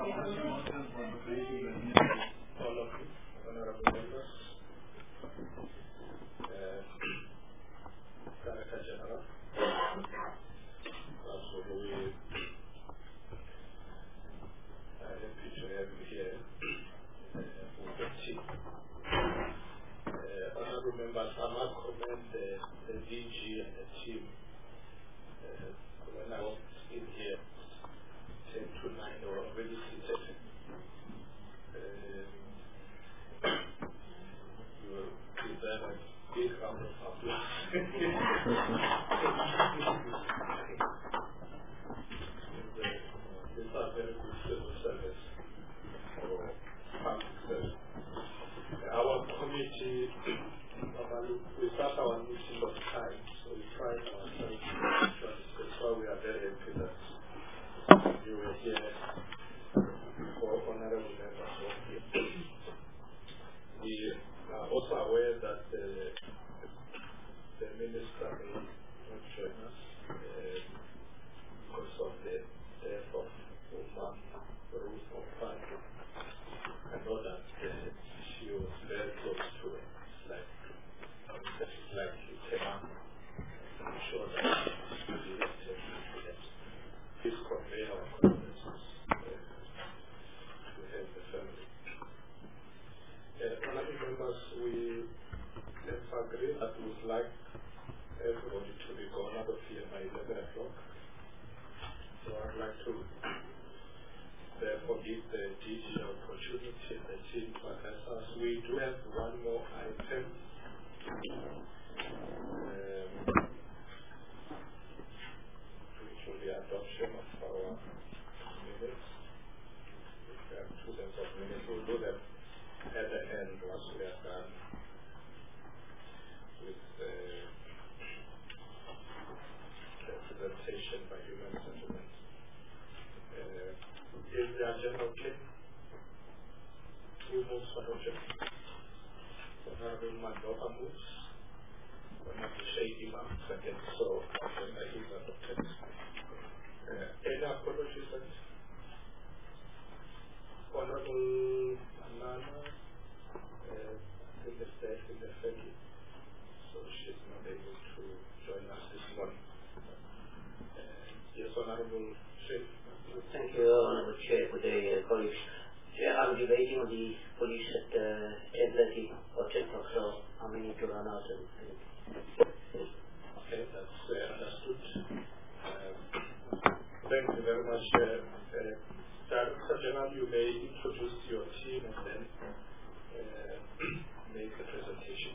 All of you, honorable members, Director General, also we are happy to have you here with the team. Honorable members, I must commend the DG and the team. When I walked in here, 10 to 9, they were already seated. You will deserve a big round of applause. These are very good civil service for public service. Our committee, we start our meeting on time, so we pride ourselves. That's why we are very happy that you were here for honorable members of here. We are also aware that the minister may not join us because of the death of Umar Ruth Ofando. I know that she was very close to it, like Tema. I'm sure that she will be lifted. Please convey our condolences to help the family. Honorable members, we have agreed that we would like everybody to be gone out of here by 11 o'clock. So I'd like to therefore give the DG opportunity and the team to address us. We do have one more item, which will be adoption of our minutes. We have 2 sets of minutes. We'll do them at the end once we are done with the presentation by Human Settlement. Is the agenda okay? Who moves for adoption? Honorable Mandova moves. Honorable Sheikh Imam second. So agenda is adopted. Any apologies? Honorable Nana, I think is dead in the family, so she's not able to join us this morning. Yes, Honorable Sheikh. Thank you, Honorable Chair, for the colleagues. Chair, I'm debating on the police at 10:30 or 10 o'clock, so I may need to run out. Okay, that's understood. Thank you very much. Director General, you may introduce your team and then make the presentation.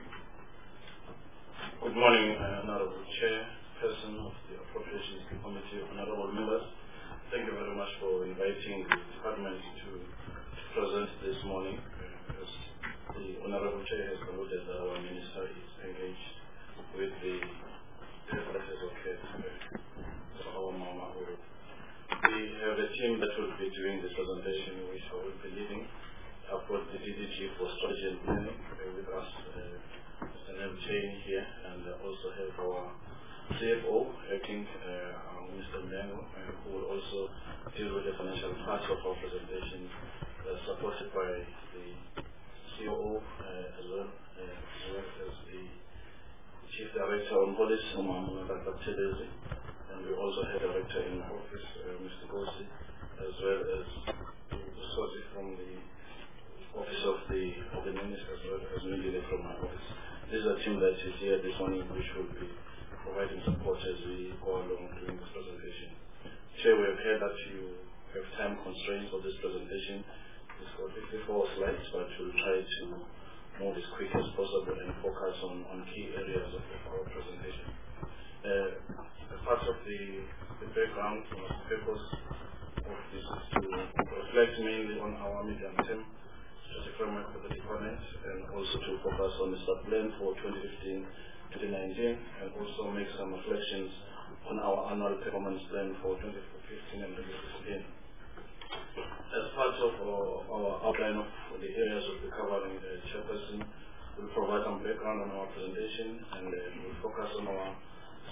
Good morning, Honorable Chairperson of the Appropriations Committee, Honorable members. Thank you very much for inviting the department to present this morning. As the Honorable Chair has alluded, our Minister is engaged with the death that has occurred for our Mama. We have a team that will be doing this presentation, which I will be leading. I've got the DDG for Strategy and Planning with us, Mr. Nel Chain here, and also have our CFO, acting Mr. Mengo, who will also deal with the financial part of our presentation, supported by the COO as well as the Chief Director on Police, Dr. Tedezi, and we also have Director in Office, Mr. Gosi, as well as Sosi from the Office of the Minister, as well as Mindile from my office. This is a team that is here this morning, which will be providing support as we go along during this presentation. Chair, we have heard that you have time constraints for this presentation. It's got 54 slides, but we'll try to move as quick as possible and focus on key areas of our presentation. As part of the background, the purpose of this is to reflect mainly on our medium-term strategic framework for the department, and also to focus on the sub-plan for 2015-2019, and also make some reflections on our annual performance plan for 2015 and 2016. As part of our outline of the areas of the covering, the chairperson will provide some background on our presentation, and we'll focus on our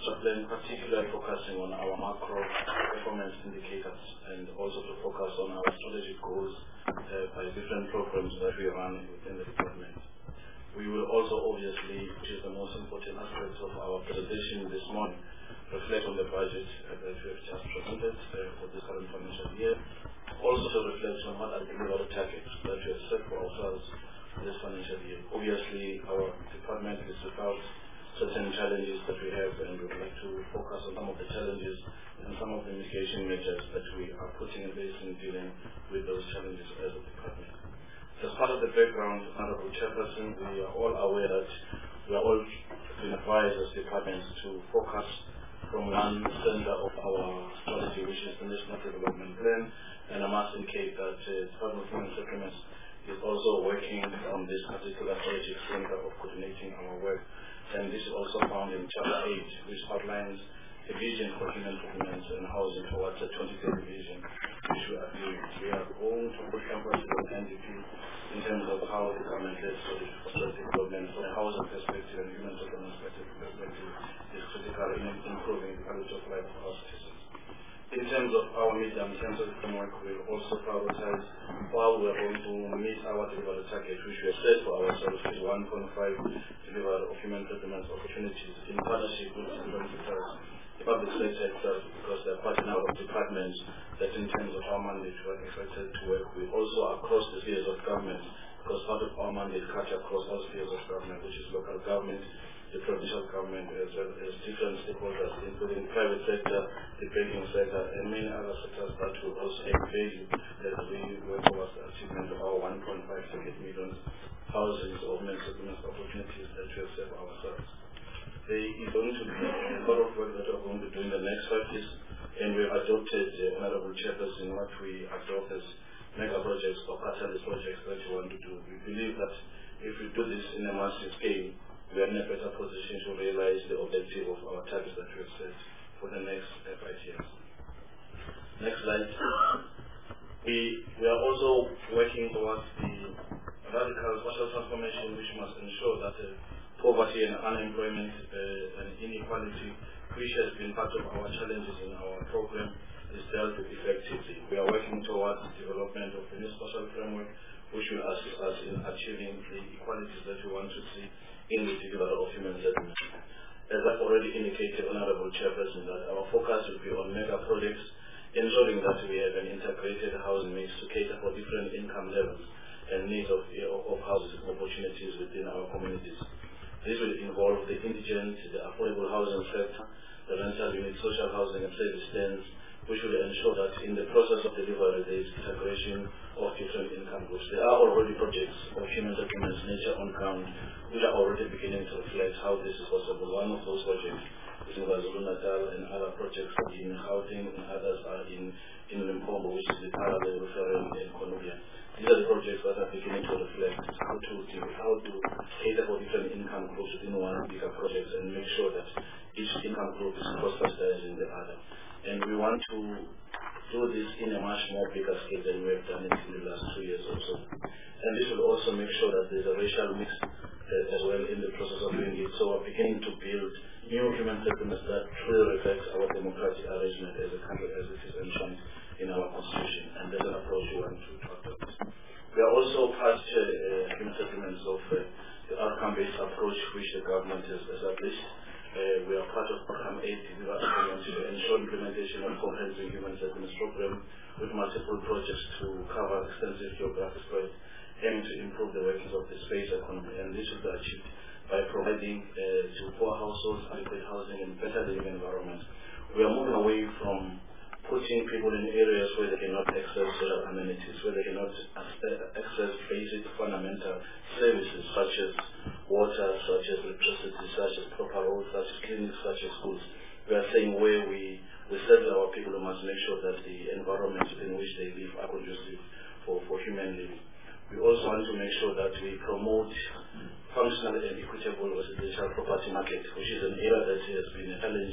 plan, particularly focusing on our macro performance indicators and also to focus on our strategic goals by different programs that we run within the department. We will also obviously, which is the most important aspect of our presentation this morning, reflect on the budget that we have just presented for this current financial year. Also to reflect on what are the delivery targets that we have set for ourselves this financial year. Obviously, our department is without certain challenges that we have, and we would like to focus on some of the challenges and some of the mitigation measures that we are putting in place in dealing with those challenges as a department. As part of the background, Honorable Chairperson, we are all aware that we are all being advised as departments to focus from one center of our strategy, which is the National Development Plan, and I must indicate that Department of Human Settlements is also working on this particular strategic center of coordinating our work. And this is also found in Chapter 8, which outlines a vision for human settlements and housing towards the 2030 vision, which we are doing. We are going to put emphasis on NDP in terms of how the government-led strategic development from a housing perspective and human settlements perspective is critical in improving the quality of life of our citizens. In terms of our medium-term framework, we will also prioritize how we are going to meet our delivery target, which we have set for ourselves, which is 1.5 delivery of human settlements opportunities in partnership with different sectors, the public sector, because they are quite a number of departments that in terms of our mandate we are expected to work with. Also across the spheres of government, because part of our mandate cuts across all spheres of government, which is local government, the provincial government, as well as different stakeholders, including private sector, the banking sector, and many other sectors that will also add value as we work towards the achievement of our 1.5 million housing or human settlements opportunities that we have set for ourselves. There is going to be a lot of work that we are going to do in the next 5 years, and we have adopted Honorable Chairperson in what we adopt as mega projects or catalyst projects that we want to do. We believe that if we do this in a massive scale, we are in a better position to realize the objective of our targets that we have set for the next 5 years. Next slide. We are also working towards the radical social transformation, which must ensure that poverty and unemployment and inequality, which has been part of our challenges in our program, is dealt with effectively. We are working towards the development of a new social framework, which will assist us in achieving the equalities that we want to see in the delivery of human settlements. As I've already indicated, Honorable Chairperson, that our focus will be on mega projects, ensuring that we have an integrated housing mix to cater for different income levels and needs of housing opportunities within our communities. This will involve the indigent, the affordable housing sector, the rental unit, social housing and service stands, which will ensure that in the process of delivery there is integration of different income groups. There are already projects of human settlements nature on ground which are already beginning to reflect how this is possible. One of those projects is in KwaZulu-Natal, and other projects in Gauteng, and others are in Limpopo, which is the parallel referring in Colombia. These are the projects that are beginning to reflect how to cater for different income groups within one bigger project and make sure that each income group is cross-subsidizing the other. And we want to do this in a much more bigger scale than we have done it in the last 2 years or so. And this will also make sure that there's a racial mix as well in the process of doing it. So we're beginning to build new human settlements that truly reflect our democratic arrangement as a country as it is enshrined in our constitution. And that's an approach we want to adopt. We are also past human settlements of the outcome-based approach which the government has established. We are part of Program 8 to ensure implementation of comprehensive human settlements program with multiple projects to cover extensive geographic spread, aiming to improve the workings of the space economy. And this will be achieved by providing to poor households adequate housing and better living environments. We are moving away from putting people in areas where they cannot access social amenities, where they cannot access basic fundamental services such as water, such as electricity, such as proper roads, such as clinics, such as schools. We are saying where we settle our people, we must make sure that the environments in which they live are conducive for human living. We also want to make sure that we promote functional and equitable residential property market, which is an area that has been a challenge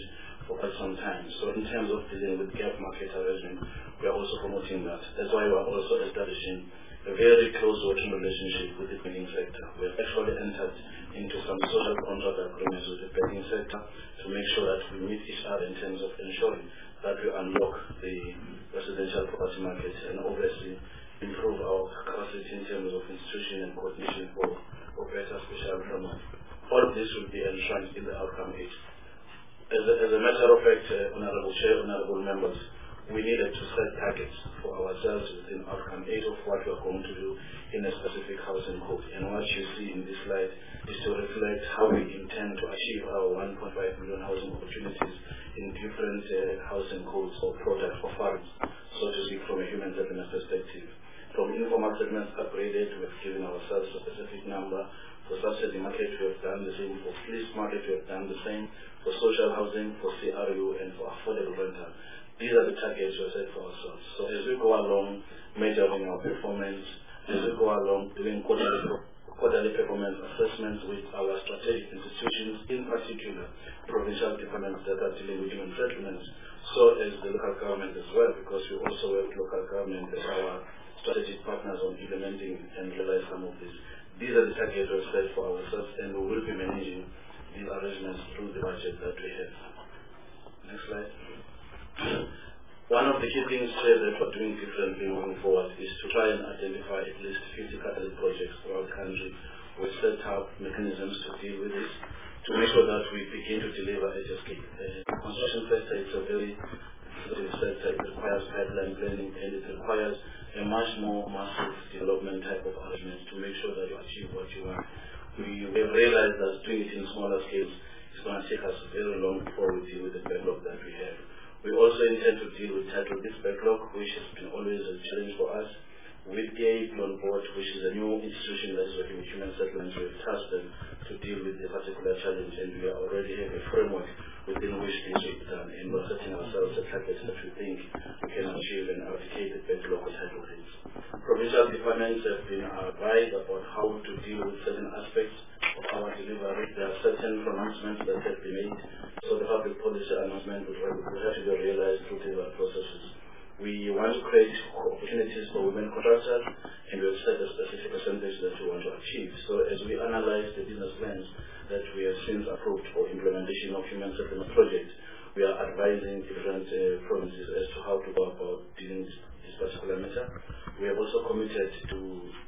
for quite some time. So in terms of dealing with gap market arrangement, we are also promoting that. That's why we are also establishing a very close working relationship with the banking sector. We have actually entered into some social contract agreements with the banking sector to make sure that we meet each other in terms of ensuring that we unlock the residential property market and obviously improve our capacity in terms of institution and coordination for better special framework. All of this will be enshrined in the outcome 8. As a matter of fact, Honorable Chair, Honorable Members, we needed to set targets for ourselves within outcome 8 of what we are going to do in a specific housing code. And what you see in this slide is to reflect how we intend to achieve our 1.5 million housing opportunities in different housing codes or product offerings, so to speak, from a human settlement perspective. From informal settlements upgraded, we have given ourselves a specific number. For subsidy market, we have done the same. For fleece market, we have done the same. For social housing, for CRU, and for affordable rental. These are the targets we have set for ourselves. So as we go along measuring our performance, as we go along doing quarterly performance assessments with our strategic institutions, in particular provincial departments that are dealing with human settlements, so as the local government as well, because we also work with local government as our strategic partners on implementing and realize some of this. These are the targets we have set for ourselves, and we will be managing these arrangements through the budget that we have. Next slide. One of the key things here that we're doing differently moving forward is to try and identify at least 50 catalytic projects throughout the country. We've set up mechanisms to deal with this, to make sure that we begin to deliver at a scale. The construction sector is a very sensitive sector. It requires pipeline planning, and it requires a much more massive development type of arrangements to make sure that you achieve what you want. We have realized that doing it in smaller scales is going to take us very long before we deal with the backlog that we have. We also intend to deal with title deeds backlog, which has been always a challenge for us. With AIP on board, which is a new institution that is working with human settlements, we have tasked them to deal with the particular challenge, and we already have a framework within which this will be done, and we're setting ourselves a target that we think we can achieve and eradicate the backlog of title deeds. Provincial departments have been advised about how to deal with certain aspects of our delivery. There are certain pronouncements that have been made, so the public policy announcement will have to be realized through delivery processes. We want to create opportunities for women contractors, and we have set a specific percentage that we want to achieve. So as we analyze the business plans that we have since approved for implementation of human settlement projects, we are advising different provinces as to how to go about dealing with this particular matter. We have also committed to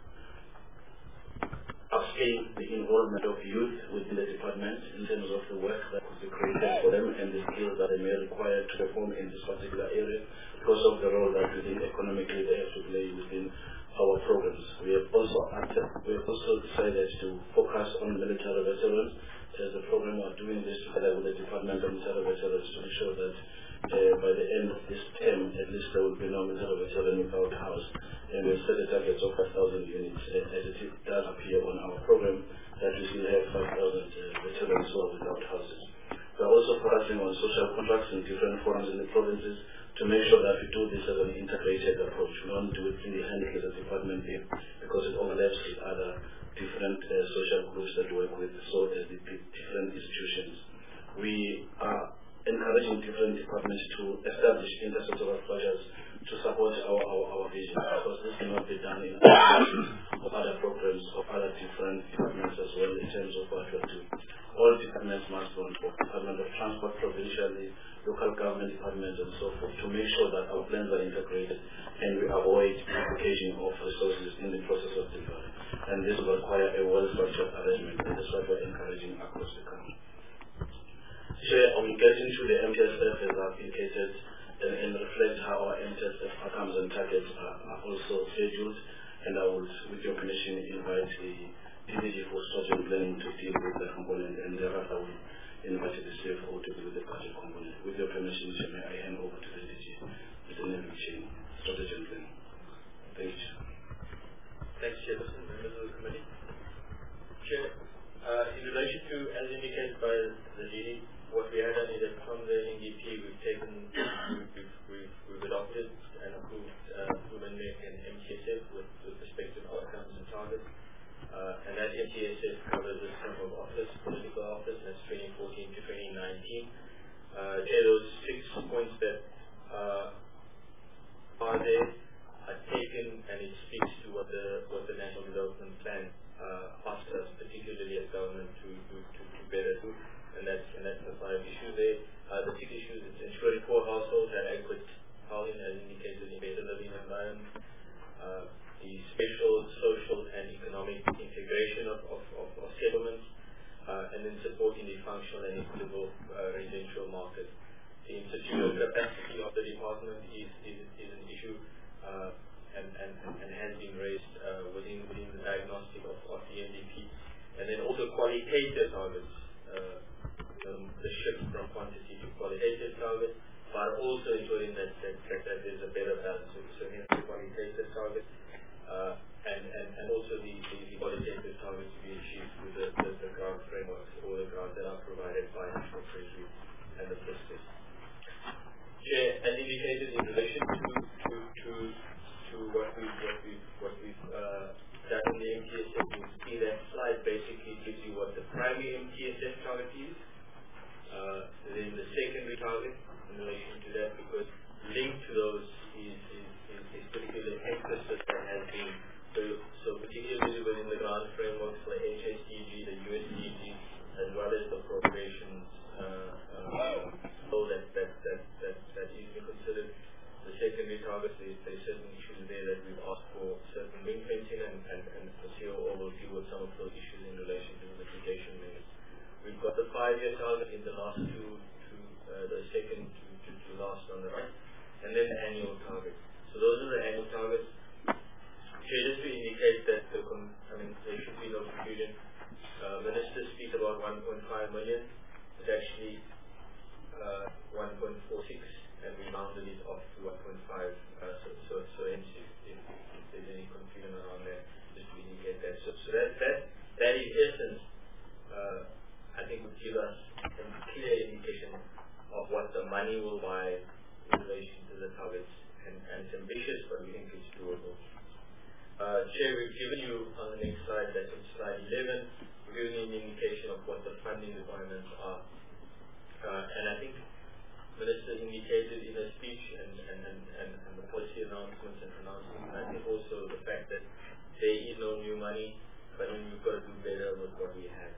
upscale the involvement of youth within the department in terms of the work that could be created for them and the skills that they may require to perform in this particular area, because of the role that within economically they have to play within our programs. We have also decided to focus on military veterans. As the program, we are doing this together with the Department of Military Veterans to ensure that by the end of this term, at least there will be no military veteran without a house. And we have set a target of 5,000 units, as it does appear on our program, that we still have 5,000 veterans who are without houses. We are also focusing on social contracts in different forums in the provinces to make sure that we do this as an integrated approach. We don't do it in the hand as a department here, because it overlaps with other different social groups that we work with, so as the different institutions. We are encouraging different departments to establish intersectoral structures to support our vision, because this cannot be done in other programs of other different departments as well in terms of what we are doing. All departments must go on board, Department of Transport provincially, local government departments and so forth, to make sure that our plans are integrated and we avoid duplication of resources in the process of delivery. And this will require a well-structured arrangement, and that's what we're encouraging across the country. Chair, I will get into the MTSF as I've indicated and reflect how our MTSF outcomes and targets are also scheduled, and I will, with your permission, invite the DDG for Strategic Planning to deal with that component, and thereafter I will invite the CFO to deal with the budget component. With your permission, Chair, may I hand over to the DDG, Mr. Neville Chain, Strategic Planning. Thank you, Chair. Thanks, Chairperson, members of the committee. Chair, in relation to, as indicated by the DD, what we have done is that from the NDP we've adopted and approved Women and MTSF with respective outcomes and targets. And that MTSF covers the term of office, political office, that's 2014 to 2019. Those 6 points that are there are taken, and it speaks to what the National Development Plan asks us, particularly as government, to better do, and that's the 5 issues there. The 6 issues is ensuring poor households have adequate housing as indicated in better living environment, the spatial, social, and economic integration of settlements, and then supporting the functional and equitable residential market. The institutional capacity of the department is an issue and has been raised within the diagnostic of the NDP. And then also qualitative targets, the shift from quantity to qualitative targets, but also ensuring that there's a better balance. So hence the qualitative targets, and also the qualitative targets to be achieved through the grant frameworks or the grants that are provided by National Treasury and the Fiscus. Chair, as indicated in relation to what we've done in the MTSF, you see that slide basically gives you what the primary MTSF target is, then the secondary target in relation to that, because linked to those is particularly emphasis that has been, so particularly within the grant frameworks for HSDG, the USDG, as well as the appropriations, so that is considered the secondary targets. There's certain issues there that we've asked for certain ring fencing, and the COO will deal with some of those issues in relation to the mitigation measures. We've got the 5-year target in the last the second to last on the right, and then the annual target. So those are the annual targets. Here, just to indicate that there should be no confusion. Ministers speak about 1.5 million. It's actually 1.46, and we rounded it off to 1.5. So hence, if there's any confusion around that, just to indicate that. So that in essence, I think would give us a clear indication of what the money will buy in relation to the targets, and it's ambitious, but we think it's doable. Chair, we've given you on the next slide, that's on slide 11, we've given you an indication of what the funding requirements are. And I think Minister indicated in her speech and the policy announcements and pronouncements, I think also the fact that there is no new money, but then we've got to do better with what we have.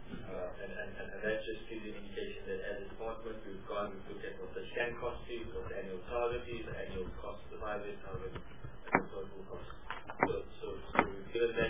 And that just gives you an indication that as a department we've looked at what the scan cost is, what the annual target is, the annual cost, the 5-year target, and the total cost. So we've given that,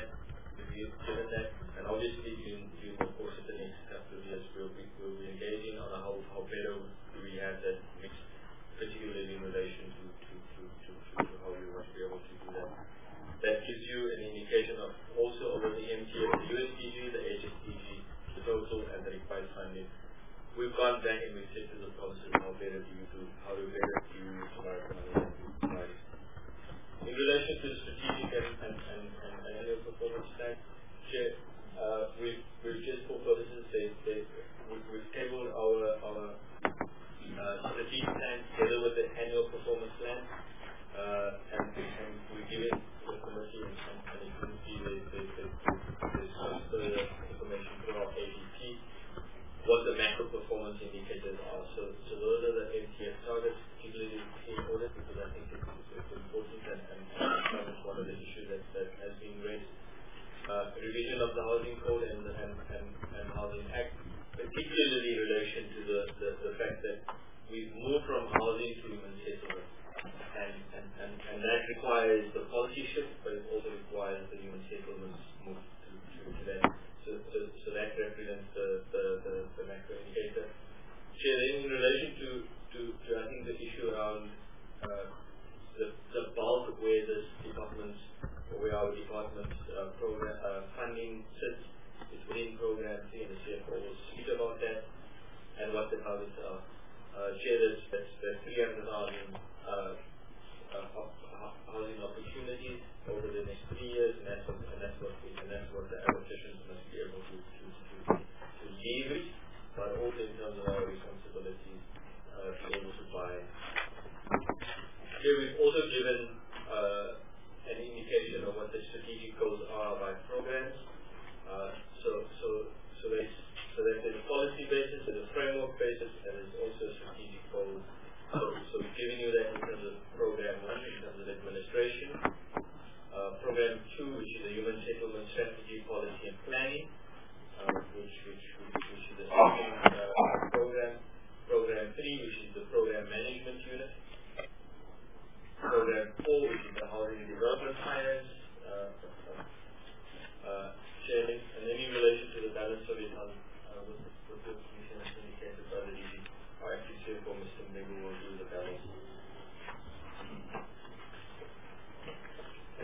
and obviously during the course of the next couple of years we'll be engaging on how better do we have that mix, particularly in relation to how we want to be able to do that. That gives you an indication of also over the MTF, the USDG, the HSDG, the total, and the required funding. We've gone back and we've said to the provinces how to better do you utilize the money. In relation to the strategic and annual performance plan, Chair, we've just for purposes we've tabled our strategic plan together with the annual performance plan, and we've given the committee, and you can see there's some further information through our ADP, what the macro performance indicators are. So those are the MTF targets, particularly the key audit, because I think it's important and it's one of the issues that has been raised. Revision of the Housing Code and Housing Act, particularly in relation to the fact that we've moved from housing to human settlement. And that requires the policy shift, but it also requires the human settlements move to that. So that represents the macro indicator. Chair, in relation to I think the issue around the bulk of where this department's or where our department's program funding sits, it's within program 3, and the CFO will speak about that and what the targets are. Chair, that's 300,000 housing opportunities over the next 3 years, and that's what the allocations must be able to leverage, but also in terms of our responsibilities to be able to buy. Here we've also given an indication of what the strategic goals are by programs.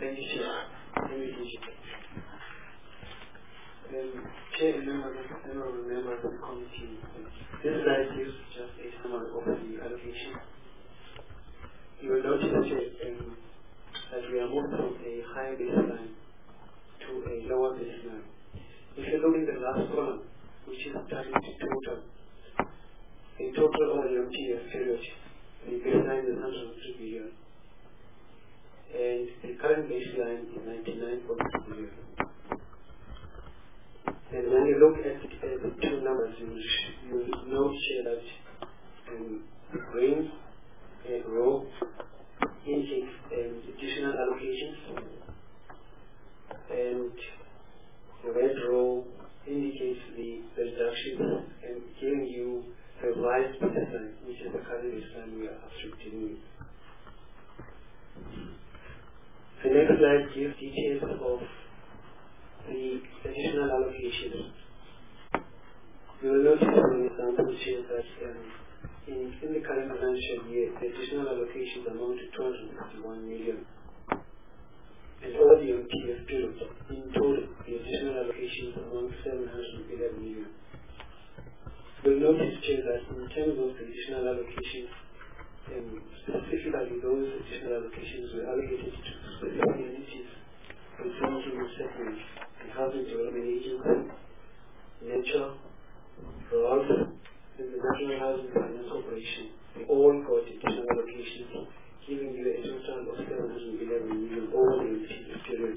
expenditure in Egypt. Chair and members of the committee, this slide gives just a summary of the allocation. You will notice that we are moving from a higher baseline to a lower baseline. If you look in the last column, which is starting to total, the total over the MTF period, the baseline is 103 billion, and the current baseline is 99.2 billion. And when you look at the two numbers, you will note here that the green row indicates additional allocations, and the red row indicates the reduction and giving you the revised baseline, which is the current baseline we are dealing with. The next slide gives details of the additional allocations. You will notice from the example here that in the current financial year, the additional allocations amount to 261 million. And over the MTF period, in total, the additional allocations amount to 711 million. You will notice here that in terms of the additional allocations, specifically those additional allocations were allocated to specific entities within human settlements, the Housing Development Agency, Nature, ROD, and the National Housing Finance Corporation. They all got additional allocations, giving you a total of 711 million over the MTF period.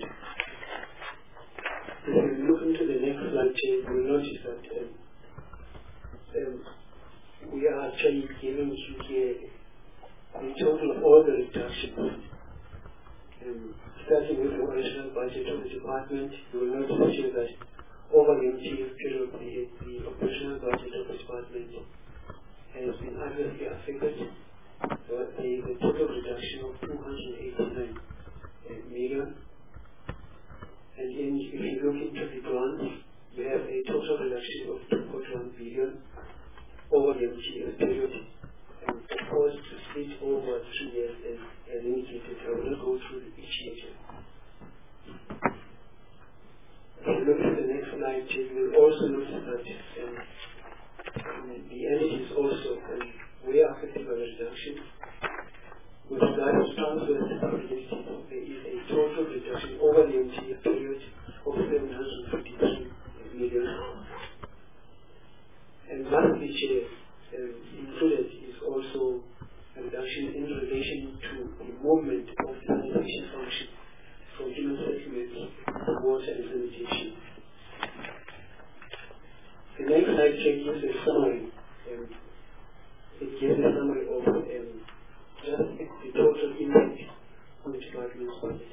If you look into the next slide, you will notice that we are actually giving you here the total of all the reductions. Starting with the operational budget of the department, you will notice here that over the MTF period, the operational budget of the department has been adversely affected. There is a total reduction of 289 million. And if you look into the grants, you have a total reduction of 2.1 billion over the MTF period. And of course, to split over 3 years as indicated, I will not go through each year. If you look at the next slide, you will also notice that the entities also were affected by the reduction. With regard to transfers to public entities, there is a total reduction over the MTF period of 753 million. And lastly, included is also a reduction in relation to the movement of the sanitation function from human settlements to water and sanitation. The next slide gives a summary. It gives a summary of just the total impact on the department's budget.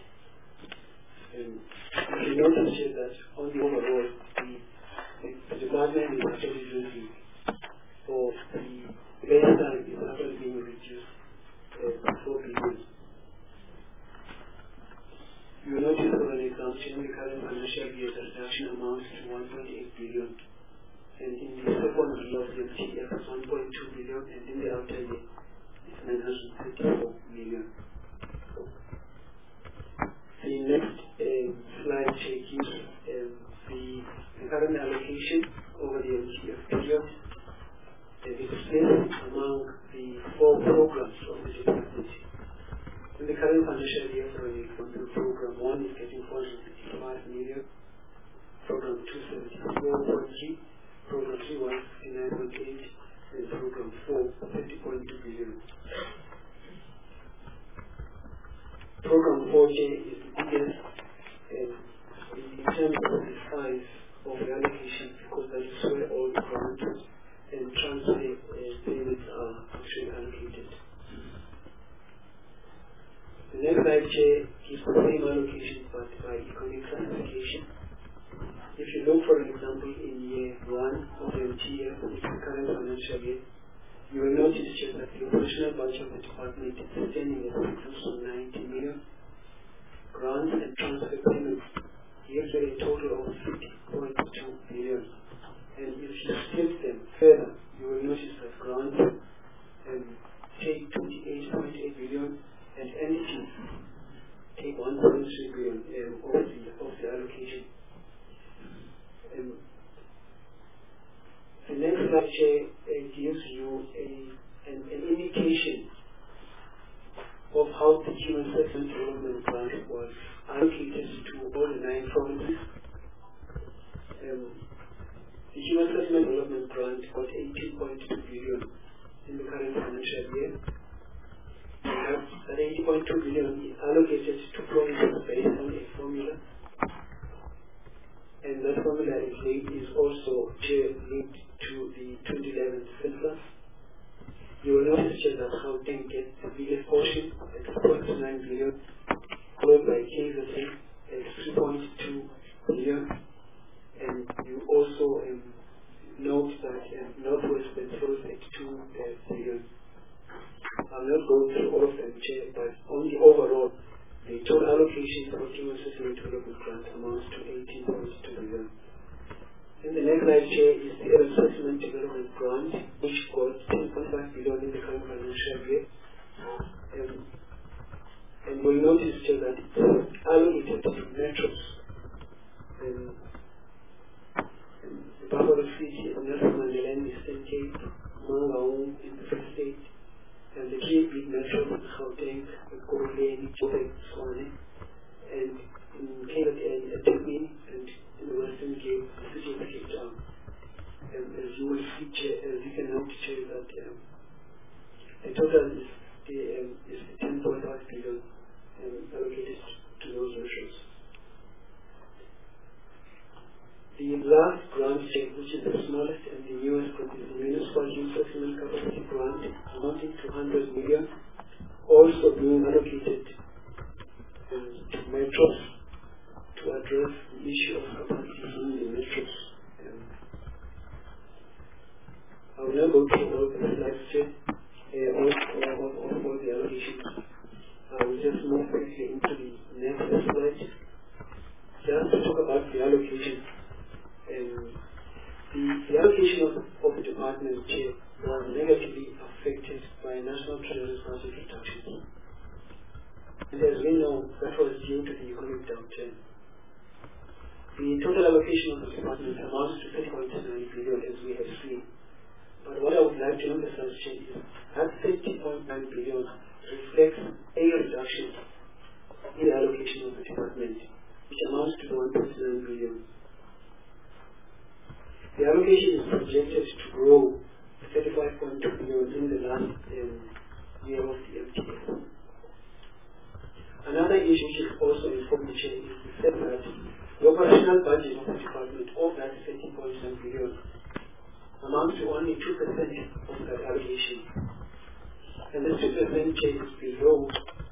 If you notice here that on the overall, the department is actually using for the baseline is actually being reduced by 4 billion. You will notice for an example, in the current financial year, the reduction amounts to 1.8 billion. And in the second year of the MTF, it's 1.2 billion, and in the outer year, it's 934 million. The next slide gives the current allocation over the MTF period. It is split among the 4 programs of the department. In the current financial year, for example, program 1 is getting 465 million, program 2 74.3, program 3 169.8, and program 4 50.2 billion. Program 4J is the biggest in terms of the size of the allocation, because that is where all the grants and transfer payments are actually allocated. The next slide gives the same allocation but by economic classification. If you look, for example, in year 1 of the MTF, which is the current financial year, you will notice here that the operational budget of the department is standing at 90 million. Grants and transfer payments gives a total of 50.2 billion. And if you split them further, you will notice that grants take 28.8 billion and entities take 1.2 2.3 billion of the allocation. The next slide gives you an indication of how the Human Settlement Development Grant was allocated to all the 9 provinces. The Human Settlement Development Grant got 18.2 billion in the current financial year. That 80.2 billion is allocated to provinces based on a formula, and that formula is also linked to the 2011 census. You will notice that Gauteng gets the biggest portion at 4.9 billion, followed by KZN at 3.2 billion, and you also note that Northwest follows at 2 billion. I'll not go through all of them, but on the overall, the total allocation for Human Settlement Development Grant amounts to 18.2 billion. And the next slide is the Urban Settlement Development Grant, which got 10.5 billion in the current financial year. And we'll notice that it's allocated to metros. The Buffalo City, Nelson Mandela in the Eastern Cape, Mangaung in the Free State, and the three big metros, Gauteng, Ekurhuleni, Joburg, Tshwane, and in KZN, Ethekwini, and in the Western Cape, the city of Cape Town. And as you will see, as you can note, that the total is 10.5 billion allocated to those metros. The last grant check, which is the smallest and the newest, is the Municipal Youth Settlement Capacity Grant, amounting to 100 million, also being allocated to metros to address the issue of capacity in the metros. I will now go through all the slides of all the allocations. I will just move quickly into the next slide. Just to talk about the allocation. The allocation of the department was negatively affected by National Treasury's budget reduction. And as we know, that was due to the economic downturn. The total allocation of the department amounts to 30.9 billion, as we have seen. But what I would like to emphasize is that 30.9 billion reflects a reduction in the allocation of the department, which amounts to 1.9 billion. The allocation is projected to grow to 35.2 billion in the last year of the MTF. Another issue which is also important is the fact that the operational budget of the department of that 30.9 billion amounts to only 2% of that allocation. And this 2% is below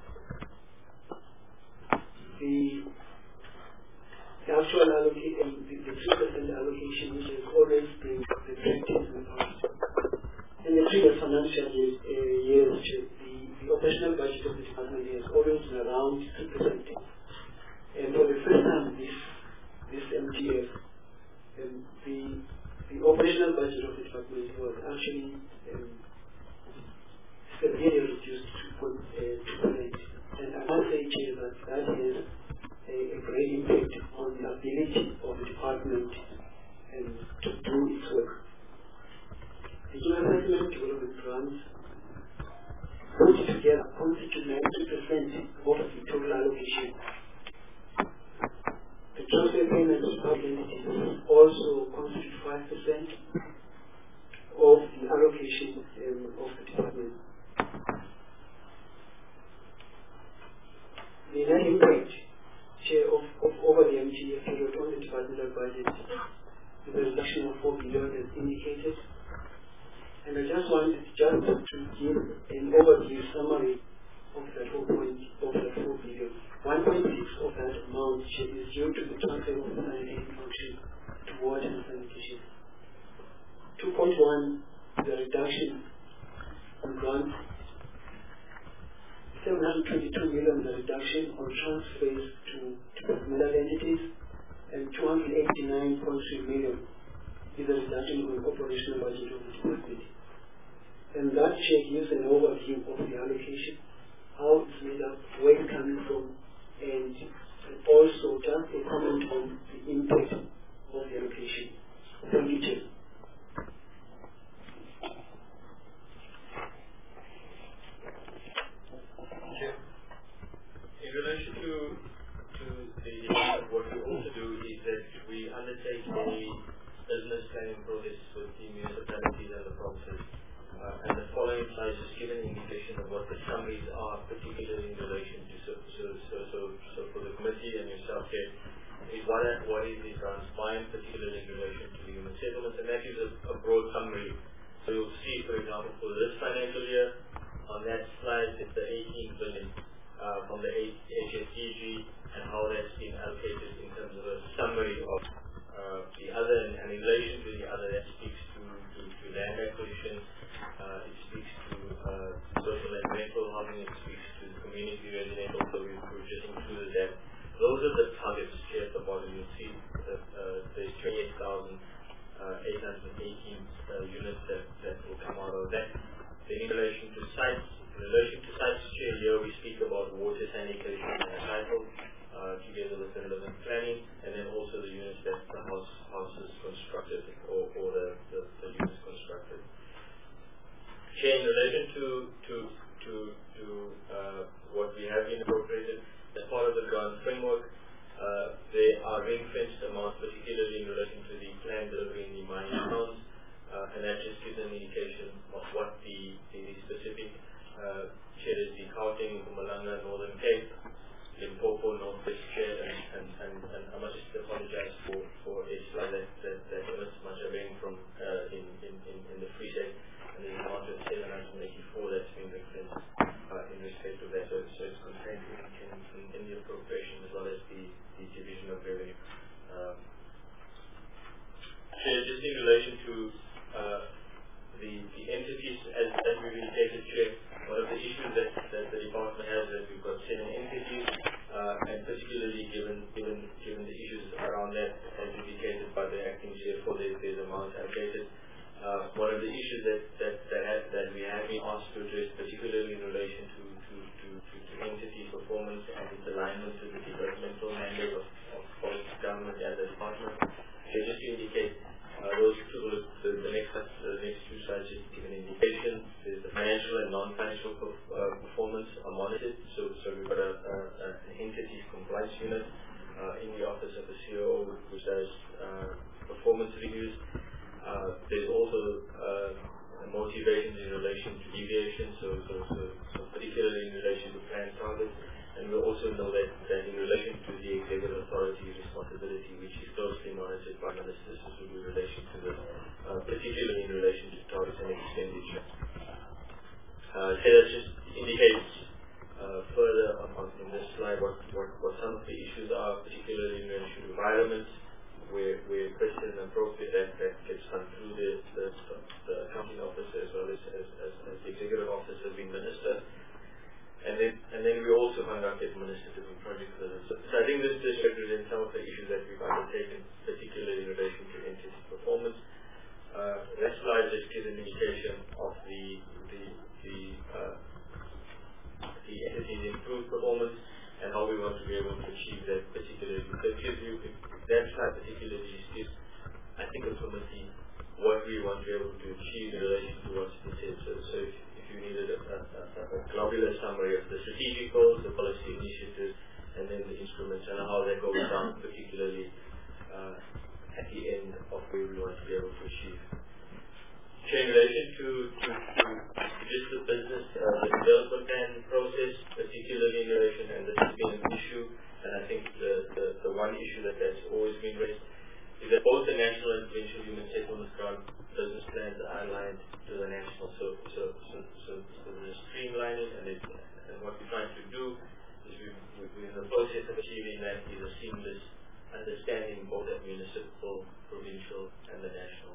the actual allocation, the 2% allocation, which has always been the practice in the past. In the previous financial years, the operational budget of the department has always been around 2%. And for the first time this MTF, the operational budget of the department was actually severely reduced to 2%. And I must say that that has a great impact on the ability of the department to do its work. The Human Settlement Development Grants put together constitute 90% of the total allocation. The transfer payments to public entities also constitute 5% of the allocation of the department. The net impact of over the MTF period on the departmental budget is a reduction of 4 billion as indicated. And I just wanted to give an overview summary of that 4 billion. 1.6 of that amount is due to the transfer of the sanitation function to water and sanitation. 2.1 is a reduction on grants. 722 million is a reduction on transfers to departmental entities, and 289.3 million is a reduction on operational budget of the department. And that check gives an overview of the allocation, how it's made up, where it's coming from, and just a comment on the impact of the allocation. Thank you, Chair. In relation to what we also do is that we undertake a business planning process with the municipalities and the provinces. And the following slide just give an indication of what the summaries are, particularly in relation to so for the committee and yourself here, is what is the grants by, and particularly in relation to the human settlements, and that is a broad summary. So you'll see, for example, for this financial year, on that slide, it's the 18 billion from the HSDG and how that's been allocated in terms of a summary of the other, and in relation to the other, that speaks to land acquisition, it speaks to social and rental housing, it speaks to community residential, so we've just included that. Those are the targets here at the bottom. You'll see that there's 28,818 units that will come out of that. Then in relation to sites, here we speak about water, sanitation, and cycle, together with the relevant planning, and then also the units that the house is constructed or the units constructed. Chair, in relation to what we have been appropriated as part of the grant framework, there are ring-fenced amounts, particularly in relation to the planned delivery in the mining towns, and that just gives an indication of what the specific shares, the Gauteng, Mpumalanga, Northern Cape, Limpopo, North West share, and I must just apologize for a slide that was much varying from in the Free State, and there's an amount of 784 that's been ring-fenced in respect of that, so it's contained in the appropriation as well as the division of revenue. Just in relation to the entities, as we've indicated, Chair, one of the issues that the department has is that we've got 7 entities, and particularly given the issues around that, as indicated by the acting CFO, there's amount allocated. One of the issues that we have been asked to address, particularly in relation to entity performance and its alignment to the developmental mandate of both government and the department. So just to indicate those two, the next two slides just give an indication. There's the financial and non-financial performance are monitored. So we've got an entities compliance unit in the office of the CEO which does performance reviews. There's also motivations in relation to deviation, so particularly in relation to planned targets, and we also know that in relation to the executive authority responsibility, which is closely monitored by ministers in relation to this, particularly in relation to targets and expenditure. So that just indicates further in this slide what some of the issues are, particularly in relation to environment, where question and appropriate that gets done through the accounting office as well as the executive office has been ministered. And then we also conduct administrative and project visits. So I think this represents some of the issues that we've undertaken, particularly in relation to entity performance. That slide just gives an indication of the entity's improved performance and how we want to be able to achieve that particularly. So it gives you, that slide particularly gives, I think, a committee what we want to be able to achieve in relation to what's been said. So if you needed a globular summary of the strategic goals, the policy initiatives, and then the instruments and how that goes down, particularly at the end of where we want to be able to achieve. In relation to just the business, the development plan process, particularly in relation, and this has been an issue, and I think the one issue that's always been raised is that both the national and provincial human settlements grant business plans are aligned to the national. So there's streamlining, and what we're trying to do is we're in the process of achieving that is a seamless understanding both at municipal, provincial, and the national.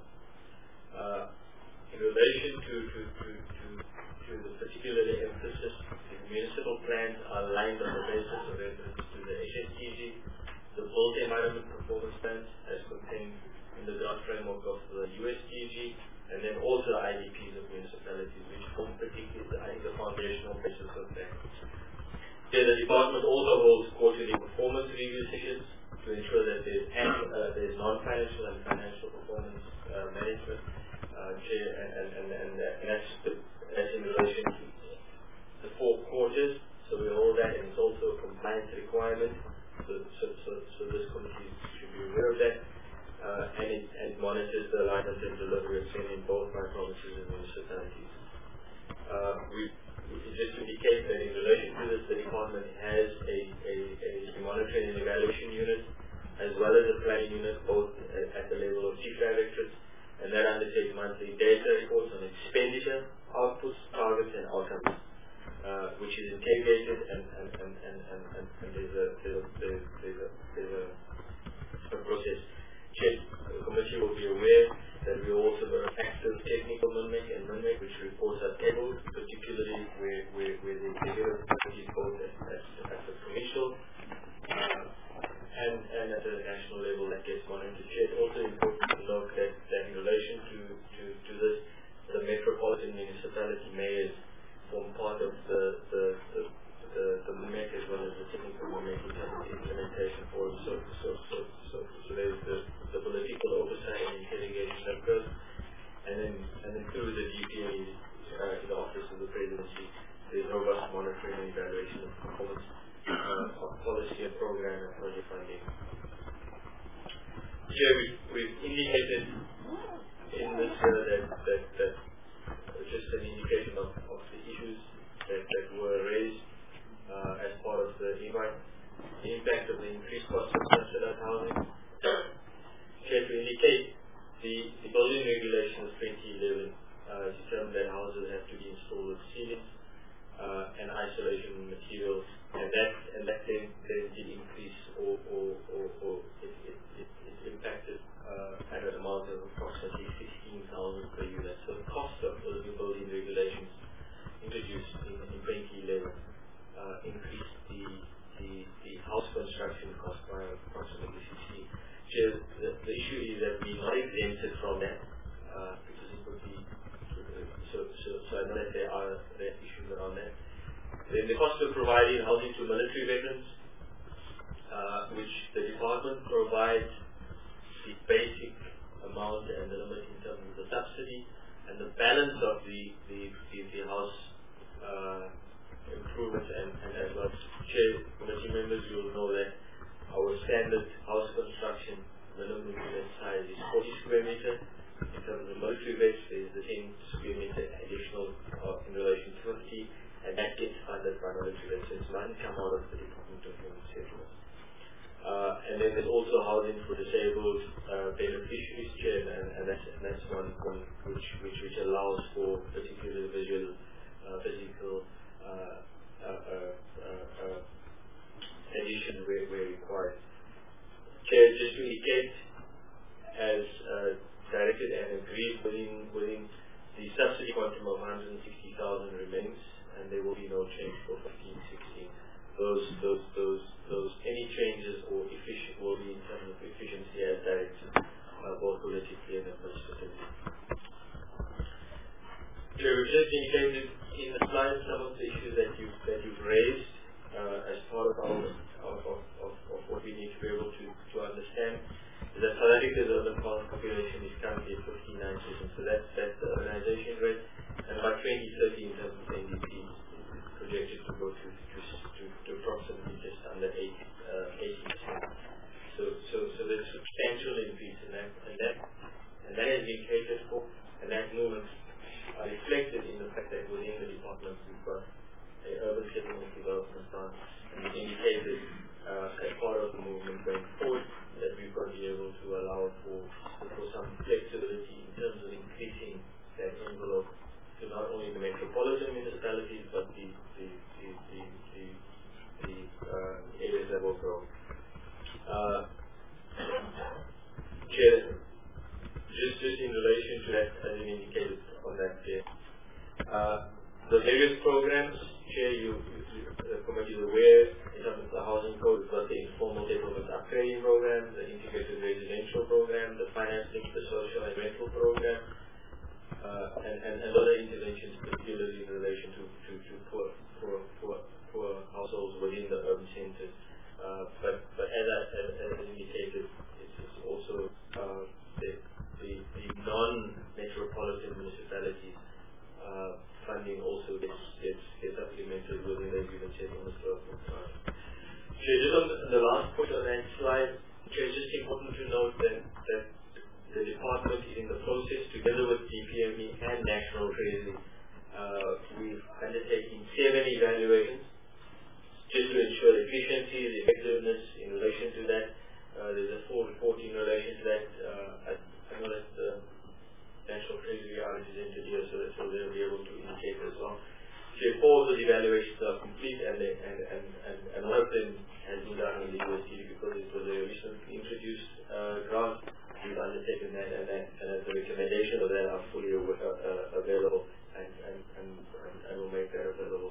In relation to the particular emphasis, the municipal plans are aligned on the basis of reference to the HSDG, the built environment performance plans as contained in the grant framework of the USDG, and then also IDPs of municipalities, which form particularly the foundational basis of that. The department also holds quarterly performance review sessions monitoring and evaluation unit, as well as the planning unit, both at the level of chief directorates, and that undertakes monthly data reports on expenditure, outputs, targets, and outcomes, which is integrated and there's a process. The committee will be aware that we also got active technical MINMEC and MINMEC, which reports are tabled, particularly where the executive committee is both at the provincial and at the national level that gets monitored. It's also important to note that in relation to this, the metropolitan municipality mayors form part of the MINMEC as well as the technical MINMEC in terms of the implementation forum. So there's the political oversight and interrogation that occurs, and then through the DPA, the Office of the Presidency, there's robust monitoring and evaluation of performance of policy and program and project funding. Here we've indicated in this that just an indication of the issues that were raised as part of the invite, the impact of the increased cost of subsidized housing. Here to indicate the building regulation of 2011 determined that houses have to be installed with ceilings and isolation materials, and that then did increase or it impacted at an amount of approximately 16,000 per unit. So the cost of the new building regulations introduced in 2011 increased the house construction cost by approximately 60. The issue is that we're not exempted from that because it would be so I know that there are issues around that. Then the cost of providing housing to military veterans, which the department provides the basic amount and the limit in terms of the subsidy, and the balance of the house improvements and as well. Chair, committee members, you will know that our standard house construction minimum unit size is 40 square meter. In terms of the military vets, there is the 10 square meter additional in relation to 50, and that gets funded by military vets. So it's money come out of the Department of Home Settlements. And then there's also housing for disabled beneficiaries, Chair, and that's one which allows for particular visual, physical addition where required. Chair, just to indicate, as directed and agreed within the subsidy quantum of 160,000 remains, and there will be no change for 15-16. Those any changes or will be in terms of efficiency as directed, both politically and administratively. Chair, we've just indicated in the slide some of the issues that you've raised as part of what we need to be able to understand. The South Africa's urban population is currently at 59%, so that's the urbanization rate, and by 2030 in terms of NDP is projected to go to approximately just under 80%. So there's a substantial increase in that, and that has been catered for, and that movement are reflected in the fact that within the department we've got an urban settlement development plan, and it's indicated as part of the movement going forward that we've got to be able to allow for some flexibility in terms of increasing that envelope to not only the metropolitan municipalities but the areas that will grow. Chair, just in relation to that, as you indicated on that day, the various programs, Chair, the committee is aware in terms of the housing code, we've got the informal settlement upgrading program, the integrated residential program, the financing, the social and rental program, and other interventions, particularly in relation to poor households within the urban centres. But as indicated, it's also the non-metropolitan municipalities funding also gets supplemented within the given settlements development plan. Chair, just on the last point on that slide, Chair, it's just important to note that the department is in the process, together with DPME and National Treasury, we've undertaken 7 evaluations just to ensure efficiency, the effectiveness in relation to that. There's a full report in relation to that. I know that the National Treasury is entered here, so they'll be able to indicate as well. So all of the evaluations are complete, and one of them has been done in the USD because it was a recently introduced grant. We've undertaken that, and as a recommendation of that are fully available, and will make that available.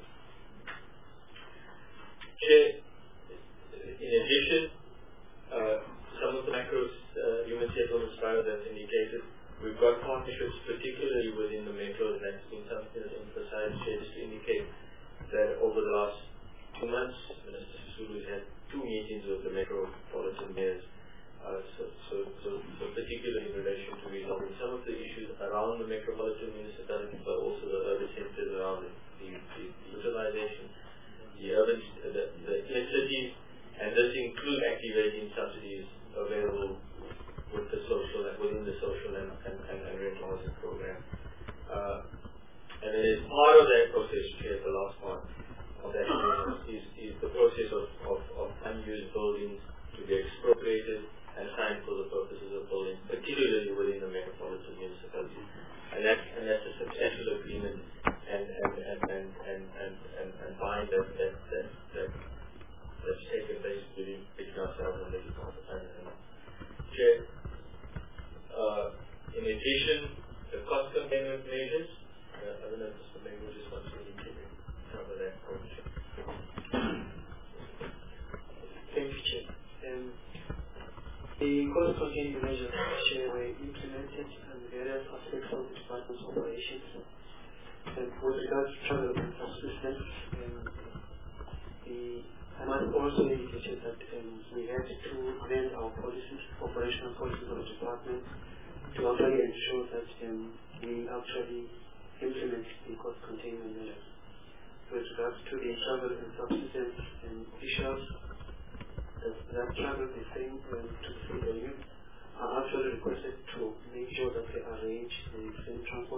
Chair, in addition, some of the macros human settlements trials have indicated we've got partnerships, particularly within the metros. That's been something that's emphasized here, just to indicate that over the last 2 months, Minister Sisulu has had 2 meetings with the metropolitan mayors. So particularly in relation to resolving some of the issues around the metropolitan municipalities, but also the urban centers around the utilization, the cities, and this includes activating subsidies available with the within the social and rental housing program. And then as part of that process, the last part of that is the process of unused buildings to be expropriated and signed for the purposes of building, particularly within the metropolitan municipality. And that's a substantial agreement and bind that's taken place between ourselves and the department. Chair, in addition, the cost containment measures, I don't know if Mr. Mayor just wants to cover that point. Thank you, Chair. The cost containment measures, Chair, were implemented in various aspects of the department's operations. And with regards to travel and subsistence, I must also indicate that we had to amend our policies, operational policies of the department, to actually ensure that we actually implement the cost containment measures. With regards to the travel and subsistence officials, that travel the same to the CW are actually requested to make sure that they arrange the same transport.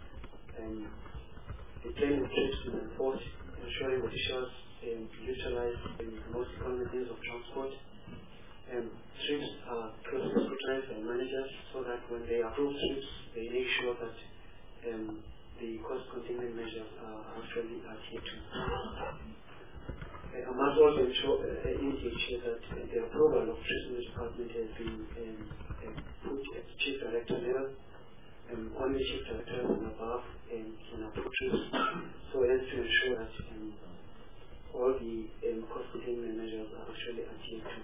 The training trips is enforced, ensuring officials utilize the most economic means of transport. Trips are closely scrutinized by managers so that when they approve trips, they make sure that the cost containment measures are actually adhered to. I must also indicate that the approval of trips in the department has been put at Chief Director level. Only Chief Directors and above can approve trips, so as to ensure that all the cost containment measures are actually adhered to.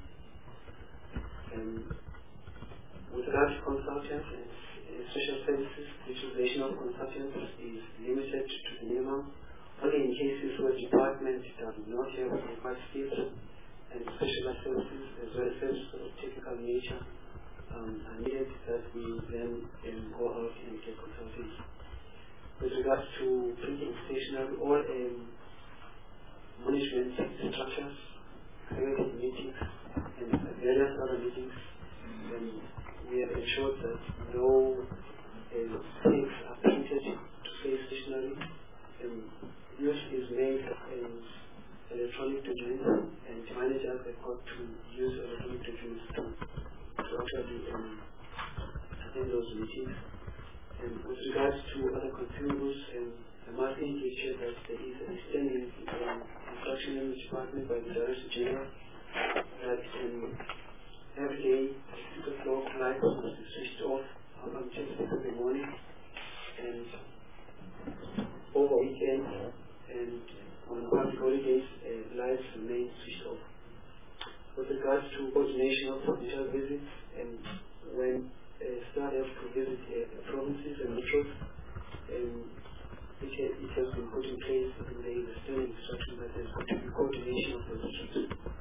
With regard to consultants and social services, the utilization of consultants is limited to the minimum. Only in cases where the department does not have required skills and specialized services, as well as services of technical nature, are needed, that we then go out and get consultants. With regards to printing stationery or management structures, creative meetings, and various other meetings, we have ensured that no things are printed to say stationery. Use is made in electronic documents, and managers have got to use electronic documents to actually attend those meetings. With regards to other consumables, I must indicate that there is a standing instruction in the department by the Director General that every day 6 o'clock lights must be switched off up until 6 in the morning, and over weekends and on public holidays lights remain switched off. With regards to coordination of provincial visits, and when staff have to visit provinces and metros, it has been put in place, and there is a standing instruction that there is going to be coordination of those trips.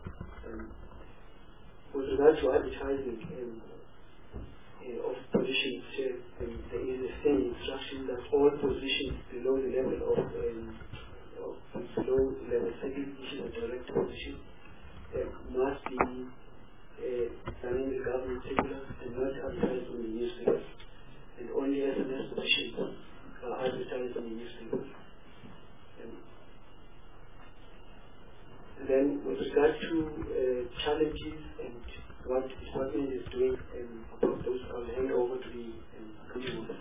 With regard to advertising of positions, there is a standing instruction that all positions below the level of below level 2, which is a direct position, must be done in the government circular and not advertised in the newspapers. And only SMS positions are advertised in the newspapers. And then with regard to challenges and what the department is doing about those, I'll hand over to the committee.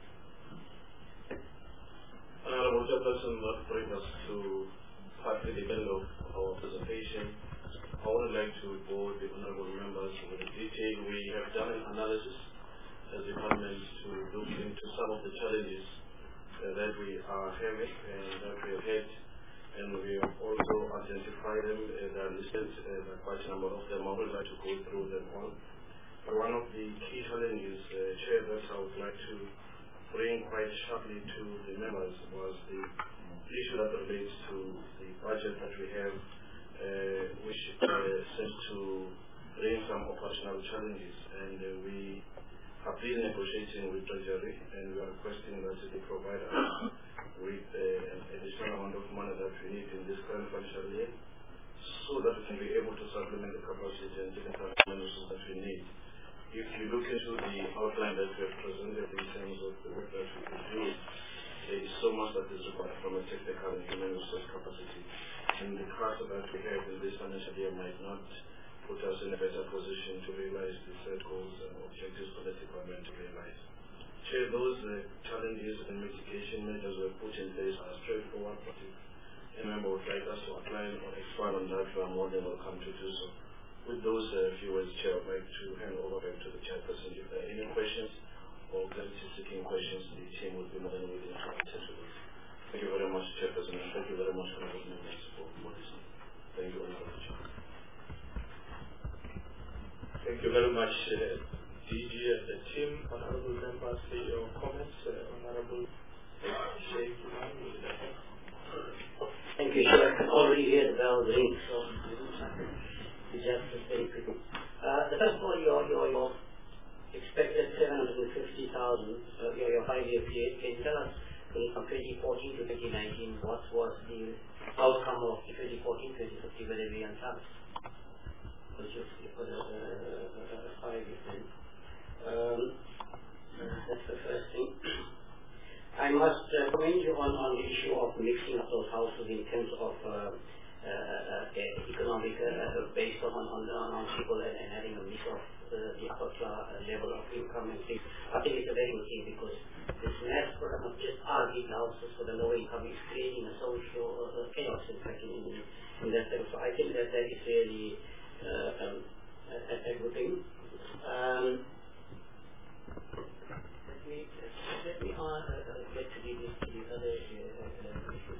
Honorable Chairperson, that brings us to part the end of our presentation. I would like to bore the honorable members with the detail. We have done an analysis as a department to look into some of the challenges that we are having and that we have had, and we have also identified them. There are listed quite a number of them. I would like to go through them all. But one of the key challenges, Chair, that I would like to bring quite sharply to the members was the issue that relates to the budget that we have, which seems to bring some operational challenges. And we have been negotiating with Treasury, and we are requesting that they provide us with an additional amount of money that we need in this current financial year, so that we can be able to supplement the capacity and different resources that we need. If you look into the outline that we have presented in terms of the work that we can do, there is so much that is required from a technical and human resource capacity. And the cost that we have in this financial year might not put us in a better position to realize the set goals and objectives for the department to realize. Chair, those challenges and mitigation measures were put in place are straightforward, but if a member would like us to outline or expand on that, we are more than welcome to do so. With those few words, Chair, I'd like to hand over back to the Chairperson. If there are any questions or clarity-seeking questions, the team will be more than willing to answer to those. Thank you very much, Chairperson, and thank you very much, honorable members, for listening. Thank you, honorable Chair. Thank you very much, DG and the team. Honorable members, for your comments. Honorable Sheikh Imam. Thank you, Chair. I can already hear the bell ring, so just very quickly. The first one, your expected 750,000, your 5-year period. Can you tell us from 2014 to 2019 what was the outcome of the 2014-2050 whether we on target? Which was for the 5-year plan. That's the first thing. I must commend you on the issue of mixing up those houses in terms of economic based on people and having a mix of the upper level of income and things. I think it's a very good thing because this mass product of just RV houses for the lower income is creating a social chaos in fact in that sense. So I think that is really a good thing. Let me get to the other issues.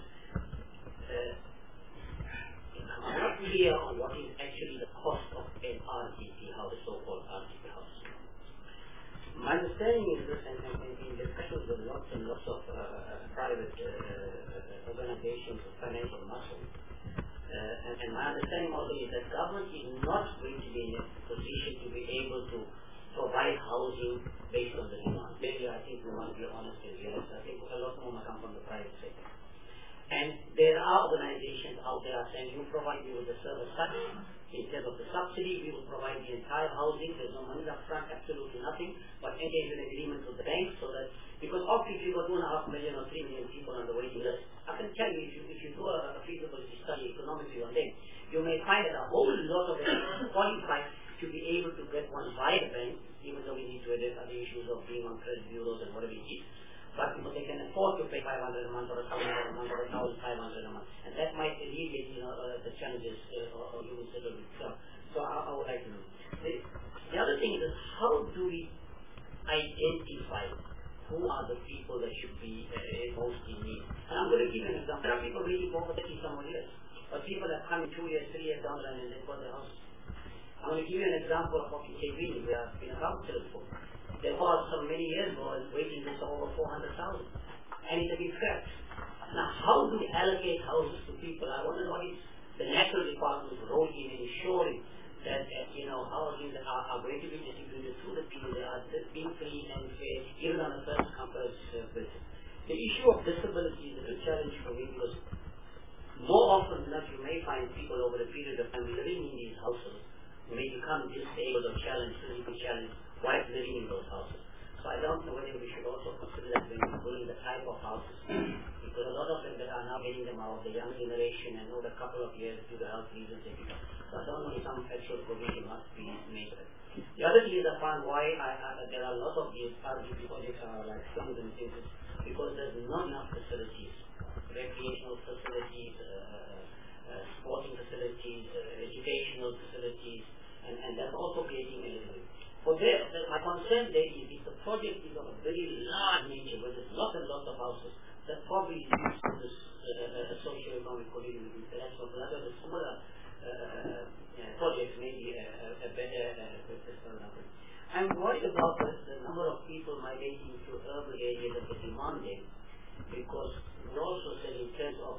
I'm not clear on what is actually the cost of an RDP house, so-called RDP house. My understanding is that in discussions with lots and lots of private organizations of financial muscle, and my understanding also is that government is not going to be in a position to be able to provide housing based on the demand. Maybe I think we want to be honest and realize I think a lot more come from the private sector. And there are organizations out there saying you provide me with the service subsidy. Instead of the subsidy, we will provide the entire housing. There's no money up front, absolutely nothing, but engage in agreement with the bank so that, because obviously you've got 2.5 million or 3 million people on the waiting list. I can tell you, if you do a feasibility study economically on them, you may find that a whole lot of them qualified to be able to get one by the bank, even though we need to address other issues of being on credit bureaus and whatever it is. But they can afford to pay 500 a month or 1,000 a month or 1,500 a month, and that might alleviate the challenges or human settlement. So I would like to know. The other thing is how do we identify who are the people that should be most in need? And I'm going to give you an example. There are people waiting for over 30 some years, but people that come 2 years, 3 years down the line and they've got their house. I'm going to give you an example of what you say really. We have been a council for. There was some many years ago a waiting list of over 400,000, and it's a big fact. Now, how do we allocate houses to people? I wonder what is the National Department's role in ensuring that housing are going to be distributed to the people that are being free and fair, even on a first come first basis. The issue of disability is a big challenge for me because more often than not you may find people over a period of time living in these houses who may become disabled or challenged, physically challenged, while living in those houses. So I don't know whether we should also consider that when we're building the type of houses, because a lot of them that are now getting them out of the younger generation and over a couple of years due to health reasons, etc. So I don't know if some actual provision must be made. The other thing is I found why there are a lot of these RDP projects are like slums and things, because there's not enough facilities, recreational facilities, sporting facilities, educational facilities, and that's also creating a little bit. For there, my concern there is if the project is of a very large nature, where there's lots and lots of houses, that probably leads to this socio-economic cohesion. Perhaps for the smaller projects may be a better number. I'm worried about the number of people migrating to urban areas that are demanding, because we also said in terms of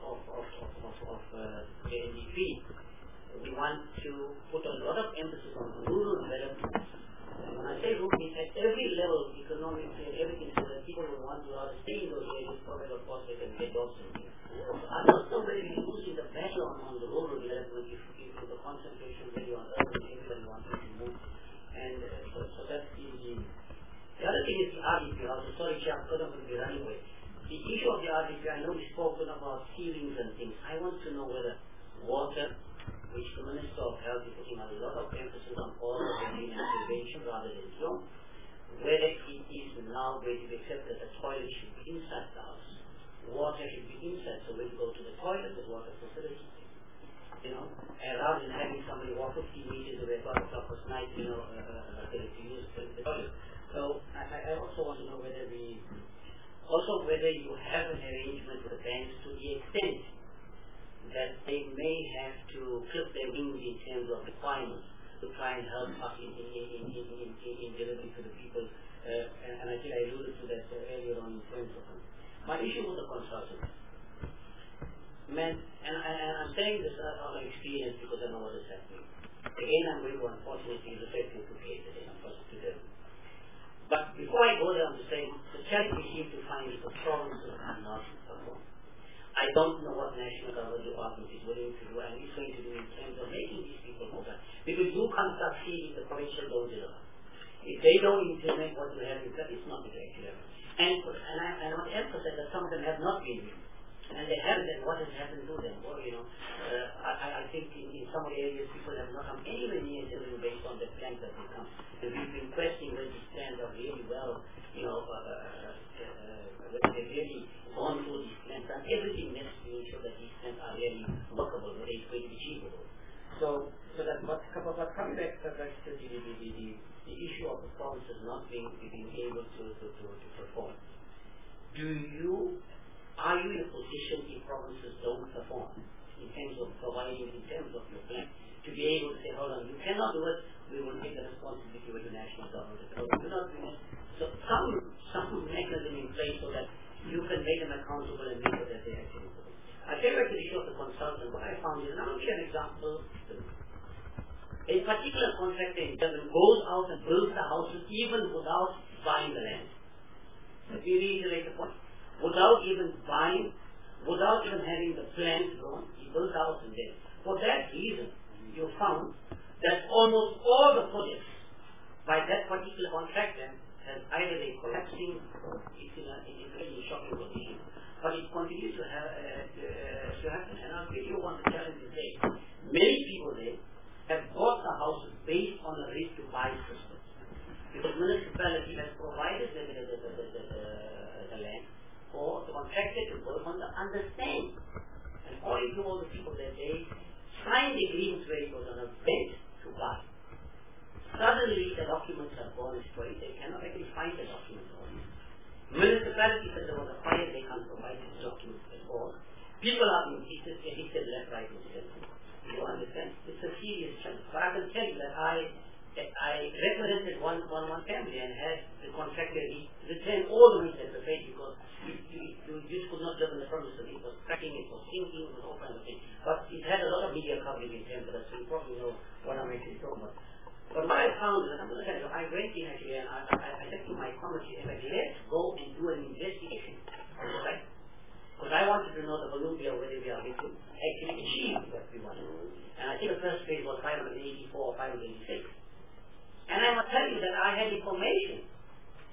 the NDP, we want to put a lot of emphasis on rural development. When I say rural, it's at every level, economically and everything, so that people will want to rather stay in those areas, probably of course they can get jobs in here. So I don't know whether we're losing the battle on the rural development if the concentration really on urban, everybody wants to move. And so that's the other thing is the RDP house. Sorry, Chair, I'm going to be running away. The issue of the RDP, I know we've spoken about ceilings and things. I want to know whether water, which the Minister of Health is putting a lot of emphasis on oral hygiene and prevention rather than so, whether it is now going to be accepted that the toilet should be inside the house, water should be inside, so when you go to the toilet, there's water facilities. Rather than having somebody walk 50 meters away 12 o'clock at night, to use the toilet. So I also want to know whether whether you have an arrangement with the banks to the extent that they may have to clip their wings in terms of requirements to try and help us in delivering to the people. And I think I alluded to that earlier on in terms of them. My issue with the consultants. And I'm saying this out of experience because I know what is happening. Again, I'm going to unfortunately reflect to create it, to them. But before I go there, I'm saying the challenge we seem to find is the provinces are not performing. I don't know what national government department is willing to do and is going to do in terms of making these people move on. Because you can't succeed if the provincial don't deliver. If they don't implement what you have in place, it's not effective. And I want to emphasize that some of them have not been used. And they haven't, and what has happened to them? Well, I think in some areas people have not come anywhere near delivering based on the plans that they come. And we've been questioning whether these plans are really well, whether they've really gone through these plans, done everything necessary to ensure that these plans are really workable, whether it's going to be achievable. So that but coming back to the issue of the provinces not being able to perform, are you in a position if provinces don't perform in terms of providing, in terms of your plan, to be able to say, hold on, you cannot do it, we will take the responsibility with the national government. So you're not doing it. So some mechanism in place so that you can make them accountable and make sure that they actually do it. I came back to the issue of the consultant. What I found is, and I'll give you an example. A particular contractor in Durban goes out and builds the houses even without buying the land. Let me reiterate the point. Without even buying, without even having the plans drawn, he built the house and did. For that reason, you found that almost all the projects by that particular contractor has either they collapsing or it's in a very shocking condition. But it continues to happen. And I'll give you one challenge today. Many people there have bought the houses based on a risk to buy system. Because municipality has provided the land for the contractor to work on the understanding. And according to all the people that they signed the agreements where it was on a bent to buy. Suddenly the documents are gone straight, they cannot actually find the documents all. Municipality said there was a fire, they can't provide the documents at all. People are being hit left, right, and center. You understand? It's a serious challenge. But I can tell you that I represented one family and had the contractor return all the money that they paid because you just could not live in the premises. It was cracking, it was sinking, it was all kinds of things. But it had a lot of media coverage in terms of that, so you probably know what I'm actually talking about. But what I found is, I'm going to tell you, I went in actually and I said to my committee, let's go and do an investigation. Right? Because I wanted to know the Columbia whether we are going to actually achieve what we wanted. And I think the first phase was 584 or 586. And I must tell you that I had information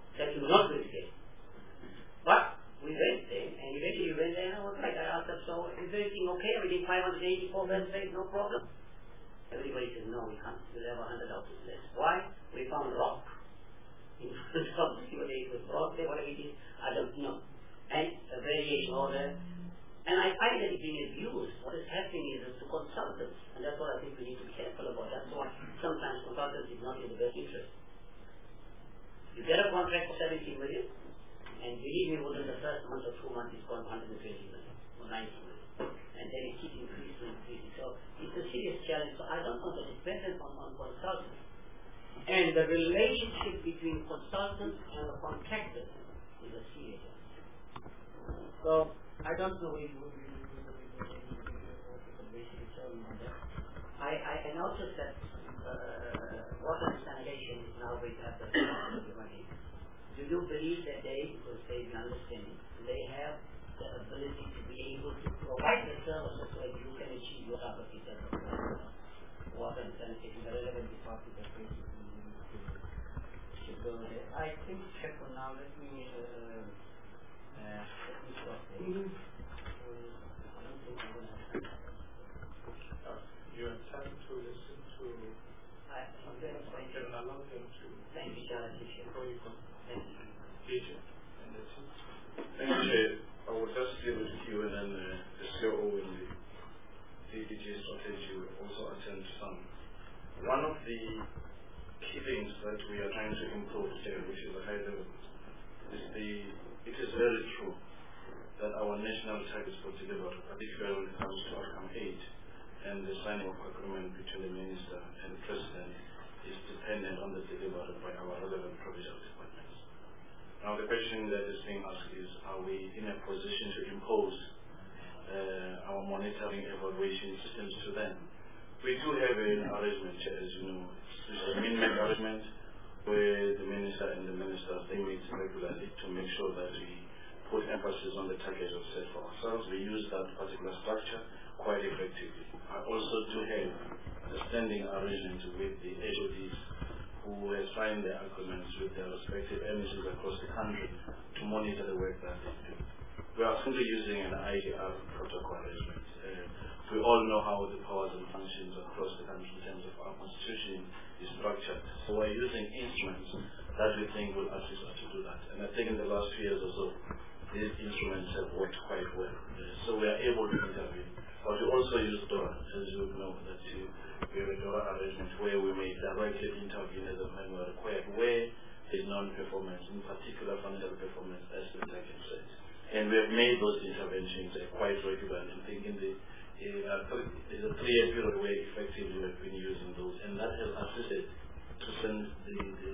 that you're not going to get. But we went there, and eventually we went there, and I was like, I asked them, so is everything okay? Everything 584 websites, no problem? Everybody said, no, we can't. We'll have 100 houses less. Why? We found rock. In front of the whether it was rock there, whatever it is, I don't know. And a variation order. And I find that it's being abused. What is happening is to consultants, and that's what I think we need to be careful about. That's why sometimes consultants is not in the best interest. You get a contract for 17 million, and believe me, within the first month or 2 months, it's gone 120 million or 90 million. And then it keeps increasing. So it's a serious challenge. So I don't want the dependence on consultants. And the relationship between consultants and the contractors is a serious challenge. So I don't know if you basically tell me on that. I noticed that water and sanitation is now going to have the money. Do you believe that they, because they've been understanding, they have the ability to be able to provide the services so that you can achieve your target in terms of water and sanitation, the relevant department that basically should go there? I think, check for now, let me stop there. I don't think I'm going to have you have time to listen to and allow them to thank you, Charles. before you can Thank you. engage it. And that's it. Thank you, Chair. I will just deal with you, and then the COO and the DPG strategy will also attend to some. One of the key things that we are trying to improve here, which is a high level, is it is very true that our national targets for delivery, particularly when it comes to outcome 8 and the signing of agreement between the Minister and the President, is dependent on the delivery by our relevant provincial departments. Now the question that is being asked is, are we in a position to impose our monitoring evaluation systems to them? We do have an arrangement, as you know, it's a minimum arrangement where the Minister and the Ministers, they meet regularly to make sure that we put emphasis on the targets we've set for ourselves. We use that particular structure quite effectively. I also do have a standing arrangement with the HODs who have signed their agreements with their respective embassies across the country to monitor the work that they do. We are simply using an IDR protocol arrangement. We all know how the powers and functions across the country in terms of our constitution is structured. So we're using instruments that we think will assist us to do that. And I think in the last 2 years or so, these instruments have worked quite well. So we are able to intervene. But we also use DORA, as you know, that we have a DORA arrangement where we may directly intervene as and when we are required, where there is non-performance, in particular financial performance, as the target says. And we have made those interventions quite regular. I think there's a 3-year period where effectively we have been using those, and that has assisted to send the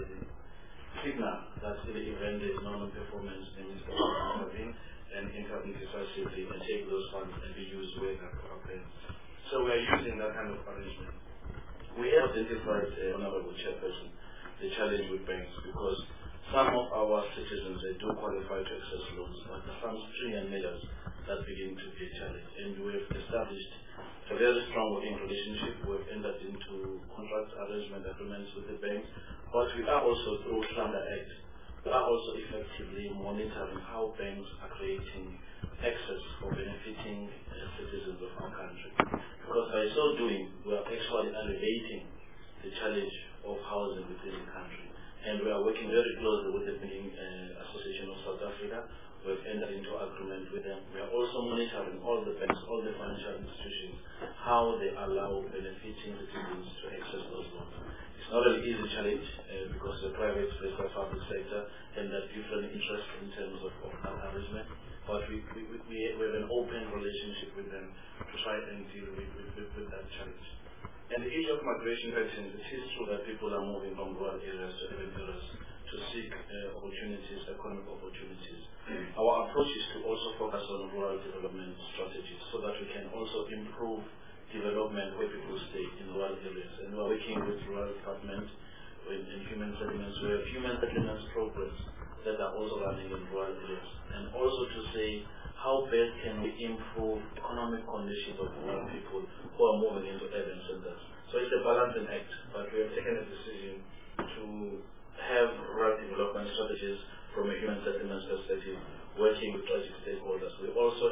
signal that in the event there is non-performance, the Minister will intervene and intervene decisively and take those funds and be used where they are appropriate. So we are using that kind of arrangement. We have identified, Honorable Chairperson, the challenge with banks because some of our citizens, they do qualify to access loans, but there are some stringent measures that begin to be a challenge. And we have established a very strong working relationship. We have entered into contract arrangement agreements with the banks, but we are also, through Slander Act, we are also effectively monitoring how banks are creating access for benefiting citizens of our country. Because by so doing, we are actually elevating the challenge of housing within the country. And we are working very closely with the Banking Association of South Africa. We have entered into agreement with them. We are also monitoring all the banks, all the financial institutions, how they allow benefiting citizens to access those loans. It's not an easy challenge because the private sector, public sector, and there are different interests in terms of that arrangement. But we have an open relationship with them to try and deal with that challenge. And the age of migration patterns, it is true that people are moving from rural areas to urban areas to seek opportunities, economic opportunities. Our approach is to also focus on rural development strategies so that we can also improve development where people stay in rural areas. And we are working with rural department in human settlements. We have human settlements programs that are also running in rural areas. And also to say, how best can we improve economic conditions of rural people who are moving into urban centers? So it's a balancing act, but we have taken a decision to have rural development strategies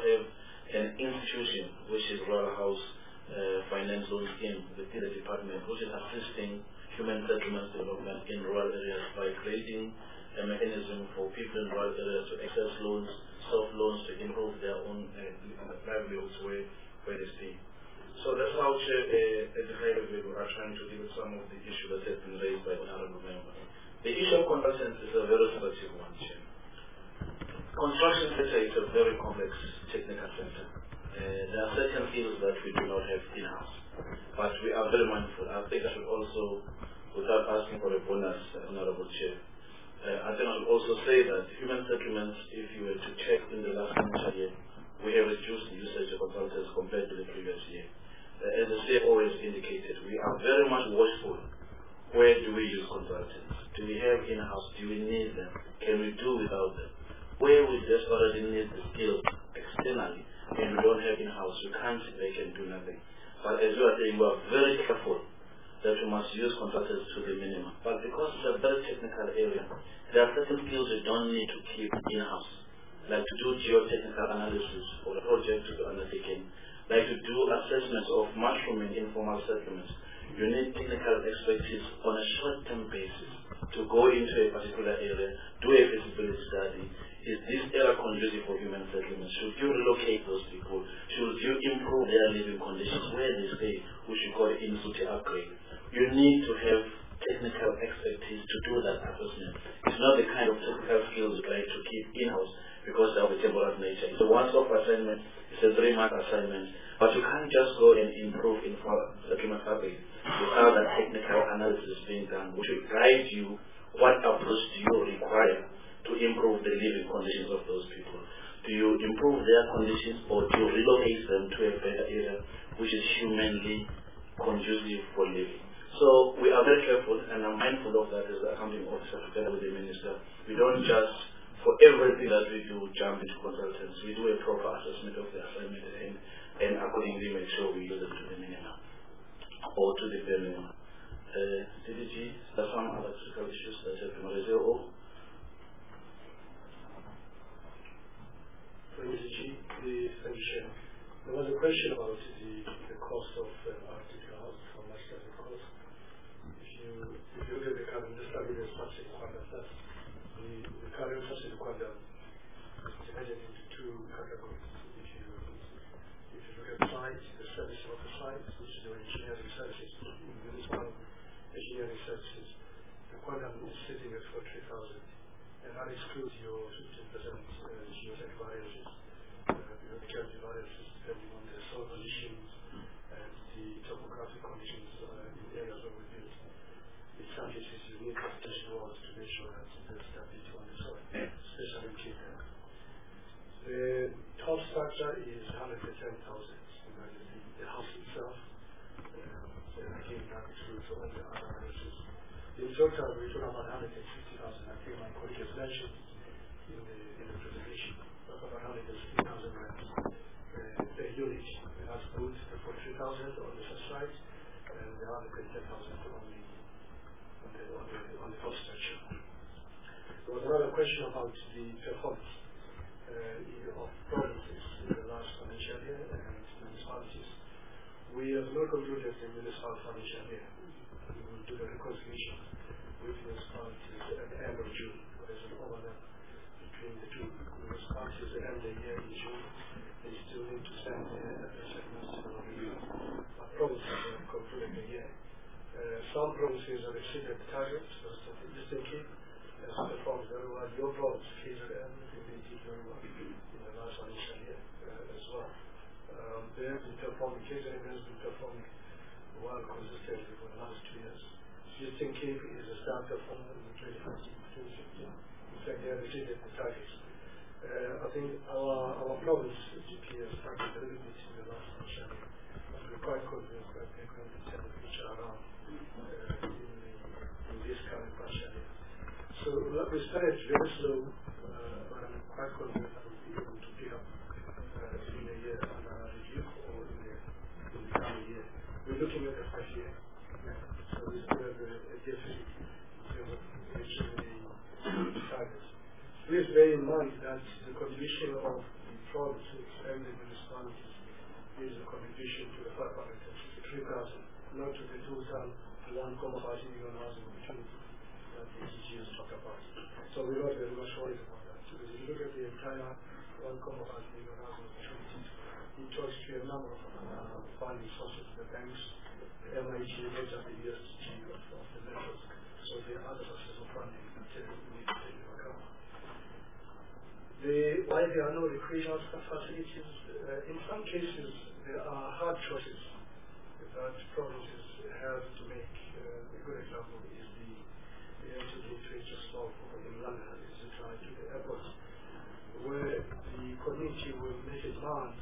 have an institution, which is Rural House Finance Loan Scheme within the department, which is assisting human settlement development in rural areas by creating a mechanism for people in rural areas to access loans, soft loans to improve their own livelihoods where they stay. So that's how, Chair, at the high level, we are trying to deal with some of the issues that have been raised by the honorable member. The issue of consultants is a very sensitive one, Chair. Construction sector is a very complex technical sector. There are certain fields that we do not have in-house, but we are very mindful. I think I should also, without asking for a bonus, Honorable Chair, I think I should also say that human settlements, if you were to check in the last financial year, we have reduced the usage of consultants compared to the previous year. As the CFO has indicated, we are very much watchful. Where do we use consultants? Do we have in-house? Do we need them? Can we do without them? Where we desperately need the skills externally and we don't have in-house, we can't sit back and do nothing. But as you are saying, we are very careful that we must use consultants to the minimum. But because it's a very technical area, there are certain skills we don't need to keep in-house, like to do geotechnical analysis for a project to be undertaken, like to do assessments of mushroom and informal settlements. You need technical expertise on a short-term basis to go into a particular area, do a feasibility study. Is this area conducive for human settlements? Should you relocate those people? Should you improve their living conditions where they stay, which you call in-city upgrade? You need to have technical expertise to do that assessment. It's not the kind of technical skills you'd like to keep in-house because they are of a temporary nature. It's a once-off assignment, it's a 3-month assignment, but you can't just go and improve informal settlement upgrade without that technical analysis being done, which will guide you what approach do you require to improve the living conditions of those people. Do you improve their conditions or do you relocate them to a better area which is humanly conducive for living? So we are very careful, and I'm mindful of that as the accounting officer together with the minister. We don't just, for everything that we do, jump into consultants. We do a proper assessment of the assignment and accordingly make sure we use it to the minimum or to the bare minimum. CDG, there are some other critical issues that have been raised. Thank you, Chair. There was a question about the cost of RTP house, how much does it cost? If you look at the current, just like the subsidy quantum, that's the current subsidy quantum is divided into 2 categories. If you look at sites, the service of the sites, which is your engineering services, municipal engineering services, the quantum is sitting at 43,000, and that excludes your 15% geotech variances. The geology variances depending on the soil conditions and the topographic conditions in areas where we build. In some cases, you need competition walls to make sure that there's stability on the soil, especially in Cape. The top structure is 110,000. That is the house itself. And again, that excludes all the other variances. In total, we're talking about 160,000. I think my colleague has mentioned in the presentation. That's about 160,000 rands per unit. And that's both the 43,000 on the subside and the 110,000 on the top structure. There was another question about the performance of provinces in the last financial year and municipalities. We have not concluded the municipal financial year. We will do the reconciliation with municipalities at the end of June. There's an overlap between the two municipalities that end the year in June. They still need to send their assessments to the review. But provinces have concluded the year. Some provinces have exceeded the targets. For instance, the Eastern Cape has performed very well. Your province, KZN, they did very well in the last financial year as well. They have been performing, KZN has been performing well consistently for the last 2 years. Eastern Cape is a star performer in 2015. In fact, they have exceeded the targets. I think our province GP has struggled a little bit in the last financial year, but we're quite convinced that they're going to turn the picture around in this current financial year. So we started very slow, but I'm quite confident that we'll be able to pick up in the year under review or in the coming year. We're looking at the 5-year. So we still have a deficit in terms of reaching the targets. Please bear in mind that the contribution of the all the things, every municipality is a contribution to the 563,000, not to the total 1.5 million housing opportunity that the DG has talked about. So we're not very much worried about that. Because if you look at the entire 1.5 million housing opportunities, it talks to a number of funding sources, the banks, the MIG, the ESG of the network. So there are other sources of funding that we need to take into account. Why there are no recreational facilities, in some cases there are hard choices that provinces have to make. A good example is the MTD just solved in London, etc., to the airport, where the community will make a demand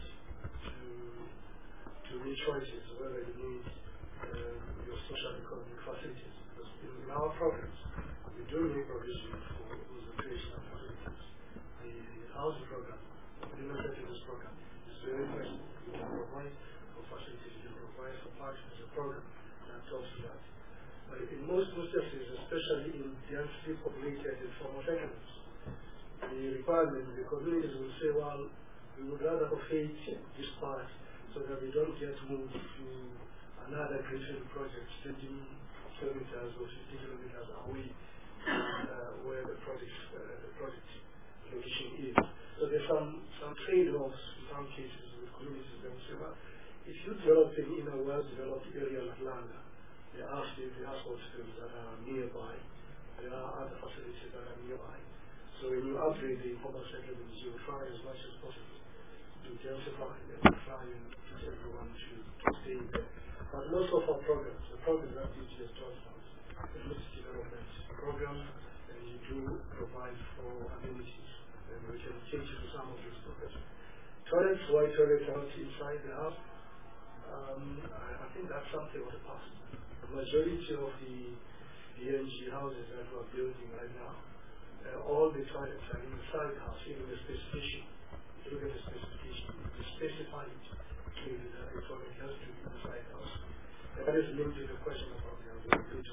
to make choices whether you need your social economic facilities. Because in our programs, we do make provision for those recreational facilities. The housing program, the university program, is very flexible. You can provide for facilities, you can provide for parks. There's a program that talks to that. But in most instances, especially in densely populated informal settlements, the requirement, the communities will say, well, we would rather offset this part so that we don't get moved to another greenfield project 20 kilometers or 50 kilometers away where the project location is. So there's some trade-offs in some cases with communities that say, well, if you develop in a well-developed area like Landa, there are hospitals that are nearby, there are other facilities that are nearby. So when you upgrade the informal settlements, you try as much as possible to densify and try and get everyone to stay there. But most of our programs, the programs that DG has talked about, the youth development program, and you do provide for amenities, and we can change to some of these programs. Toilets, why toilets are not inside the house? I think that's something of the past. The majority of the DNG houses that we're building right now, all the toilets are inside the house, even the specification. If you look at the specification, you specify it clearly that the toilet has to be inside the house. And that is linked to the question about the availability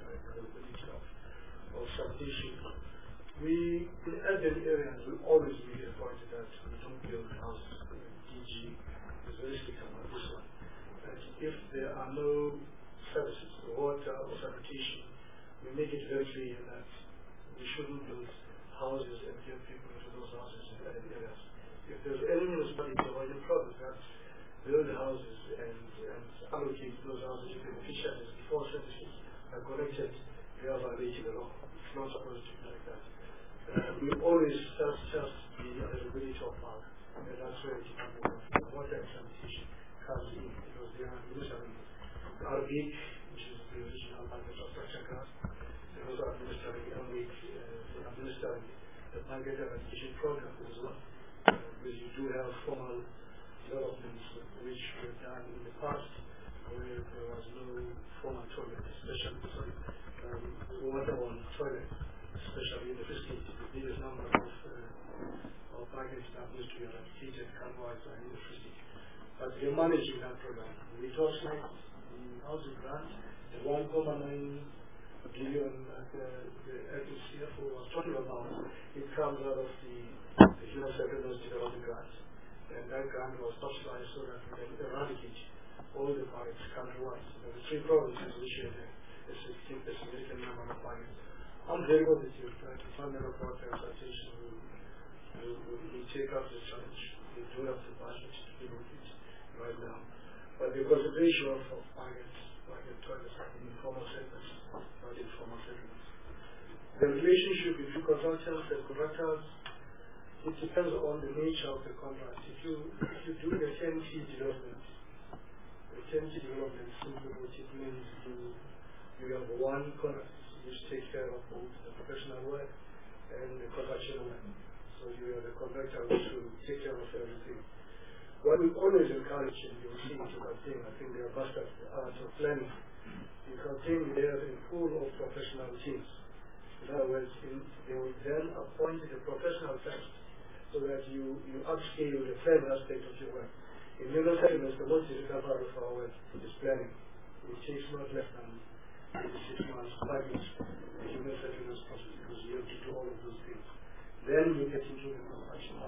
of sanitation. We, in urban areas, will always be the point that we don't build houses. DG is very strict about this one. That if there are no services, water or sanitation, we make it very clear that we shouldn't build houses and get people into those houses in urban areas. If there's any municipality or any province that build houses and allocate those houses to beneficiaries before services are connected, they are violating the law. It's not supposed to be like that. We always test the availability of power, and that's where the water and sanitation comes in, because they are administering RBIC, which is the original market infrastructure grant. They also are administering MWIC, administering the market eradication program as well. Because you do have formal developments which were done in the past where there was no formal toilet, especially water-on toilet, especially in the facility. The biggest number of migrants that used to be eradicated country-wise are in the facility. But we're managing that program. We talked like the housing grant, the 1.9 billion that the CFO was talking about, it comes out of the Human Settlements Development Grant. And that grant was subsidized so that we can eradicate all the pirates country-wide. So the 3 provinces which had a significant number of pirates. I'm very positive that the Department of Water and Sanitation will take up the challenge. They do have the budget to deal with it right now. But the consideration of pirates, like the toilets, in informal settlements, not informal settlements. The relationship between consultants and contractors, it depends on the nature of the contract. If you do the TNT development, simply what it means you have one contract which takes care of both the professional work and the contractual work. So you have the contractor which will take care of everything. What we always encourage, and you'll see to Gauteng, I think they are mastered the art of planning. In Gauteng, they have a pool of professional teams. In other words, they will then appoint the professional first, so that you upscale the planning aspect of your work. In human settlements, the most difficult part of our work is planning. It takes not less than 6 months, 5 years, the human settlements process, because you have to do all of those things. Then you get into the construction part.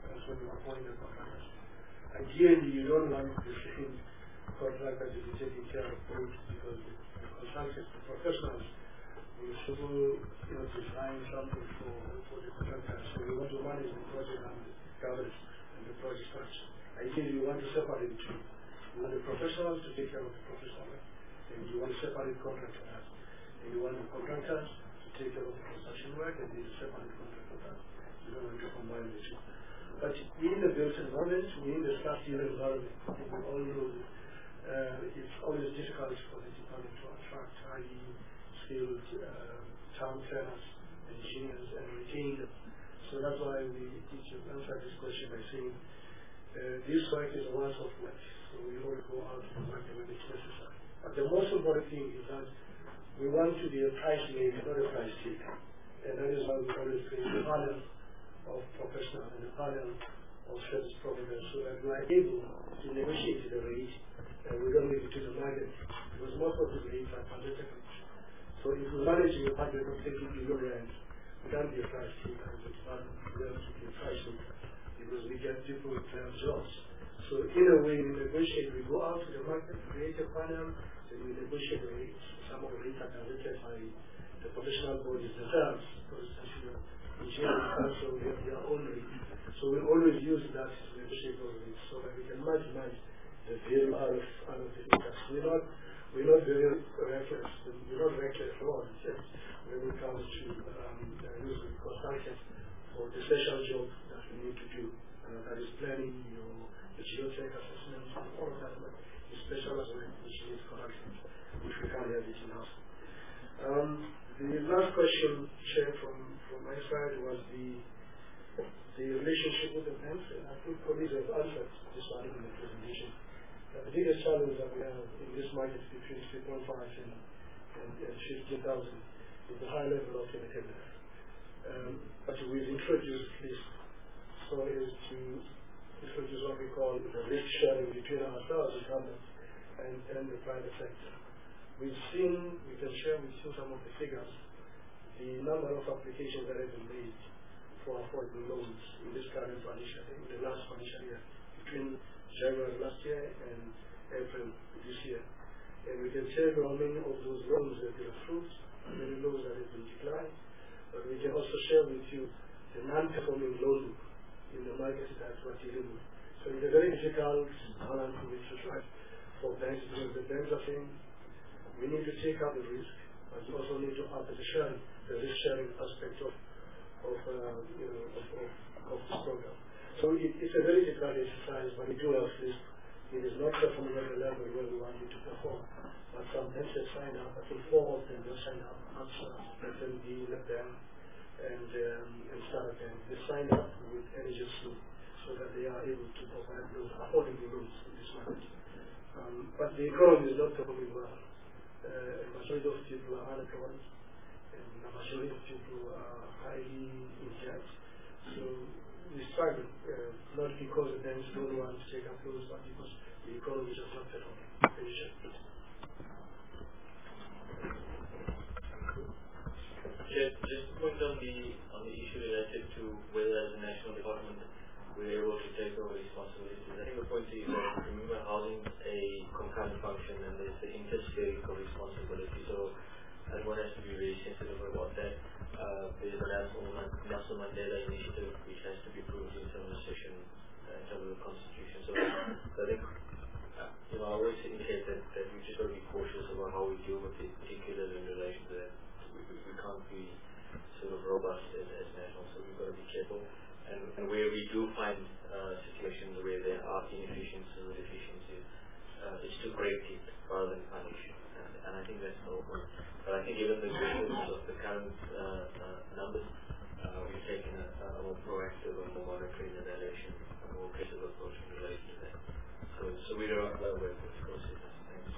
That's when you appoint the contractors. Ideally, you don't want the same contractor to be taking care of both, because the consultants, the professionals, will struggle, design something for the contractor. So we want to manage the project and the governance and the project structure. Ideally, you want to separate the two. You want the professionals to take care of the professionals, and you want to separate contractors. And you want the contractors to take care of the construction work, and you separate contractors. You don't want to combine the two. But in the built environment, in the start-year environment, we all know it's always difficult for the department to attract highly skilled town planners, engineers, and retain them. So that's why we answer this question by saying this work is a once-off work, so we only go out to the market when it's necessary. But the most important thing is that we want to be a price maker, not a price taker. And that is why we always create a panel of professionals and a panel of service providers, so that we are able to negotiate the rate, and we don't leave it to the market, because most of the rates are budgeted. So if we manage the budget of taking below rent, we can't be a price taker, but we have to be a price taker, because we get people to have jobs. So in a way, we negotiate, we go out to the market, create a panel, and we negotiate the rates. Some of the rates are directed by the professional bodies themselves, for instance, engineering council, we have their own rate. So we always use that to negotiate those rates, so that we can maximize the value out of the interest. We're not very reckless. We're not reckless at all. When it comes to using consultants for the special job that we need to do, that is planning, the geotech assessments, and all of that, but the special as well, which needs consultants, which we can't have it in-house. The last question, Chair, from my side was the relationship with the banks, and I think colleagues have answered this one in the presentation. The biggest challenge that we have in this market between 3.5 and 15,000 is the high level of indebtedness. But we've introduced this so as to introduce what we call the risk sharing between ourselves, the government, and the private sector. We can share with you some of the figures, the number of applications that have been made for affordable loans in this current financial year, in the last financial year, between January last year and April this year. And we can tell you how many of those loans have been approved, how many loans that have been declined, but we can also share with you the non-performing loan book in the market that we're dealing with. So it's a very difficult balance to strike for banks, because the banks are saying we need to take up the risk, but you also need to have the risk sharing aspect of this program. So it's a very difficult exercise, but we do have risk. It is not performing at the level where we want it to perform. But some banks have signed up, I think 4 of them have signed up, FNB, NetBank, and Standard Bank. They signed up with NHS so that they are able to provide those affordable loans in this market. But the economy is not performing well. A majority of people are unemployed, and the majority of people are highly in debt. So we struggle, not because the banks don't want to take up loans, but because the economy is not performing. Just a point on the issue related to whether as a national department we're able to take over responsibilities. I think the point is that, remember, housing is a concurrent function, and there's the interstate of responsibility. So one has to be very sensitive about that. There's a Nelson Mandela initiative which has to be approved in terms of session, in terms of the constitution. So I think I always indicate that we just got to be cautious about how we deal with it, particularly in relation to that. We can't be sort of robust as national, so we've got to be careful. And where we do find situations where there are inefficiencies or deficiencies, it's to correct it rather than punish. And I think that's the whole point. But I think given the greatness of the current numbers, we've taken a more proactive and more monitoring evaluation, a more aggressive approach in relation to that. So we are well aware of this process. Thanks.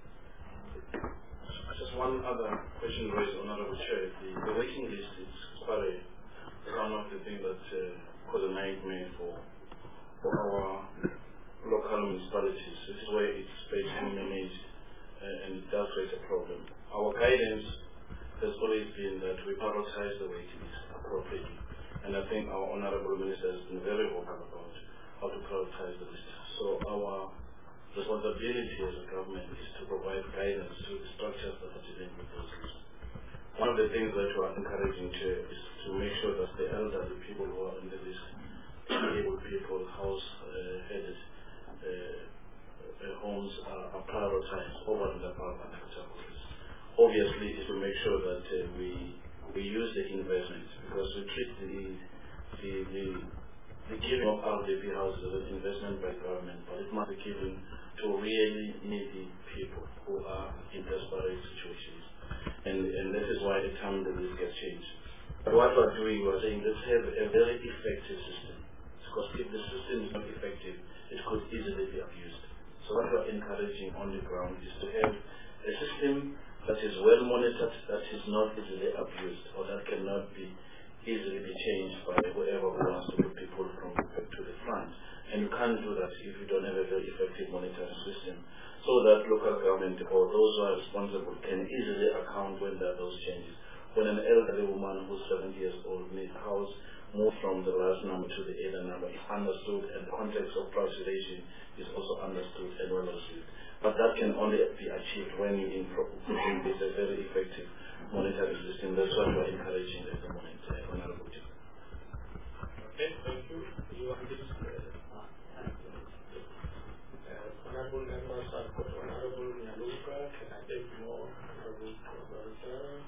Just one other question raised on Honorable Chair. The waiting list is quite one of the things that cause a nightmare for our local municipalities. This is where it's basically managed, and it does create a problem. Our guidance has always been that we prioritize the waiting list appropriately. And I think our Honorable Minister has been very vocal about how to prioritize the list. So our responsibility as a government is to provide guidance to the structures that are dealing with those lists. One of the things that we are encouraging is to make sure that the elderly people who are on the list, disabled people, house-headed homes are prioritized over and above unacceptable lists. Obviously, is to make sure that we use the investment, because we treat the giving of RDP houses as an investment by government, but it must be given to really needy people who are in desperate situations. And this is why the time the list gets changed. But what we're doing, we're saying let's have a very effective system. Because if the system is not effective, it could easily be abused. So what we're encouraging on the ground is to have a system that is well monitored, that is not easily abused, or that cannot be easily be changed by whoever wants to put people from the back to the front. And you can't do that if you don't have a very effective monitoring system, so that local government or those who are responsible can easily account when there are those changes. When an elderly woman who's 70 years old needs a house, move from the last number to the other number is understood, and the context of prioritization is also understood and well received. But that can only be achieved when you implement a very effective monetary system. That's what we're encouraging at the moment, Honorable Chair. Okay, thank you. You want this? Honorable members, I've got Honorable Nyaluka. Can I take more? Honorable Provider.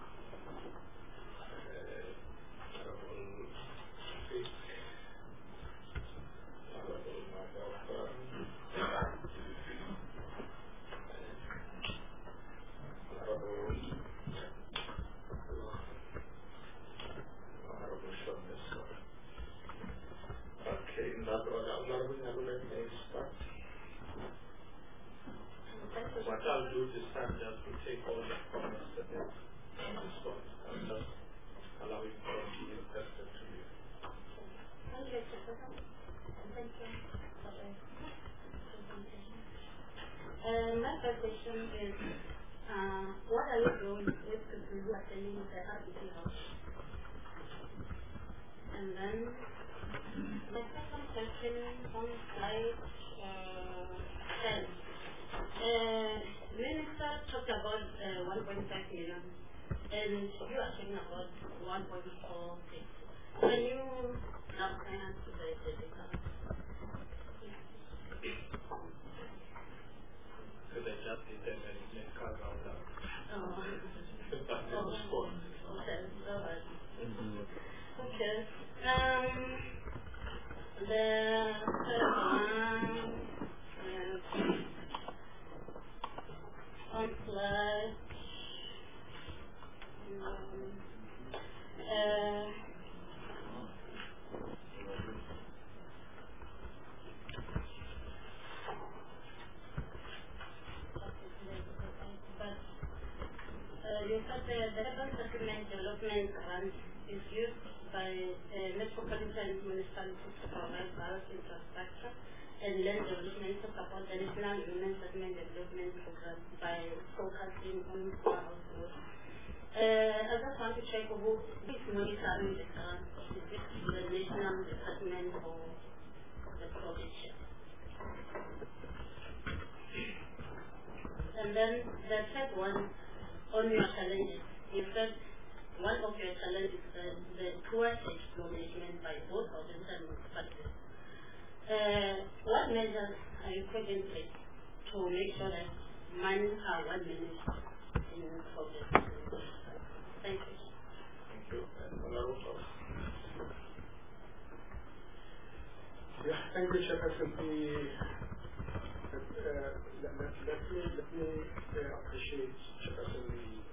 What I'll do this time just to take all the comments that are on this point and just allow it to be invested to you. Thank you, Mr. President. Thank you for the presentation. My first question is, what are you doing with people who are attending the RDP house? And then my second question on slide 10. Minister talked about 1.5 million, and you are talking about 1.46. Can you now answer the data? Could I just determine and carve out that? Okay. The third one. On slide you said the urban settlement development grant is used by metropolitan municipalities to provide bus infrastructure and land development to support the national human settlement development program by focusing on households. I just want to check who is monitoring the grant. Is it the national department or the provincial? And then the third one, on your challenges, you said one of your challenges is the poor flow management by both provinces and municipalities. What measures are you putting in place to make sure that money are well managed in provinces? Thank you. Thank you. Yeah, thank you, Chairperson. Let me appreciate, Chairperson,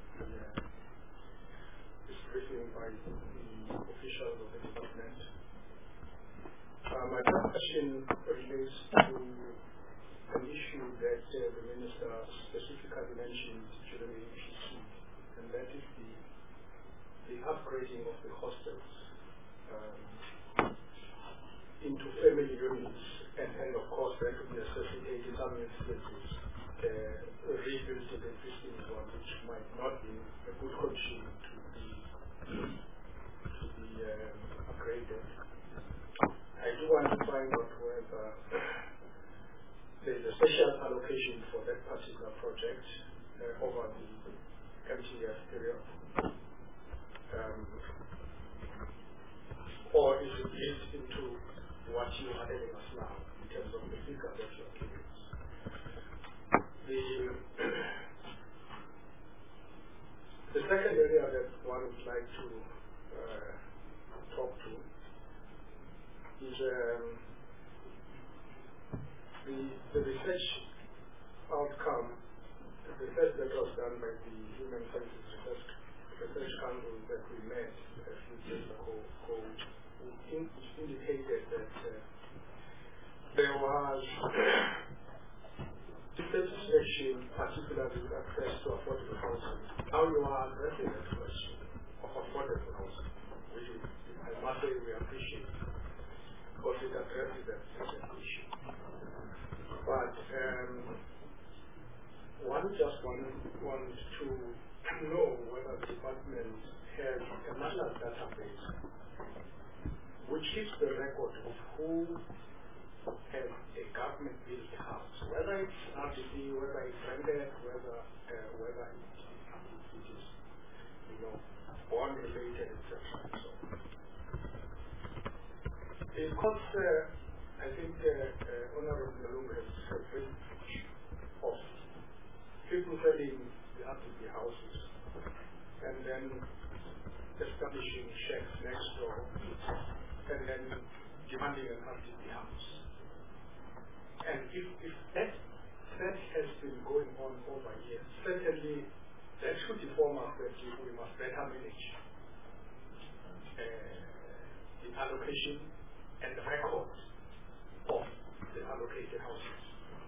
this briefing by the officials of the department. My first question relates to an issue that the Minister specifically mentioned during the EPC, and that is the upgrading of the hostels into family units, and of course that would necessitate in some instances rebuilding the existing one, which might not be in a good condition to be what you are telling us now in terms of the figure that you are giving us. The second area that one would like to talk to is the research outcome, the research that was done by the Human Services Research Council that we met a few days ago, which indicated that there was dissatisfaction, particularly with access to affordable housing. Now you are addressing that question of affordable housing, which I must say we appreciate, because it addresses that issue. But one just wants to know whether the department has a national database which keeps the record of who has a government-built house, whether it's RDP, whether it's rented, whether it is, bond-related, etc. So, because I think Honorable Malunga has written of people selling the RDP houses and then establishing shacks next door and then demanding an RDP house. And if that has been going on over years, certainly that should inform us that we must better manage the allocation and the records of the allocated houses.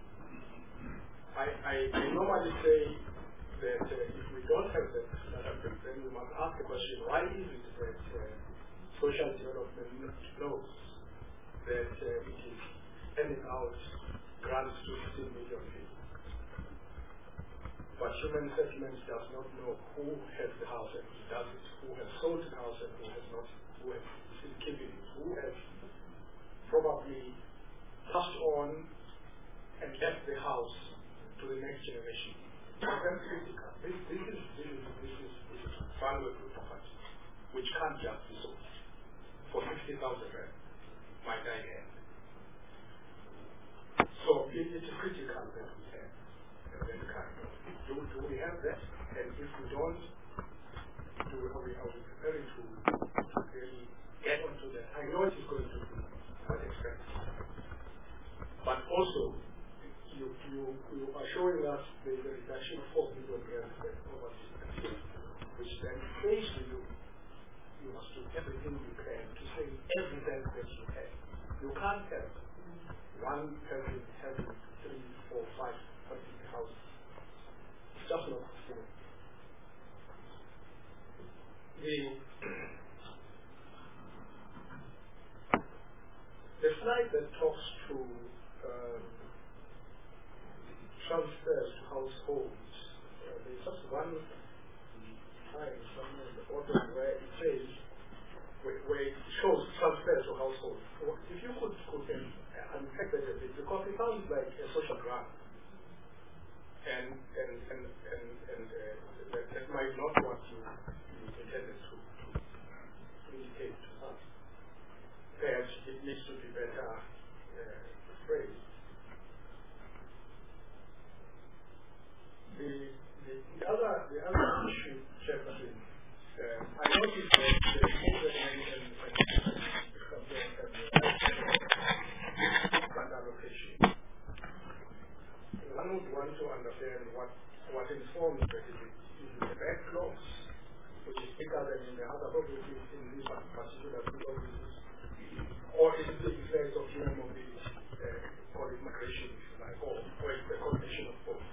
I normally say that if we don't have that database, then we must ask the question, why is it that social development knows that it is handing out grants to 15 million people, but human settlements does not know who has the house and who does it, who has sold the house and who has not, who has been keeping it, who has probably passed on and left the house to the next generation. That's critical. This is valuable property, which can't just be sold for 60,000 rand, might I add. So it is critical that we have that kind of. Do we have that? And if we don't, are we preparing to really get onto that? I know it is going to be quite expensive, but also you are showing us the reduction of 4 million rand over this year, which then says to you, you must do everything you can to save every cent that you have. You can't have one person having 3, 4, 5 houses. It's just not possible. The slide that talks to transfers to households, there's just one slide somewhere in the bottom where it says, where it shows transfers to households. If you could unpack that a bit, because it sounds like a social grant, and that might not what you intended to indicate to us. Perhaps it needs to be better phrased. The other issue, Chairperson, I noticed that the fund allocation. One would want to understand what informs that it is the backlogs, which is bigger than in the other provinces in this particular provinces, or is it the effect of human mobility, or migration, if you like, or it's a combination of both.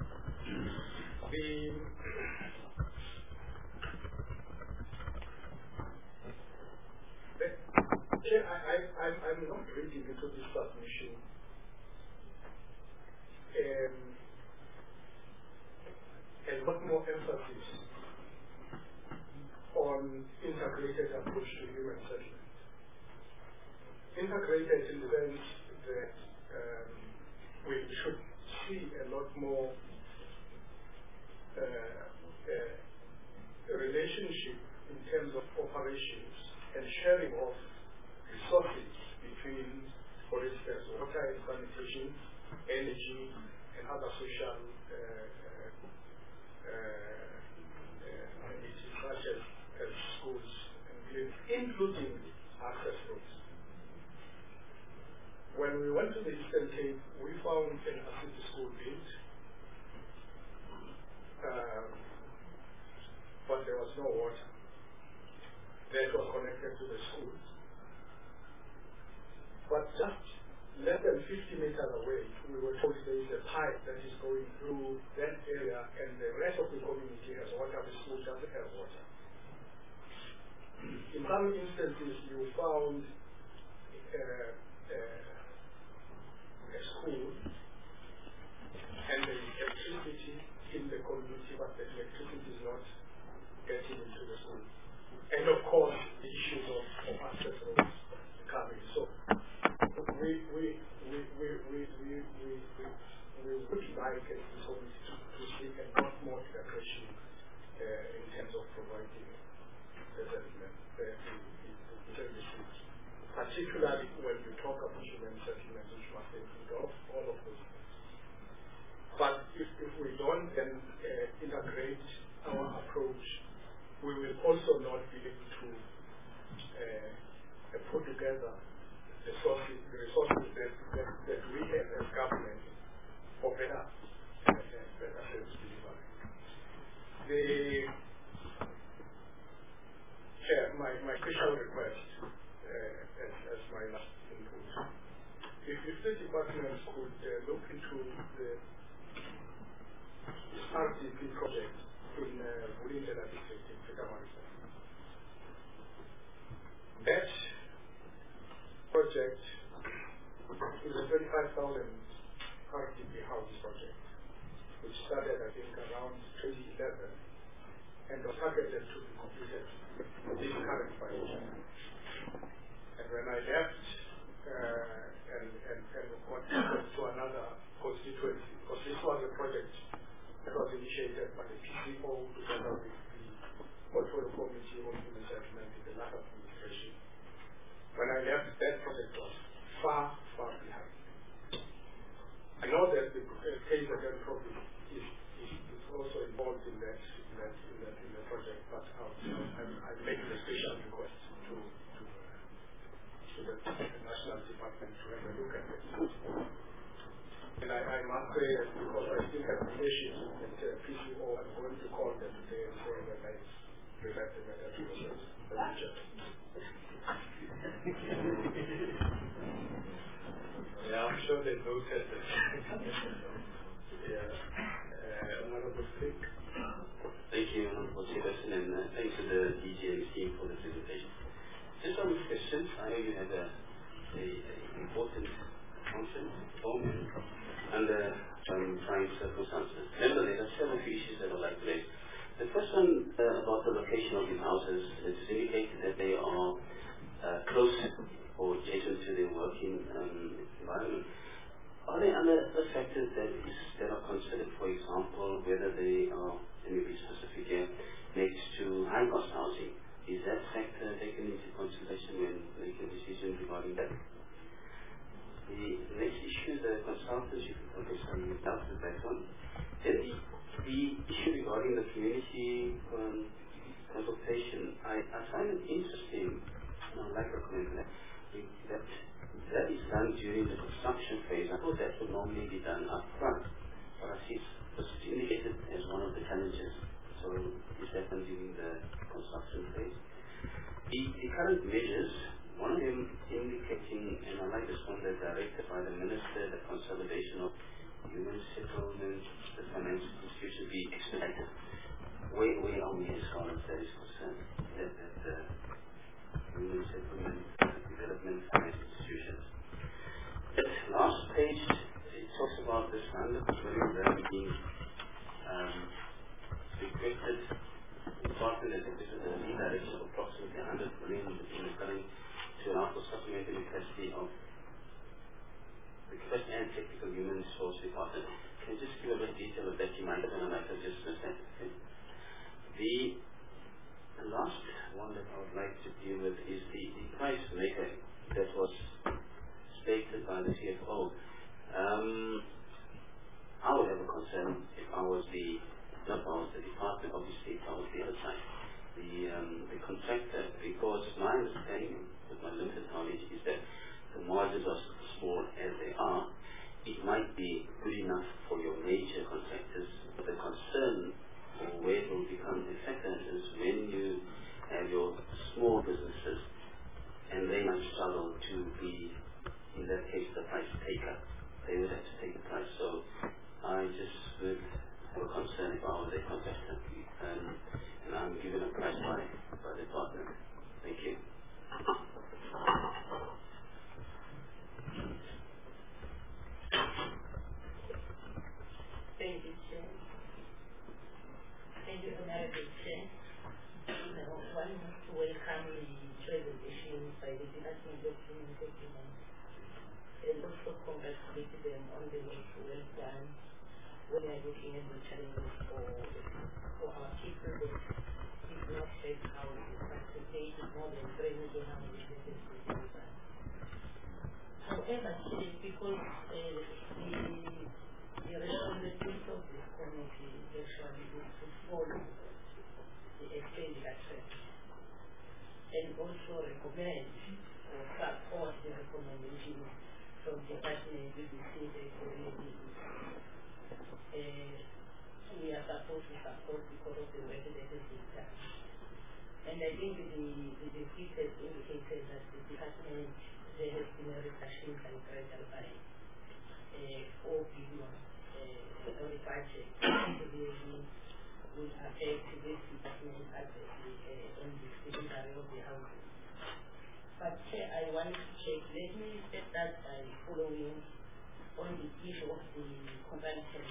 I'm not reading into this submission a lot more emphasis on integrated approach to human settlement. Integrated in the sense that we should see a lot more relationship in terms of operations and sharing of resources between for instance, water and sanitation, energy, and other social amenities such as schools and clinics, including access roads. When we went to the Eastern Cape, we found an city school built, but there was no water. That was connected to the schools. But just less than 50 meters away, we were told there is a pipe that is going through that area, and the rest of the community has water. The school doesn't have water. In some instances, you found a school and the electricity in the community, but the electricity is not getting into the school. And of course, the issues of access roads coming. So we would like as the community to see a lot more integration in terms of providing settlement services, particularly when you talk about human settlements, which must include all of those things. But if we don't then integrate our approach, we will also not be able to put together the resources that we have as government for better service delivery. My special request as my last input, if the department could look into the RDP project in Bulindela district in Pietermaritzburg. That project is a 25,000 RDP house project, which started I think around 2011 and was targeted to be completed this current financial year. And when I left and went to another constituency, because this was a project that was initiated by the PCO together with the Portfolio Committee on Human Settlement in the last administration. When I left, that project was far, far behind. I know that the case again problem is also involved in that project, but I'm making a special request to the National Department to have a look at it. And I must say, because I still have relations with the PCO, I'm going to call them today and say that I relate the matter to the region. Yeah, I'm sure they noted it. Honorable Stick. Thank you, Honorable Chairperson, and thanks to the DGA team for the presentation. Just one question. I know you have an important function under trying circumstances. Remember, there are several issues that I'd like to raise. The first one about the location of these houses is indicated that they are close or adjacent to their working environment. Are there other factors that are considered, for example, whether they are, let me be specific here, next to high-cost housing? Is that factor taken into consideration when making decisions regarding that? The next issue, the consultants, you can probably dealt with that one. Then the issue regarding the community consultation, I find it interesting, and I'd like to comment on that is done during the construction phase. I thought that would normally be done up front, but I see it's indicated as one of the challenges. So is that done during the construction phase? The current measures, one of them indicating, and I like this one, that directed by the Minister, the consolidation of human settlement, the financial institutions be expedited. Where are we as far as that is concerned? That the human settlement, development, financial institutions. That last page, it talks about this 100 million being requested in partner that this is a redirection of approximately 100 million in the current to allow for supplementary capacity of the capacity and technical human resource department. Can you just give a bit of detail of that? You might have, and I might have just missed that. Okay. The last one that I would like to deal with is the price maker that was stated by the CFO. I would have a concern if I was the department, obviously if I was the other side, the contractor, because my understanding with my limited knowledge is that the margins are small as they are. It might be good enough for your major contractors, but the concern or where it will become a factor is when you have your small businesses and they might struggle to be, in that case, the price taker. They would have to take the price. So I just would have a concern if I was a contractor and I'm given a price by the partner. Thank you. Thank you, Chair. Thank you, Honorable Chair. One wants to welcome the presentation by the Department of Human Settlement and also congratulate them on the work well done when they are looking at the challenges for our people that did not have houses, participate more than 3 million houses in this program. However, because the responsibility of this committee actually is to follow the expenditure trend and also recommend or support the recommendation from the Department of the we are supposed to support because of the way that it is done. And I think the features indicated that the department, there has been a reduction by greater by 4 billion on the budget. Will affect this department adversely on the delivery of the houses. But I want to check, let me start by following on the issue of the convention.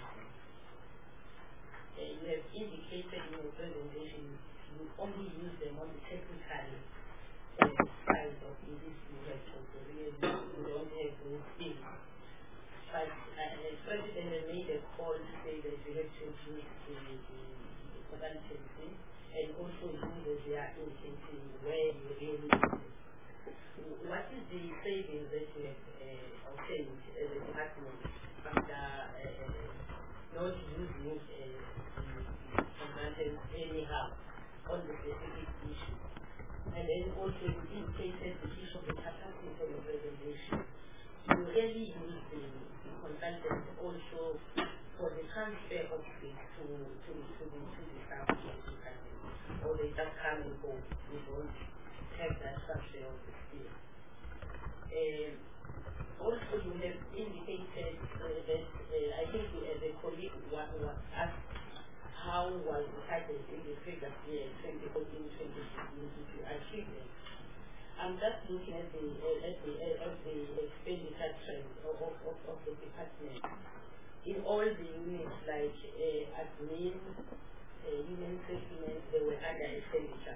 You have indicated in your presentation you only use them on the technical side of this you don't have those things. But the President made a call to say that you have to use the convention and also use their intention where you really use it. What is the savings that you have obtained as a department under not using the convention anyhow on the specific issue? And then also you indicated the issue of the capacity for your presentation. You really use the consultants also for the transfer of it to the staff of the department, or they just come and go. We don't have that transfer of the skill. Also, you have indicated that I think the colleague was asked how was the target in the previous year, 2014-2015, if you achieved it. I'm just looking at the expenditure trend of the department. In all the units like admin, human settlement, they were under expenditure.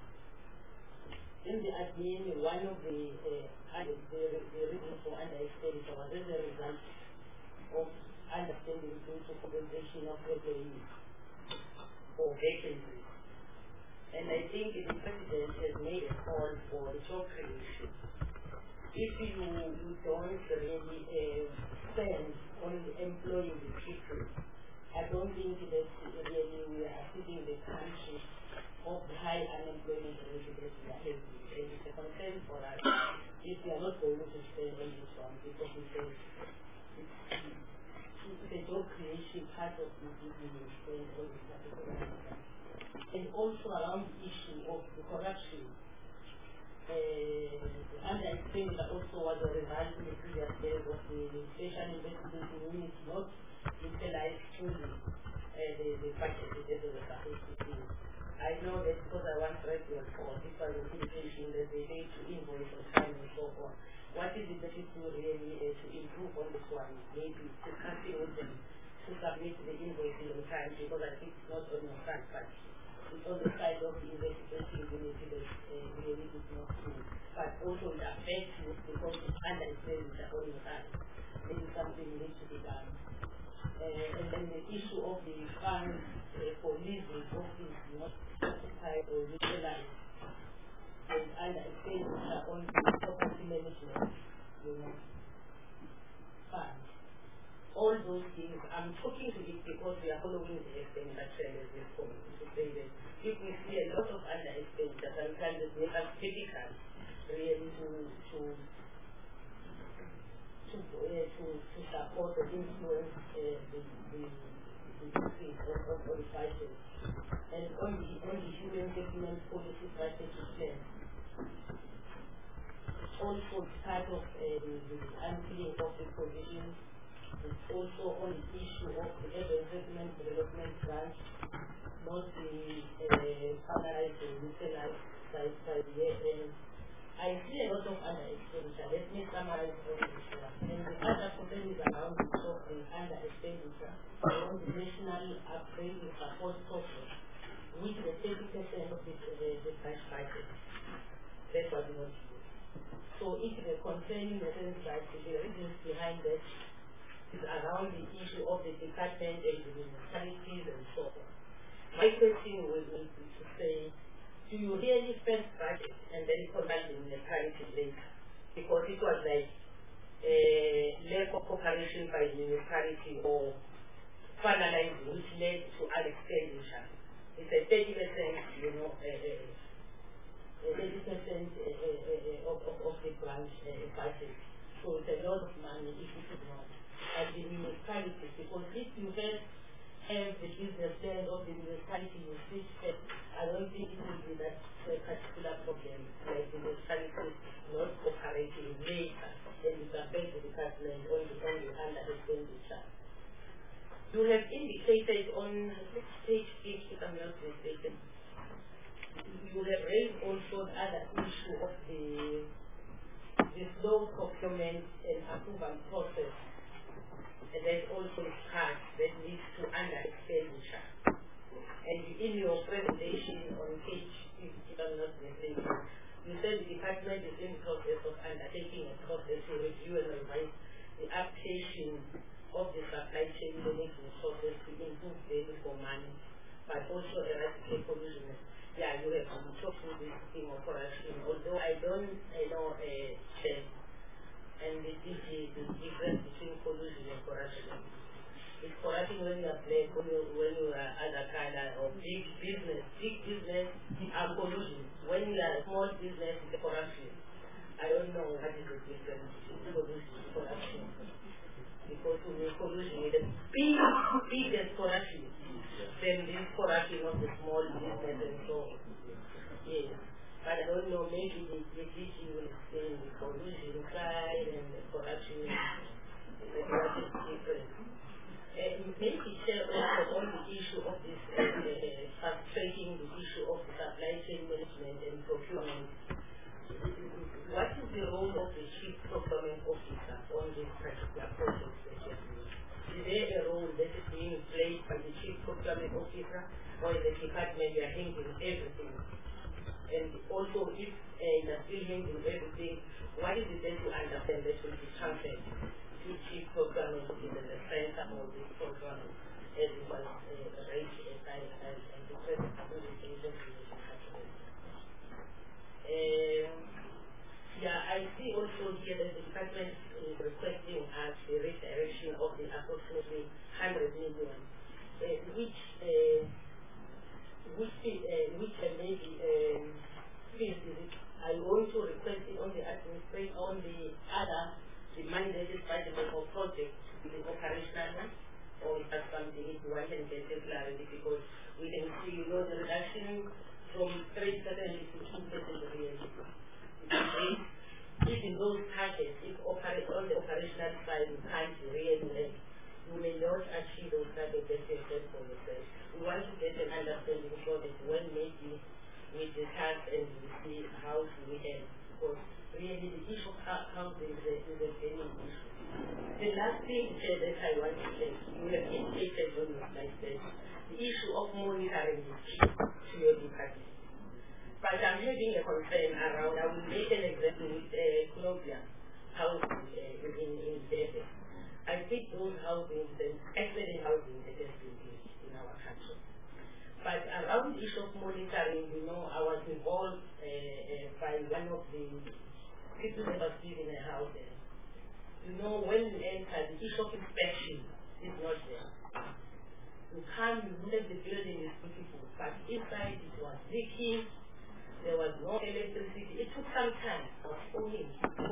In the admin, one of the reasons for under expenditure was as a result of understanding due to compensation of employees or vacancies. And I think the President has made a call for job creation. If you don't really spend on employing the people, I don't think that really we are feeding the country of the high unemployment rate that we are having. And it's a concern for us if we are not going to spend on this one, because we say it's the job creation part of the business and all this particular. And also around the issue of the corruption. Under expenditure also was a result in the previous days of the special investigation unit not utilized fully the budget that they were supposed to do. I know that because I once read your report, this was an indication that they need to invoice on time and so on. What is it that you do really to improve on this one? Maybe discussing with them to submit the invoices on time, because I think it's not on your front, but it's on the side of the investigation unity that really is not true. But also it affects you because it's under expenditure on your side. This is something needs to be done. And then the issue of the funds for leasing office not occupied or utilized and under expenditure on the property management, you know. fund. All those things, I'm talking to it because we are following the expenditure trend as this point to say that if we see a lot of under expenditure, sometimes it makes us difficult really to support or influence the increase of the prices. And on the human development policy strategy plan, also part of the unfilling of the provisions. It's also on the issue of the urban development grant, not the finalized and utilized by the year end. I see a lot of under expenditure. Let me summarize all this here. And the other problem is around the under expenditure around the national upgrading support program, which is 30% of the cash budget. That's what we want to do. So if the concerning the reasons behind that is around the issue of the department and the municipalities and so on. My question will be to say, do you really spend budget and then consult the municipality later? Because it was like lack of cooperation by the municipality or finalizing, which led to an expenditure. It's a 30%, 30% of the branch budget. So it's a lot of money if you could not. At the municipalities, because if you have the business plans of the municipality you switch at, I don't think it will be that particular problem, like the municipality not cooperating later and you can beg the department on the under expenditure. You have indicated on page 6, if I'm not mistaken, you have raised also the other issue of the slow procurement and approval process. And there's also a part that leads to under expenditure. And in your presentation on page 50, if I'm not mistaken, you said the department is in the process of undertaking a process to review and revise the application of the supply chain management process to improve value for money, but also eradicate collusion. Yeah, you have been talking this thing of corruption, although I don't know and the difference between collusion and corruption. It's corruption when you are black, when you are other color, or big business are collusion. When you are small business, it's corruption. I don't know what is the difference between collusion and corruption. Because when you collusion is the biggest corruption, then this corruption of the small business and so on. Yes. But I don't know, maybe the DG will say the collusion side and the corruption is different. Maybe share also on the issue of this, frustrating the issue of the supply chain management and procurement. What is the role of the chief procurement officer on this particular project that you are doing? Is there a role that is being played by the chief procurement officer, or is the department you are handling everything? And also, if you're still handling everything, what is it that you understand that will be transferred to chief procurement officer in the center of this program, as it was raised by the president of the agency? Yeah, I see also here that the department is requesting us the redirection of the approximately 100 million, which maybe please, I want to request it on the administration, on the other, the money that is budgeted for projects, the operational one, or is that something if one can get the clarity, because we can see, the reduction from 3% to 2% really. If in those targets, if on the operational side you can't really, you may not achieve those targets that you set for yourself. We want to get an understanding so that when maybe we discuss and we see how to help, because really the issue of housing is a very issue. The last thing that I want to say, you have indicated on your slide that the issue of monitoring is key to your department. But I'm having a concern around, I will make an example with Colombia housing in Durban. I think those housing, excellent housing that has been built in our country. But around the issue of monitoring, I was involved by one of the people that was living in a house. you know, when you enter, the issue of inspection is not there. You come, you look at the building is beautiful, but inside it was leaking, there was no electricity. It took some time. I was phoning.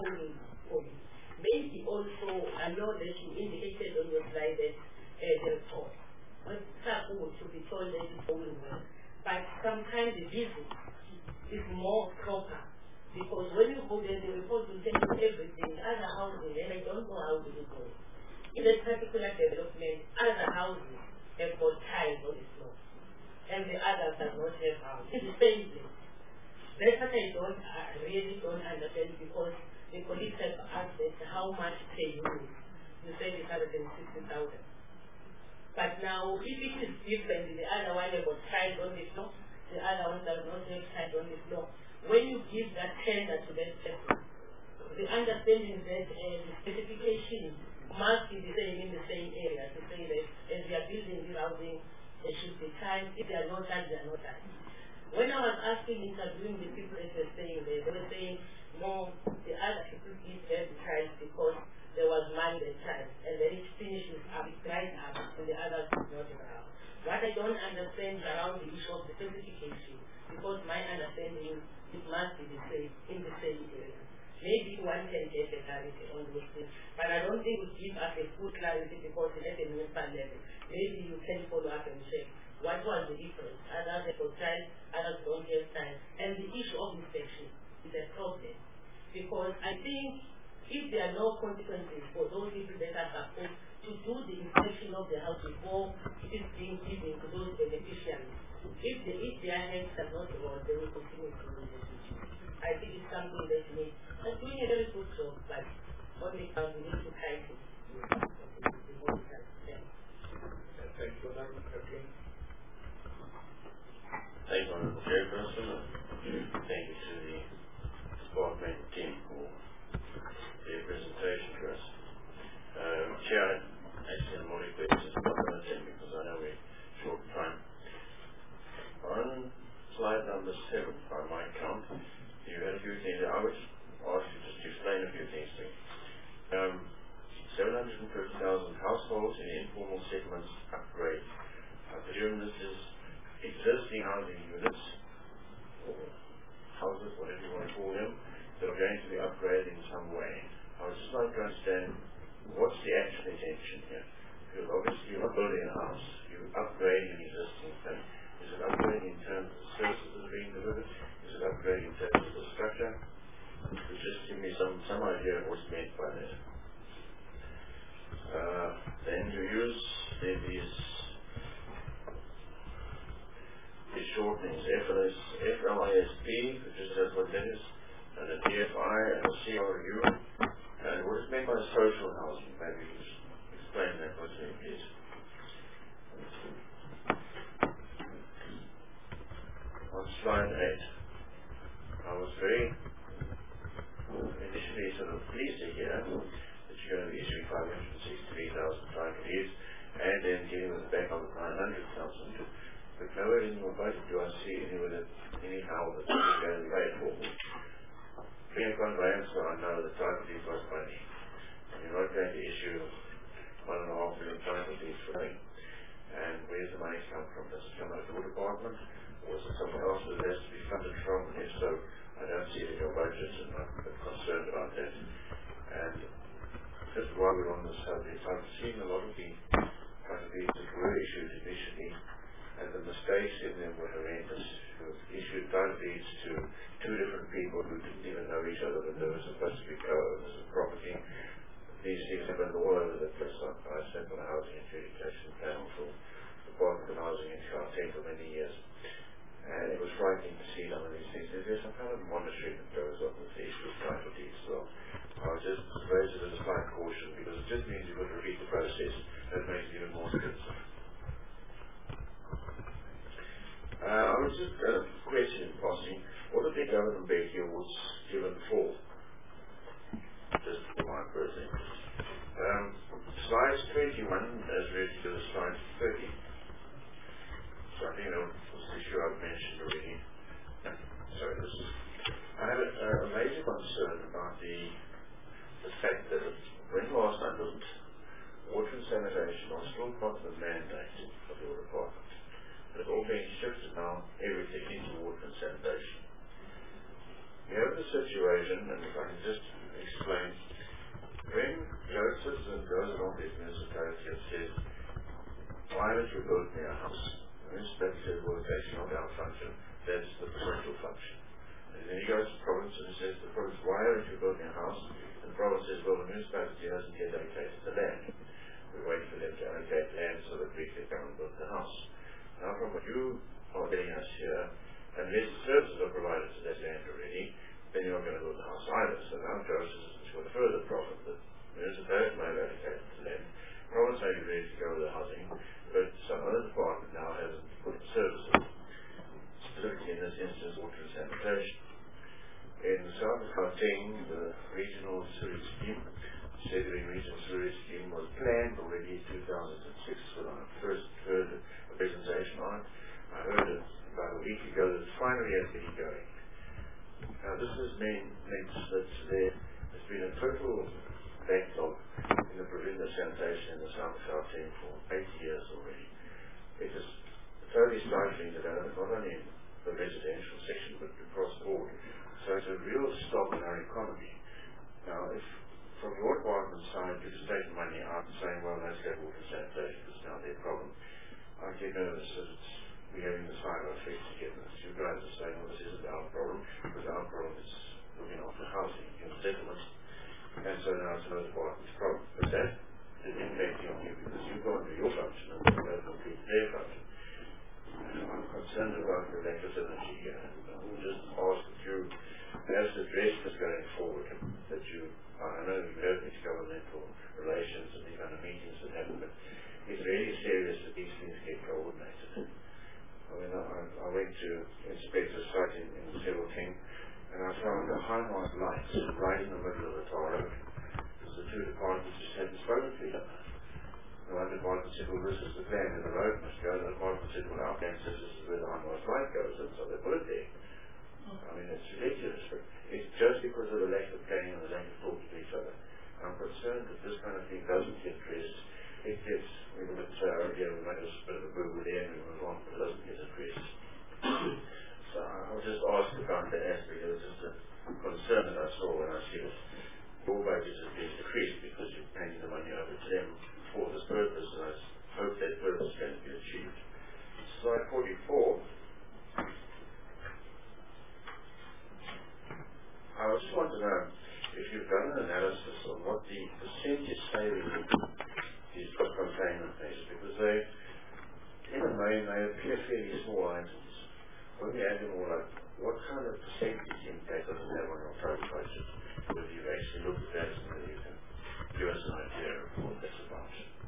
Maybe also, I know that you indicated on your slide that the report was to be told that it's going well. But sometimes the visit is more proper. Because when you go there, the report will tell you everything, other housing, and I don't know how to do it. In that particular development, other houses have got tiles on the floor, and the others do not have houses. It's the same place. That's what I really don't understand, because the colleagues have asked us how much per unit. You said it's 160,000. But now, if it is different, the other one have got tiles on the floor, the other one does not have tiles on the floor. When you give that tender to that person, the understanding that the specification must be the same in the same area, to say that as we are building this housing, there should be tiles. If they are not tiles, they are not tiles. When I was asking, interviewing the people that were saying there, they were saying, no, the other people give them the tiles because there was money that tiles, and then it finishes up, it dries up, and the others do not around. What I don't understand around the issue of the specification, because my understanding it must be the same in the same area. Maybe one can get a clarity on those things, but I don't think it will give us a full clarity because at the municipal level, maybe you can follow up and check what was the difference. Others have got time, others don't have time. And the issue of inspection is a problem, because I think if there are no consequences for those people that are supposed to do the inspection of the house before it is being given to those beneficiaries, if their hands are not involved, they will continue to do the future. I think it's something that we need. They're doing a very good job, but on the ground we need to try to Thank you, Madam Kathleen. Thank you, Honourable Chairperson. Thank you to the department team for their presentation to us. Chair, actually I'm only questions about limiting because I know we're short of time. On slide number 7, by my count, you had a few things. I would ask you just to explain a few things to me. 750,000 households in informal segments upgrade. I presume this is existing housing units, or houses, whatever you want to call them, that are going to be upgraded in some way. I would just like to understand what's the actual intention here. Because obviously you're not building a house, you're upgrading an existing thing. Is it upgrading in terms of the services that are being delivered? Is it upgrading in terms of the structure? Just give me some idea of what's meant by that. Then you use these shortenings, FLISP, which is just what that is, and a DFI and a CRU. And what is meant by social housing? Maybe you just explain that what it is. On slide 8, I was very initially sort of pleased to hear that you're going to be issuing 563,000 title deeds and then getting them back on 900,000. But nowhere in your budget do I see anyhow that this is going to be paid for. Being a conveyance, I know the title deeds cost money. And you're not going to issue 1.5 million title deeds for me. And where's the money come from? Does it come out of your department? Or is it somewhere else that it has to be funded from? And if so, I don't see it in your budget, and I'm a bit concerned about that. And just while we're on this subject, I've seen a lot of the title deeds that were issued initially, and the mistakes in them were horrendous. Who issued title deeds to 2 different people who didn't even know each other, that they were supposed to be co-owners of property. These things happened all over the place. I sat on a housing adjudication panel for the Department of Housing in Gauteng for many years. And it was frightening to see some of these things. There's some kind of monitoring that goes on with the issue of title deeds as well. I would just raise it as a slight caution, because it just means you've got to repeat the process. That makes it even more expensive. I was just question in passing, what did the government Becky Awards given for? Just for my personal interest. Slides 21 as read to the slides 30. So I think that was the issue I've mentioned already. I have a major concern about the fact that when last I looked, water and sanitation are still part of the mandate of your department. But all being shifted now, everything into water and sanitation. We have the situation, and if I can just explain, when your citizen goes along this municipality and says, why don't you build me a house? The municipality says, well, it's actually not our function, that's the provincial function. And then he goes to the province and says to the province, why don't you build me a house? And the province says, well, the municipality hasn't yet allocated the land. We're waiting for them to allocate land so that we can go and build the house. Now from what you are getting us here, unless the services are provided to that land already, then you're not going to build the house either. So now Joseph has got a further problem that municipality may have allocated the land, province may be ready to go with the housing, but some other department now hasn't put the services, specifically in this instance water and sanitation. In the south of Gauteng, the regional sewage scheme, Settling Regional Sewage Scheme was planned already in 2006 when I first heard a presentation on it. I heard it about a week ago that it's finally actually going. Now this has meant that there has been a total backlog in the provision of sanitation in the south of Gauteng for 8 years already. It is totally stifling development, not only in the residential section but across the board. So it's a real stop in our economy. Now if from your department side you've taken money out and saying, well, let's get water sanitation, it's now their problem, I get nervous that we're having the silo effect again. You guys are saying, well, this isn't our problem, because our problem is looking after housing and settlement, and so now it's another department's problem. But that is impacting on you because you've gone to your function and they've completed their function. I'm concerned about the lack of synergy here. I will just ask that you perhaps address this going forward, that you, I know you have these governmental relations and these kind of meetings that happen, but it's really serious that these things get coordinated. I mean, I went to inspect a site in Civil King, and I found a high-mark light right in the middle of the tar road, because the two departments just hadn't spoken to each other. The one department said, well, this is the plan, and the road must go. The department said, well, our plan says this is where the high-mark light goes, and so they put it there. I mean, it's ridiculous. It's just because of the lack of planning and the lack of talking to each other. I'm concerned that this kind of thing doesn't get addressed. It gets, we look at, we make a bit of a boo with there and we move on, but it doesn't get addressed. So I'll just ask about that aspect. It was just a concern that I saw when I see that your budget has been decreased because you're paying the money over to them for this purpose, and I hope that purpose is going to be achieved. Slide 44. I just want to know if you've done an analysis on what the percentage saving these cost containment is, because they, in the main, they appear fairly small items. When we add them all up, what kind of percentage impact does it have on your total budget? Whether you've actually looked at that and whether you can give us an idea of what that's about.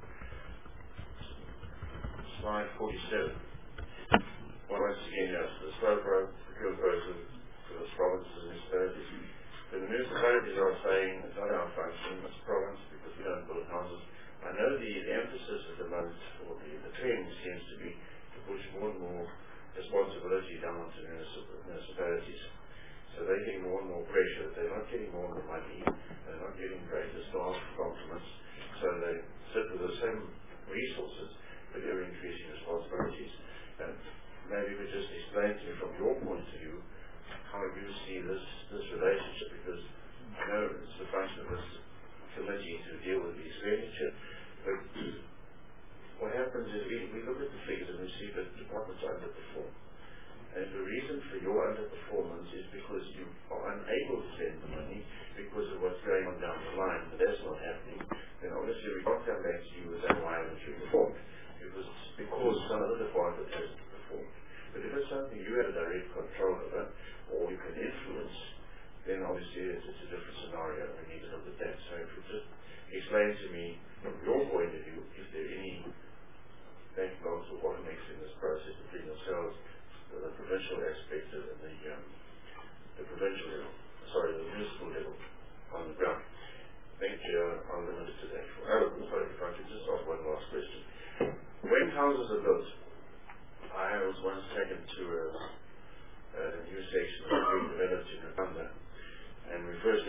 Slide 47. Well, once again, yes, the slow procurement process for the provinces and municipalities. The municipalities are saying it's not our function, it's province, because we don't build houses. I know the emphasis at the moment, or the trend seems to be to push more and more responsibility down to municipalities. So they're getting more and more pressure. They're not getting more and more money. They're not getting greater staff complements. So they sit with the same resources, but they're increasing responsibilities. And maybe we just explain to you from your point of view how you see this relationship, because I know it's the function of this committee to deal with the expenditure. But what happens is we look at the figures and we see that departments underperform. And the reason for your underperformance is because you are unable to spend the money because of what's going on down the line. But that's not happening. Then obviously we can't come back to you with that, why haven't you performed? Because some other department hasn't performed. But if it's something you have direct control over, or you can influence, then obviously it's a different scenario. We need to look at that. So if you just explain to me from your point of view, if there are any backlogs or bottlenecks in this process between yourselves, the provincial aspect and the provincial level, the municipal level on the ground. Thank you. I'll limit it to that. Sorry, if I could just ask one last question. When houses are built, I was once taken to a new section that we developed in Uganda, and we first went to a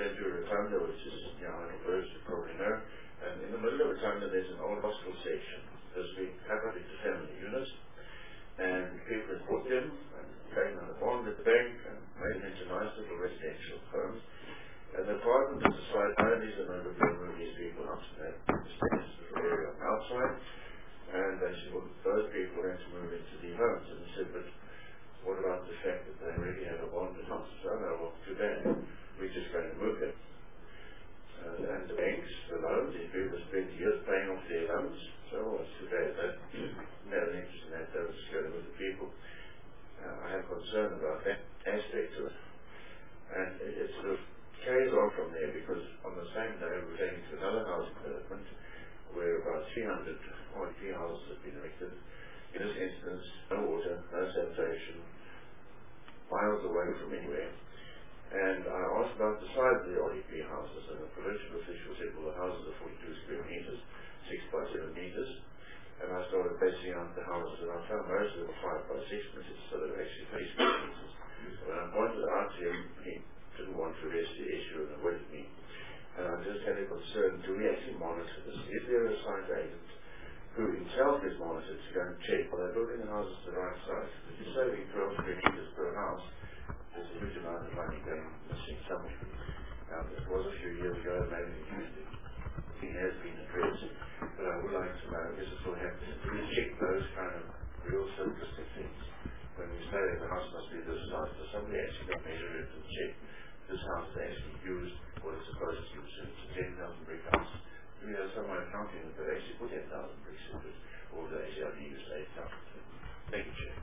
rotunda, which is, Heidelberg, you probably know, and in the middle of the rotunda there's an old hospital section. There's been cut up into family units, and people have bought them and taken on a bond at the bank and made them into nice little residential homes. And the apartment has decided owners are going to move these people up to that little area on the outside, and they said, well, those people are going to move into the homes. And they said, but what about the fact that they already have a bond at home? So, no, well, too bad. We're just going to move them. And the banks, the loans, these people spend years paying off their loans. So, well, it's too bad. They have an interest in that. They'll just go to move the people. I have concern about that aspect of it. And it sort of carries on from there, because on the same day we're taking to another housing development where about 300 RDP houses have been erected. In this instance, no water, no sanitation, miles away from anywhere. And I asked about the size of the RDP houses, and the provincial official said, well, the houses are 42 square meters, 6 by 7 meters. And I started basing out the houses, and I found most of them were 5 by 6 meters, so they were actually 30 square meters. When I pointed out to him, he didn't want to address the issue and avoided me. And I just had a concern, do we actually monitor this? Is there a site agent who himself is monitored to go and check, are they building the houses to the right size? If you're saving 12 square meters per house, there's a huge amount of money going missing somewhere. It was a few years ago, maybe it has been addressed. But I would like to know, is it still happening? Do we check those kind of real simplistic things? When we say that the house must be this size, does somebody actually go measure it and check this house is actually used what it's supposed to use? It's a 10,000 brick house. Do we have someone accounting that they actually put 10,000 bricks into it, or they actually only use 8,000? Thank you, Chair.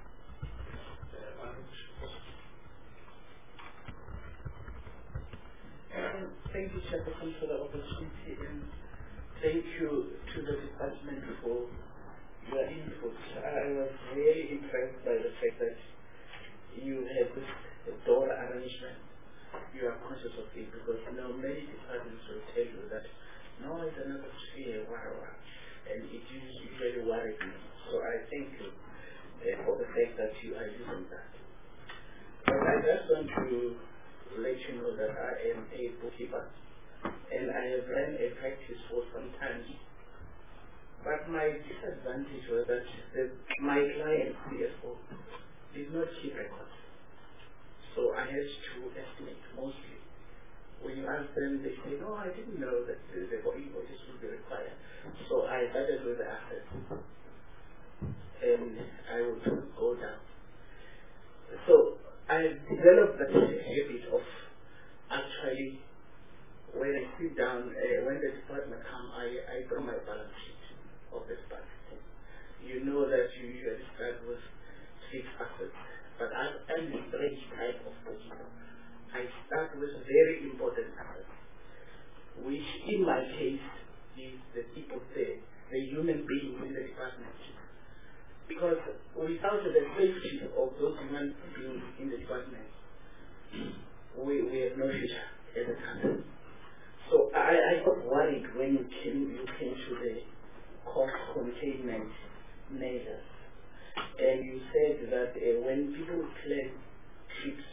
Thank you, Chairperson, for the opportunity, and thank you to the department for your input. I was really impressed by the fact that you have this door arrangement. You are conscious of it, because many departments will tell you that no, it's another tree, and it usually worries me. So I thank you for the fact that you are using that. But I just want to let you know that I am a bookkeeper, and I have run a practice for some time. But my disadvantage was that my client, CFO, did not keep records. So I had to estimate mostly. When you ask them, they say, no, I didn't know that the invoices would be required. So I started with the assets, and I would go down. So I developed the habit of actually, when I sit down, when the department comes, I draw my balance sheet of the department. You know that you usually start with fixed assets, but I'm a strange type of bookkeeper. I start with very important assets, which in my case is the people there, the human being in the department. Because without the safety of those human beings in the department, we have no future as a country. So I got worried when you came to the cost containment measures. And you said that when people plan trips,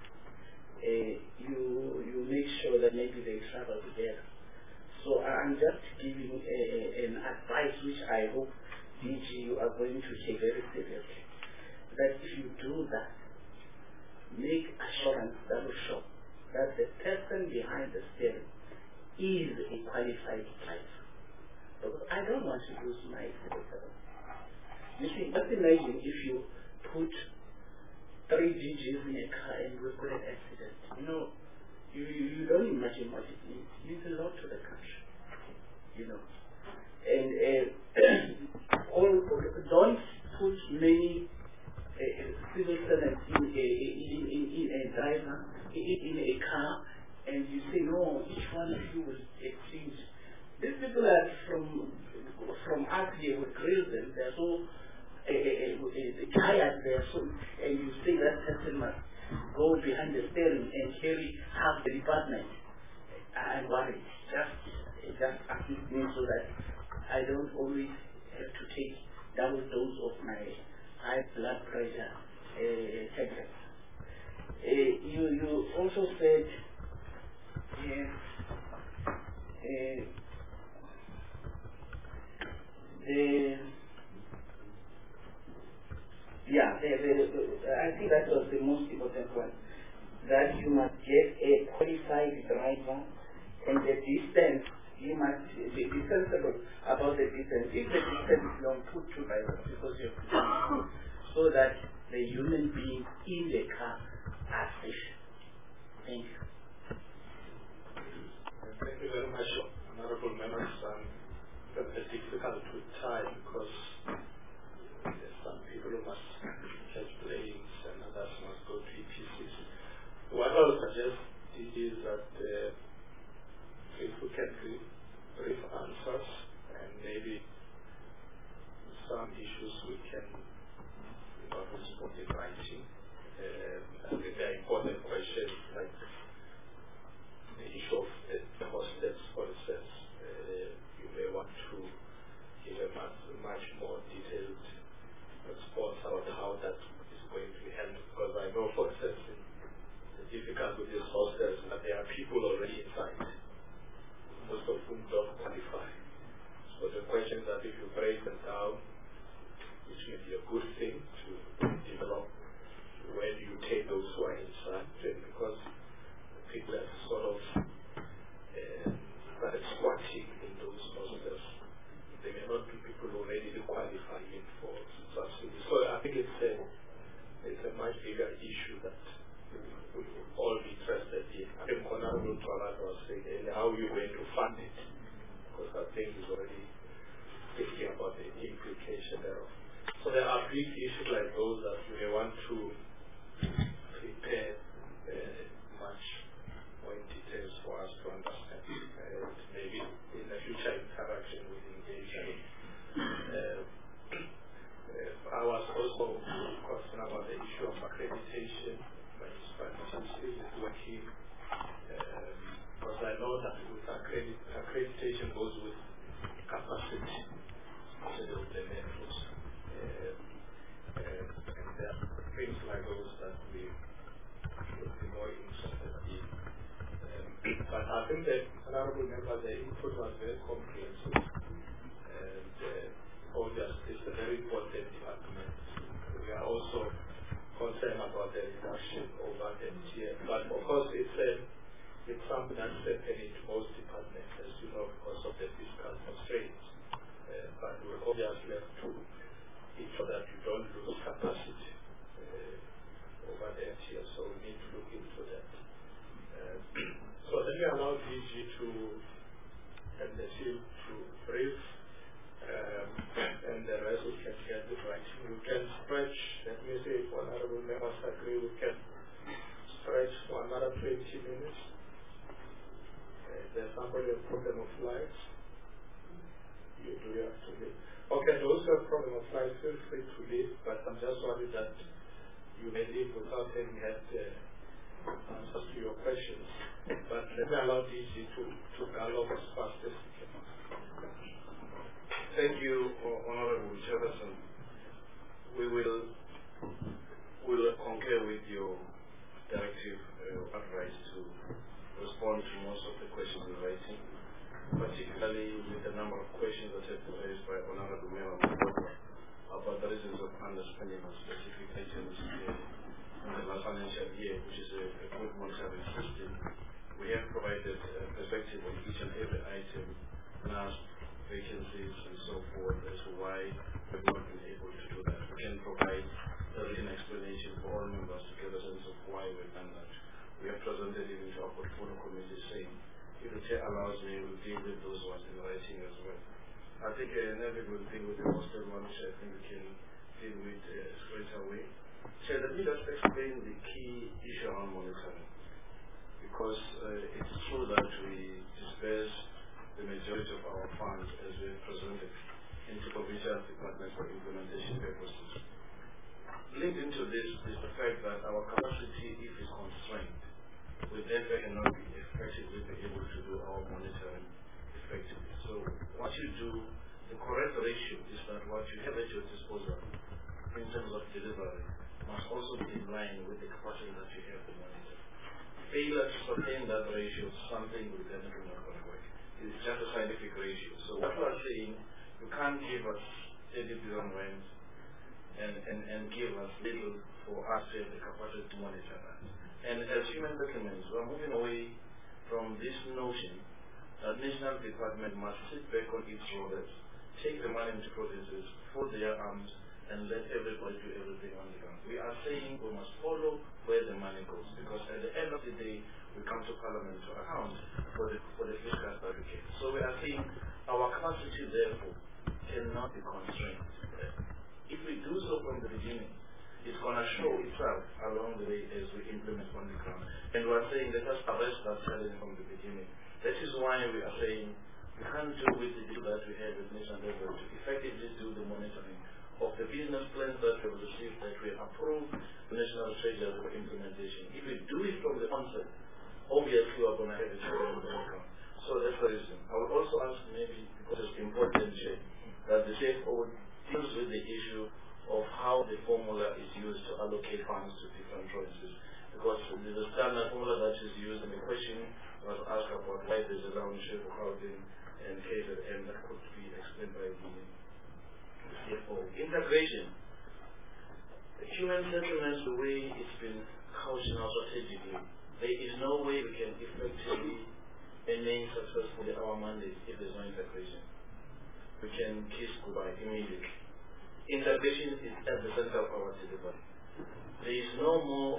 you make sure that maybe they travel together. So I'm just giving an advice which I hope DG you are going to take very seriously. That if you do that, make assurance that will show that the person behind the steering is a qualified driver. Because I don't want to lose my exhibitor. You see, just imagine if you put 3 DGs in a car and report an accident. You don't imagine what it means. It means a lot to the country. And don't put many civil servants in a driver, in a car, and you say, no, each one of you will exchange. These people are from us here, we grill them, they're so tired, and you say that person must go behind the steering and carry half the department. I'm worried. Just assist me so that I don't always have to take double dose of my high blood pressure tablets. You also said I think that was the most important one. That you must get a qualified driver, and the distance, you must be sensible about the distance. If the distance is long, put two drivers because you have to so that the human beings in the car are safe. Thank you. Thank you very much, honorable members. It's difficult to tie because there's some people who must catch planes and others must go to EPCs. What I would suggest is that if we can give brief answers and maybe some issues we can respond in writing. I think there are important questions like the issue of the hostels, for instance. You may want to give a much more detailed response about how that is going to help, because I know, for instance, the difficulty with these hostels is that there are people already inside, most of whom don't qualify. So the question is that if you break them down, which may be a good thing to develop, where do you take those who are inside? Because people have sort of started squatting in those hostels. They may not be people who are ready to qualify in for subsidies. So I think it's a much bigger issue that we will all be interested in. I think Honorable Twalata was saying, how are you going to fund it? Because I think he's already thinking about the implication thereof. So there are big issues like those that we may want to prepare much more in details for us to understand. Maybe in the future interaction with engagement. I was also concerned about the issue of accreditation. Municipalities is working because I know that with accreditation goes with capacity, especially with the metros. And there are things like those that we would be more interested in. But I think that honorable member, the input was very comprehensive, and obviously it's a very important department. We are also concerned about the reduction over the year, but of course it's something that's happening to most departments, as you know, because of the fiscal constraints. But we obviously have to ensure that you don't lose capacity over the year, so we need to look into that. So let me allow DG and the team to brief, and the rest we can get the writing. We can stretch, let me say, if honorable members agree, we can stretch for another 20 minutes. If there's somebody with a problem of life, you do have to leave. Okay, those who have problem of life, feel free to leave, but I'm just worried that you may leave without having had answers to your questions. But let me allow DG to dialogue as fast as we can. Thank you, Honorable Jefferson. We will concur with your directive advice to respond to most of the questions in writing, particularly with the number of questions that have been raised by Honorable Mayor about the reasons of underspending of specific items in the last financial year, which is a good monitoring system. We have provided a perspective on each and every item, last vacancies and so forth, as to why we have not been able to do that. We can provide a written explanation for all members to get a sense of why we've done that. We have presented even to our portfolio committee saying, if the chair allows me, we'll deal with those ones in writing as well. I think another good thing with the hostel one, which I think we can deal with straight away. Chair, let me just explain the key issue on monitoring. Because it's true that we disperse the majority of our funds as we have presented into provincial departments for implementation purposes. Linked into this is the fact that our capacity, if it's constrained, we therefore cannot be effectively able to do our monitoring effectively. So what you do, the correct ratio is that what you have at your disposal in terms of delivery must also be in line with the capacity that you have to monitor. Failure to sustain that ratio is something we definitely not going to work. It's just a scientific ratio. So what we are saying, you can't give us 30 billion rand and give us little for us to have the capacity to monitor that. And as human settlements, we are moving away from this notion that national department must sit back on its shoulders, take the money into provinces, fold their arms, and let everybody do everything on the ground. We are saying we must follow where the money goes, because at the end of the day, we come to Parliament to account for the fiscal certificate. So we are saying our capacity, therefore, cannot be constrained. If we do so from the beginning, it's going to show itself along the way as we implement on the ground. And we are saying let us arrest that challenge from the beginning. That is why we are saying we can't do with the deal that we have with national level to effectively do the monitoring of the business plans that we have received, that we have approved the national treasury for implementation. If we do it from the onset, obviously we are going to have a challenge on the ground. So that's the reason. I would also ask, maybe because it's important, that the CFO deals with the issue of how the formula is used to allocate funds to different provinces. Because there's a standard formula that is used, and the question was asked about why there's a round shape of housing and KZN that could be explained by the CFO. Integration. The human settlements, the way it's been couched now strategically, there is no way we can effectively remain successfully our mandate if there's no integration. We can kiss goodbye immediately. Integration is at the center of our delivery. There is no more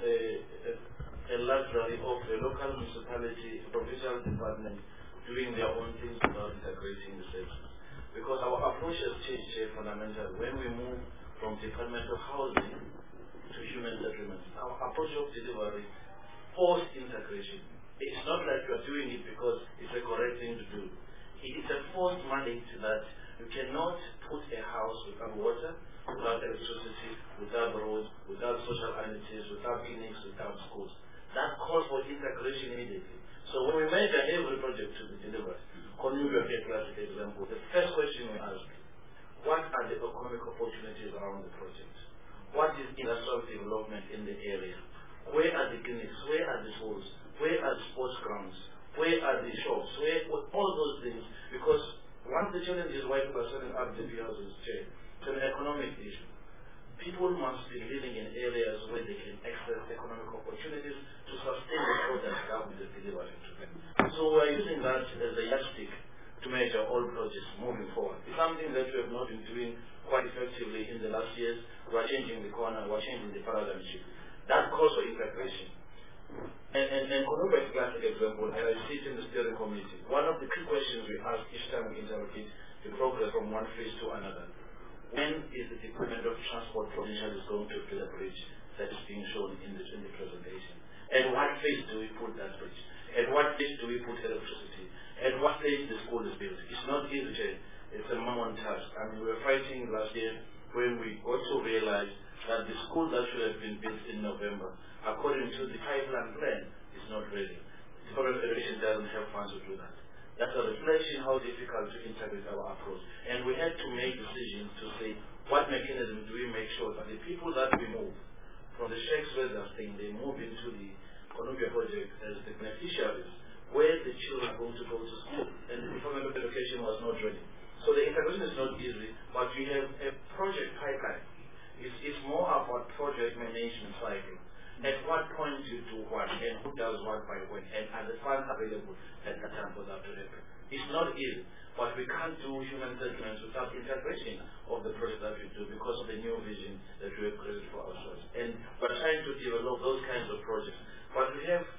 a luxury of a local municipality, a provincial department doing their own things without integrating the sectors. Because our approach has changed fundamentally. When we move from Department of Housing to human settlements, our approach of delivery forced integration. It's not like you're doing it because it's a correct thing to do. It's a forced mandate that you cannot put a house without water, without electricity, without roads, without social amenities, without clinics, without schools. That calls for integration immediately. So when we measure every project to be delivered, Konubia is a classic example. The first question we ask, what are the economic opportunities around the project? What is industrial development in the area? Where are the clinics? Where are the schools? Where are the sports grounds? Where are the shops? Where all those things? Because one of the challenges why people are selling RDP houses is an economic issue. People must be living in areas where they can access economic opportunities to sustain the products government is delivering to them. So we are using that as a yardstick to measure all projects moving forward. It's something that we have not been doing quite effectively in the last years. We are changing the corner, we are changing the paradigm shift. That calls for integration. And Konubia is a classic example, and I see it in the steering committee. One of the key questions we ask each time we interrogate the progress from one phase to another. When is the Department of Transport provincial is going to build a bridge that is being shown in the presentation? At what phase do we put that bridge? At what phase do we put electricity? At what phase the school is built? It's not easy, it's a mammoth task. I mean, we were fighting last year when we got to realize that the school that should have been built in November, according to the pipeline plan, is not ready. The Department of Education doesn't have funds to do that. That's a reflection how difficult to integrate our approach. And we had to make decisions to say, what mechanism do we make sure that the people that we move from the Sheikh's where they're staying, they move into the Konubia project as the beneficiaries, where the children are going to go to school. And the Department of Education was not ready. So the integration is not easy, but we have a project pipeline. It's more about project management cycle. At what point you do what, and who does what by when, and are the funds available at the time for that to happen. It's not easy, but we can't do human settlements without integration of the project that we do because of the new vision that we have created for ourselves. And we're trying to develop those kinds of projects. But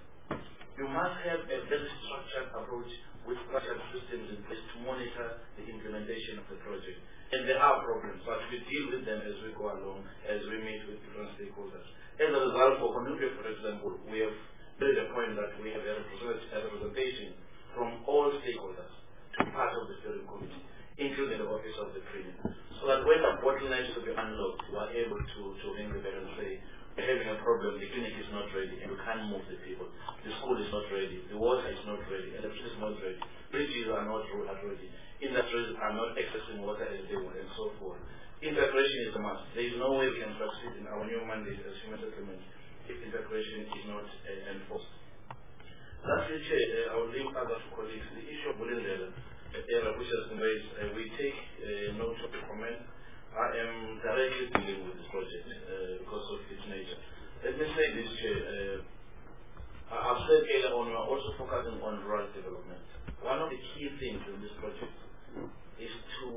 you must have a very structured approach with structured systems in place to monitor the implementation of the project. And there are problems, but we deal with them as we go along, as we meet with different stakeholders. As a result, for Konubia, for example, we have made a point that we have a representation from all stakeholders to be part of the steering committee, including the office of the premier. So that when the bottlenecks to be unlocked, we are able to ring the bell and say, we're having a problem, the clinic is not ready, and we can't move the people. The school is not ready, the water is not ready, electricity is not ready, bridges are not ready, industries are not accessing water as they want, and so forth. Integration is a must. There is no way we can succeed in our new mandate as human settlements if integration is not enforced. That Actually, Chair, I will leave other colleagues. The issue of Bulindela, which has been raised, we take note of the comment. I am directly dealing with this project because of its nature. Let me say this, Chair. I've said earlier on, we are also focusing on rural development. One of the key things in this project is to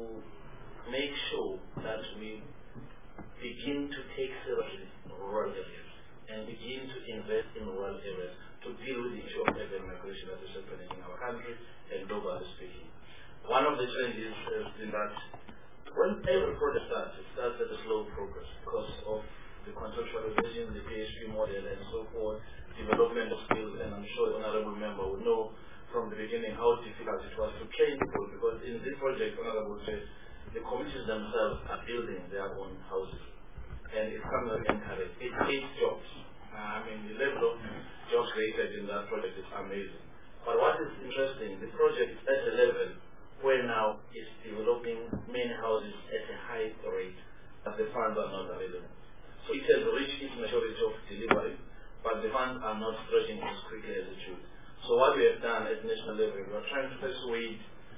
make sure that we begin to take seriously rural areas and begin to invest in rural areas to deal with the issue of urban migration that is happening in our country and globally speaking. One of the challenges has been that when every project starts, it starts at a slow progress because of the conceptualization, the PHP model and so forth, development of skills, and I'm sure the Honorable Member would know from the beginning how difficult it was to train people, because in this project, Honorable says, the communities themselves are building their own houses. And it's coming up encouraged. It creates jobs. The level of jobs created in that project is amazing. But what is interesting, the project is at a level where now it's developing many houses at a high rate, but the funds are not available. So it has reached its maturity of delivery, but the funds are not stretching as quickly as it should. So what we have done at national level, we are trying to persuade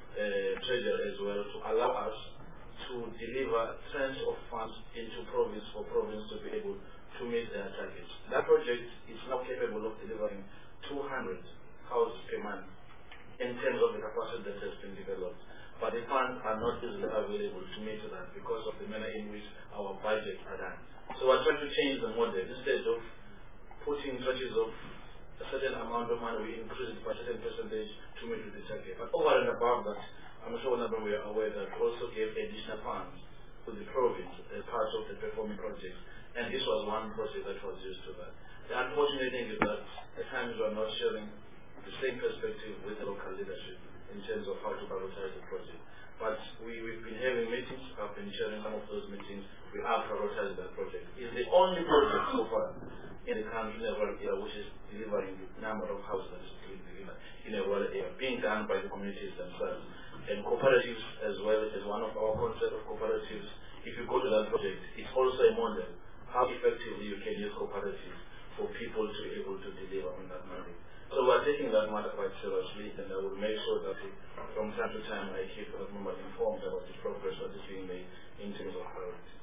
Treasury as well to allow us to deliver trends of funds into province for province to be able to meet their targets. That project is now capable of delivering 200 houses per month in terms of the capacity that has been developed. But the funds are not easily available to meet that because of the manner in which our budgets are done. So we're trying to change the model. Instead of putting touches of a certain amount of money, we increase it by a certain percentage to meet with the target. But over and above that, I'm sure we are aware that we also gave additional funds to the province as part of the performing projects. And this was one project that was used to that. The unfortunate thing is that at times we are not sharing the same perspective with the local leadership in terms of how to prioritize the project. But we've been having meetings, I've been sharing some of those meetings, we have prioritized that project. It's the only project so far in the country in a rural area which is delivering the number of houses that is being delivered in a rural area, being done by the communities themselves. And cooperatives as well as one of our concepts of cooperatives, if you go to that project, it's also a model how effectively you can use cooperatives for people to be able to deliver on that money. So we're taking that matter quite seriously, and I will make sure that from time to time I keep the members informed about the progress that is being made in terms of priorities.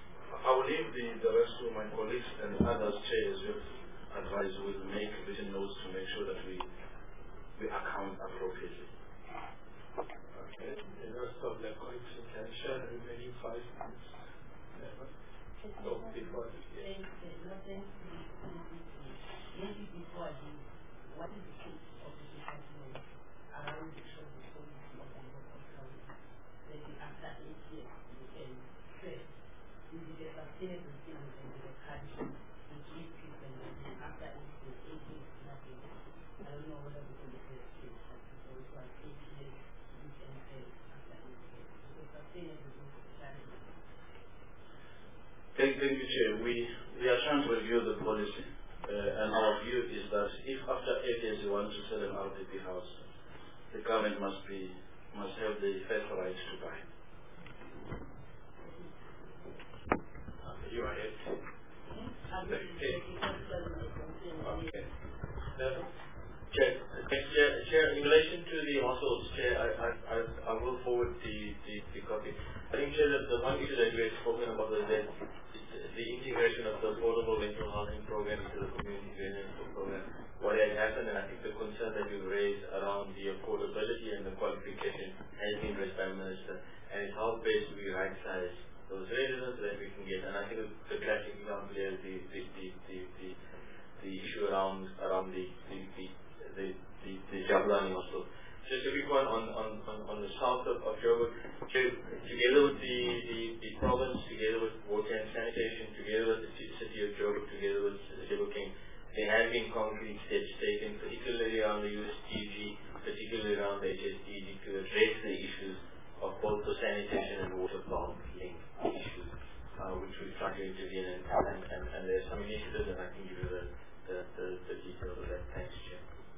I will leave the rest to my colleagues and others, chairs, with advice will make written notes to make sure that we account appropriately. Okay, the rest of the colleagues can share the remaining 5 minutes. Before this, yes. What is the case of the department around the social policy of the local government? Maybe after 8 years, you can say, is it a sustainable thing in the country to give people and after 8 years, nothing? I don't know whether we can say the case, but so it was 8 years, you can say after 8 years. Is it sustainable in the country? Thank you, Chair. We are trying to review the policy. And our view is that if after 8 years you want to sell an RDP house, the government must have the first right to buy. You are it. Okay. Chair, in relation to the households, Chair, I will forward the copy. I think, Chair, that the one issue that we have spoken about was that the integration of the affordable rental housing program into the community rental program. What has happened, and I think the concern that you raised around the affordability and the qualification has been raised by the Minister, and how best we right-size those residents that we can get. And I think the classic example is the issue around the Jablani also. Just a quick one on the south of Joburg, together with the province, together with water and sanitation, together with the city of Joburg, together with Joburg King, there have been concrete steps taken, particularly around the USTG, particularly around the HSTG, to address the issues of both the sanitation and water plant link issues, which we try to intervene in, and there's some initiatives, and I can give you the details of that. Thanks, Chair.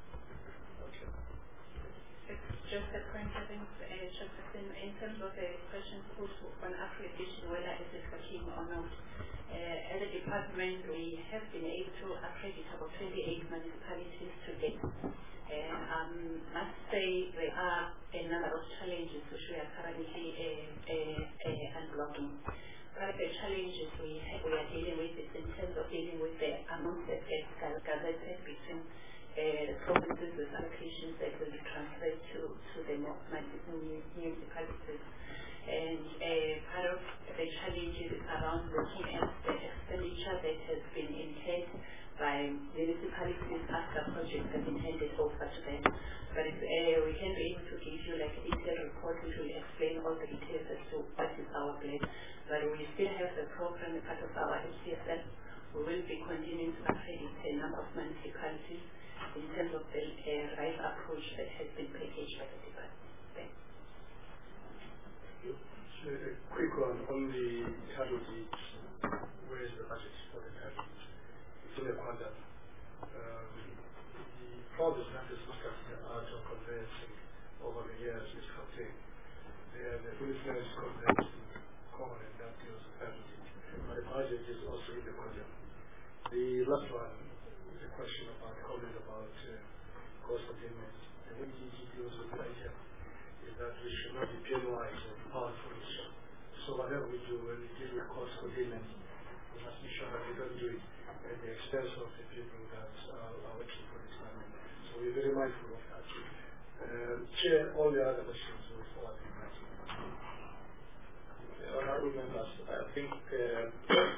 Just a point, I think, in terms of the question put on accreditation, whether it is a scheme or not, as a department, we have been able to accredit about 28 municipalities to date. must say there are a number of challenges which we are currently unblocking. One of the challenges we are dealing with is in terms of dealing with the amount that gets gathered between the provinces with allocations that will be transferred to the municipalities. And part of the challenges is around looking at the expenditure that has been incurred by municipalities after projects have been handed over to them. But we can be able to give you like a detailed report which will explain all the details as to what is our plan. But we still have the program as part of our HCSS. We will be continuing to accredit a number of municipalities in terms of the right approach that has been packaged by the department. Thanks. So a quick one on the casualties. Where is the budget for the casualties? It's in the quantum. The problem that is looked at the art of conveyancing over the years is contained. The policeman is conveyancing common and that deals with casualties. But the budget is also in the quantum. The last one is a question about comment about cost containment. The way DG deals with the idea is that we should not be penalized or powerful. So whatever we do when we deal with cost containment, we must be sure that we don't do it at the expense of the people that are working for this government. So we're very mindful of that. Chair, all the other questions will forward to you. Honorable members, I think the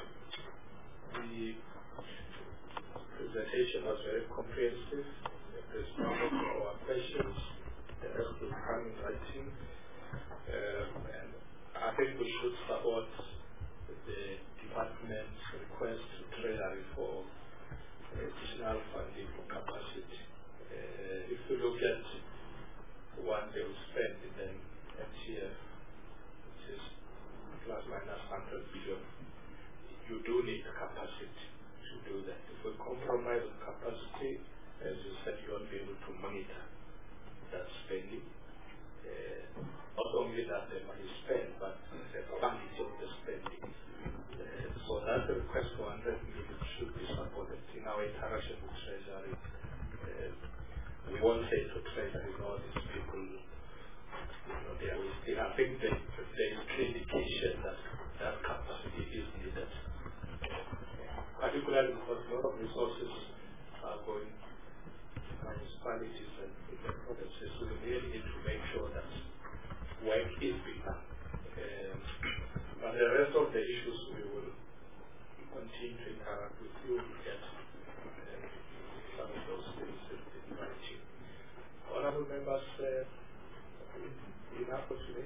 presentation was very comprehensive. It responded to our questions. The rest will come in writing. And I think we should support the department's request to Treasury for additional funding for capacity. If you look at what they will spend in the MTF, which is plus minus 100 billion, you do need capacity to do that. If we compromise on capacity, as you said, you won't be able to monitor that spending. Not only that the money spent, but the quantity of the spending. So that request for 100 million should be supported in our interaction with Treasury. We won't say to Treasury, no, these people, they are wasting. I think there is clear indication that that capacity is needed. Particularly because a lot of resources are going to municipalities and the provinces, so we really need to make sure that work is being done. But the rest of the issues we will continue to interact with you to get some of those things in writing. Honorable members, enough for today?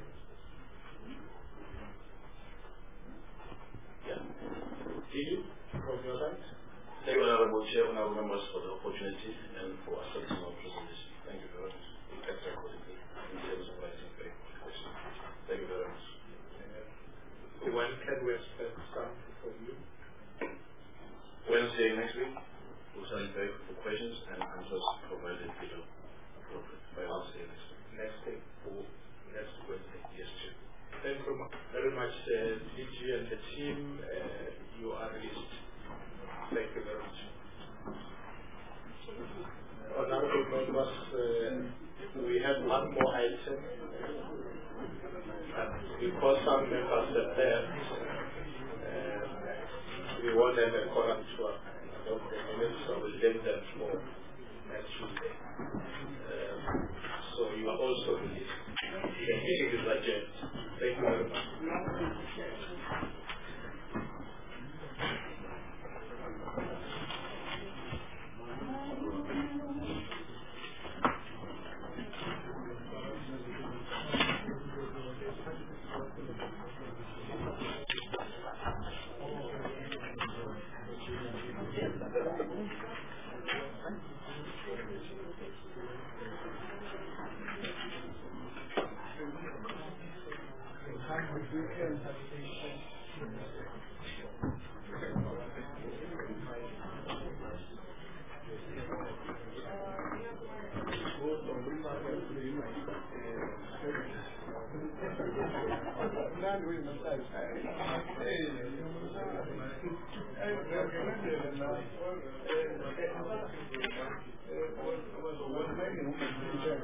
Yeah. Did you, from your side? Thank you, Honorable Chair, Honorable members, for the opportunity and for accepting our presentation. Thank you very much. Thank you very much. When can we expect something from you? Wednesday next week, we'll send back for questions and answers provided below appropriate by Wednesday next week. Next Wednesday, yes, sir. Thank you very much, DG and the team. You are released. Thank you very much. Honorable members, we have one more item. Because some members are there, we want them a quorum to adopt the minutes, so we'll leave them for next Tuesday. So you are also released. The meeting is adjourned. Thank you very much. Hey,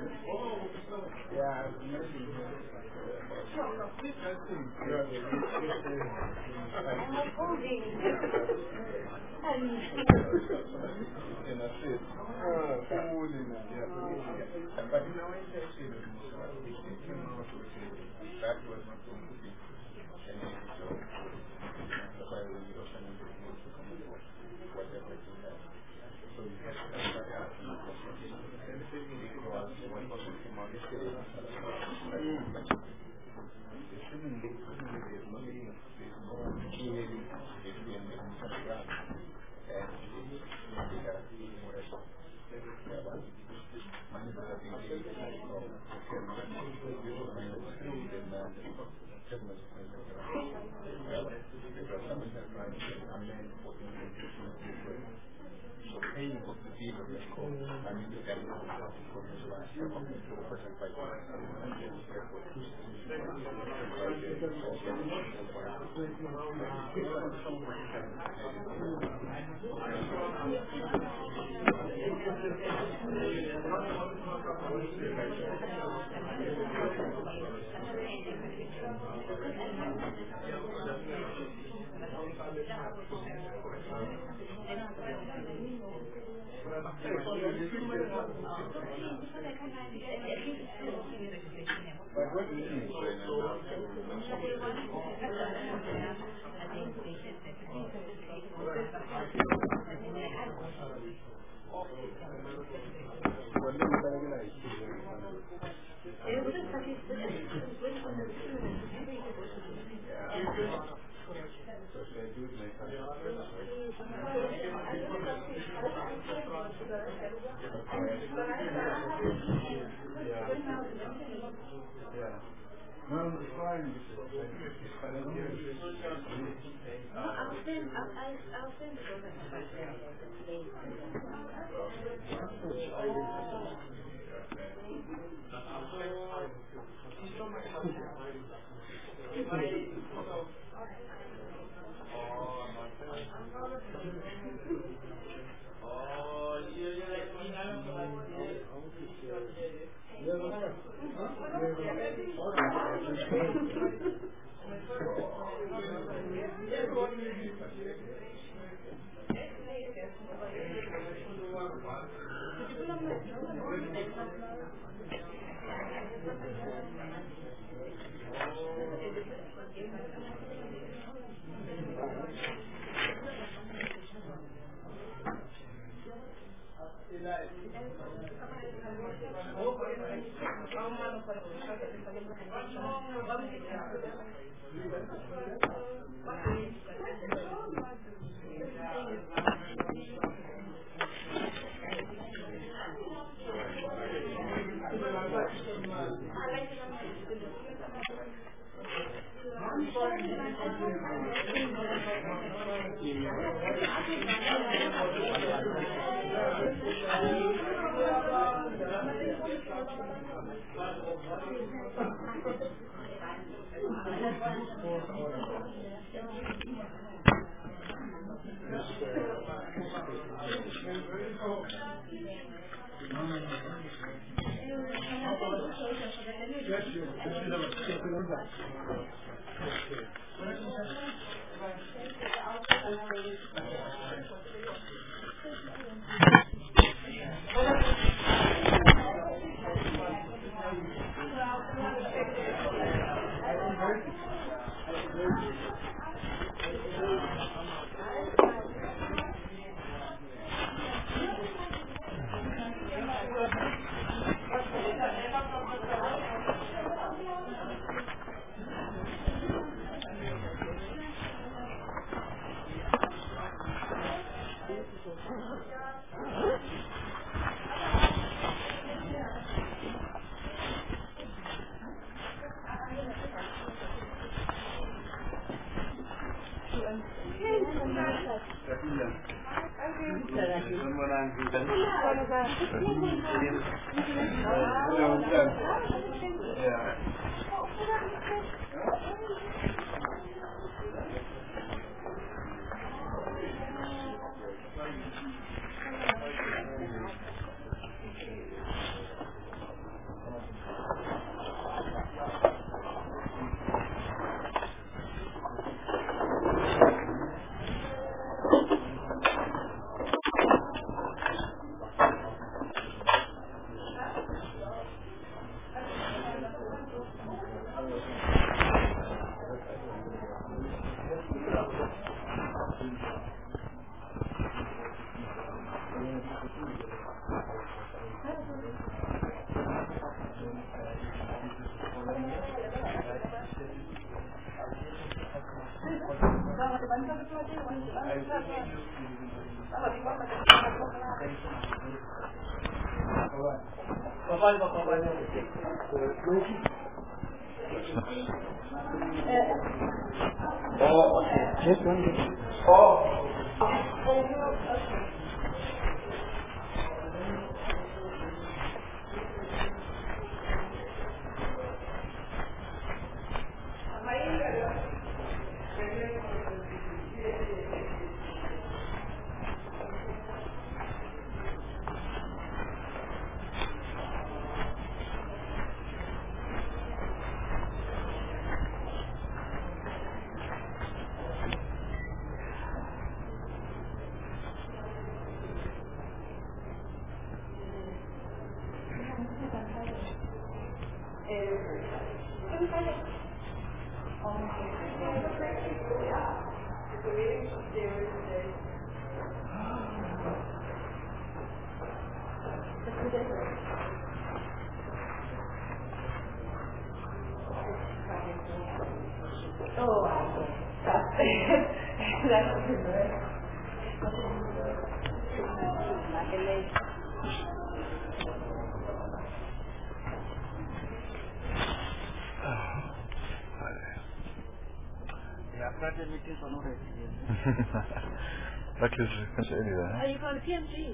That is finished earlier. Are you on PMG?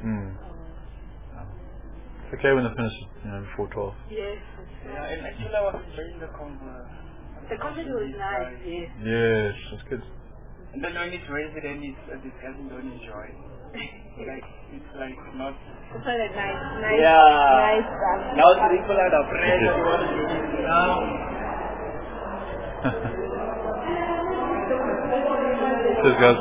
It's okay when they finish, before 12. Yes. Yeah, and actually I was enjoying the convo. The content was nice, yes. Yes, that's good. And then when it's resident, it's a discussion don't enjoy. It's like not... It's not like nice. Yeah. Nice. Now people are the pressure, you want to do it now. Cheers, guys.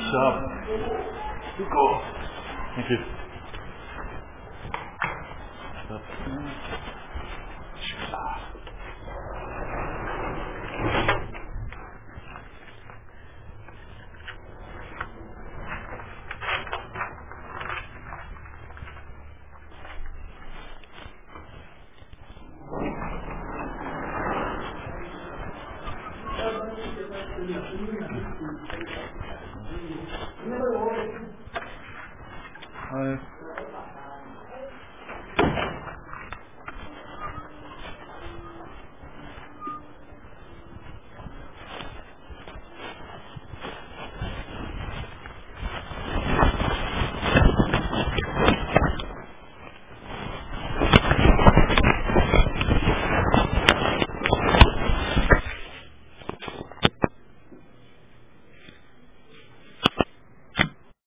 job. Go. Thank you. Hi.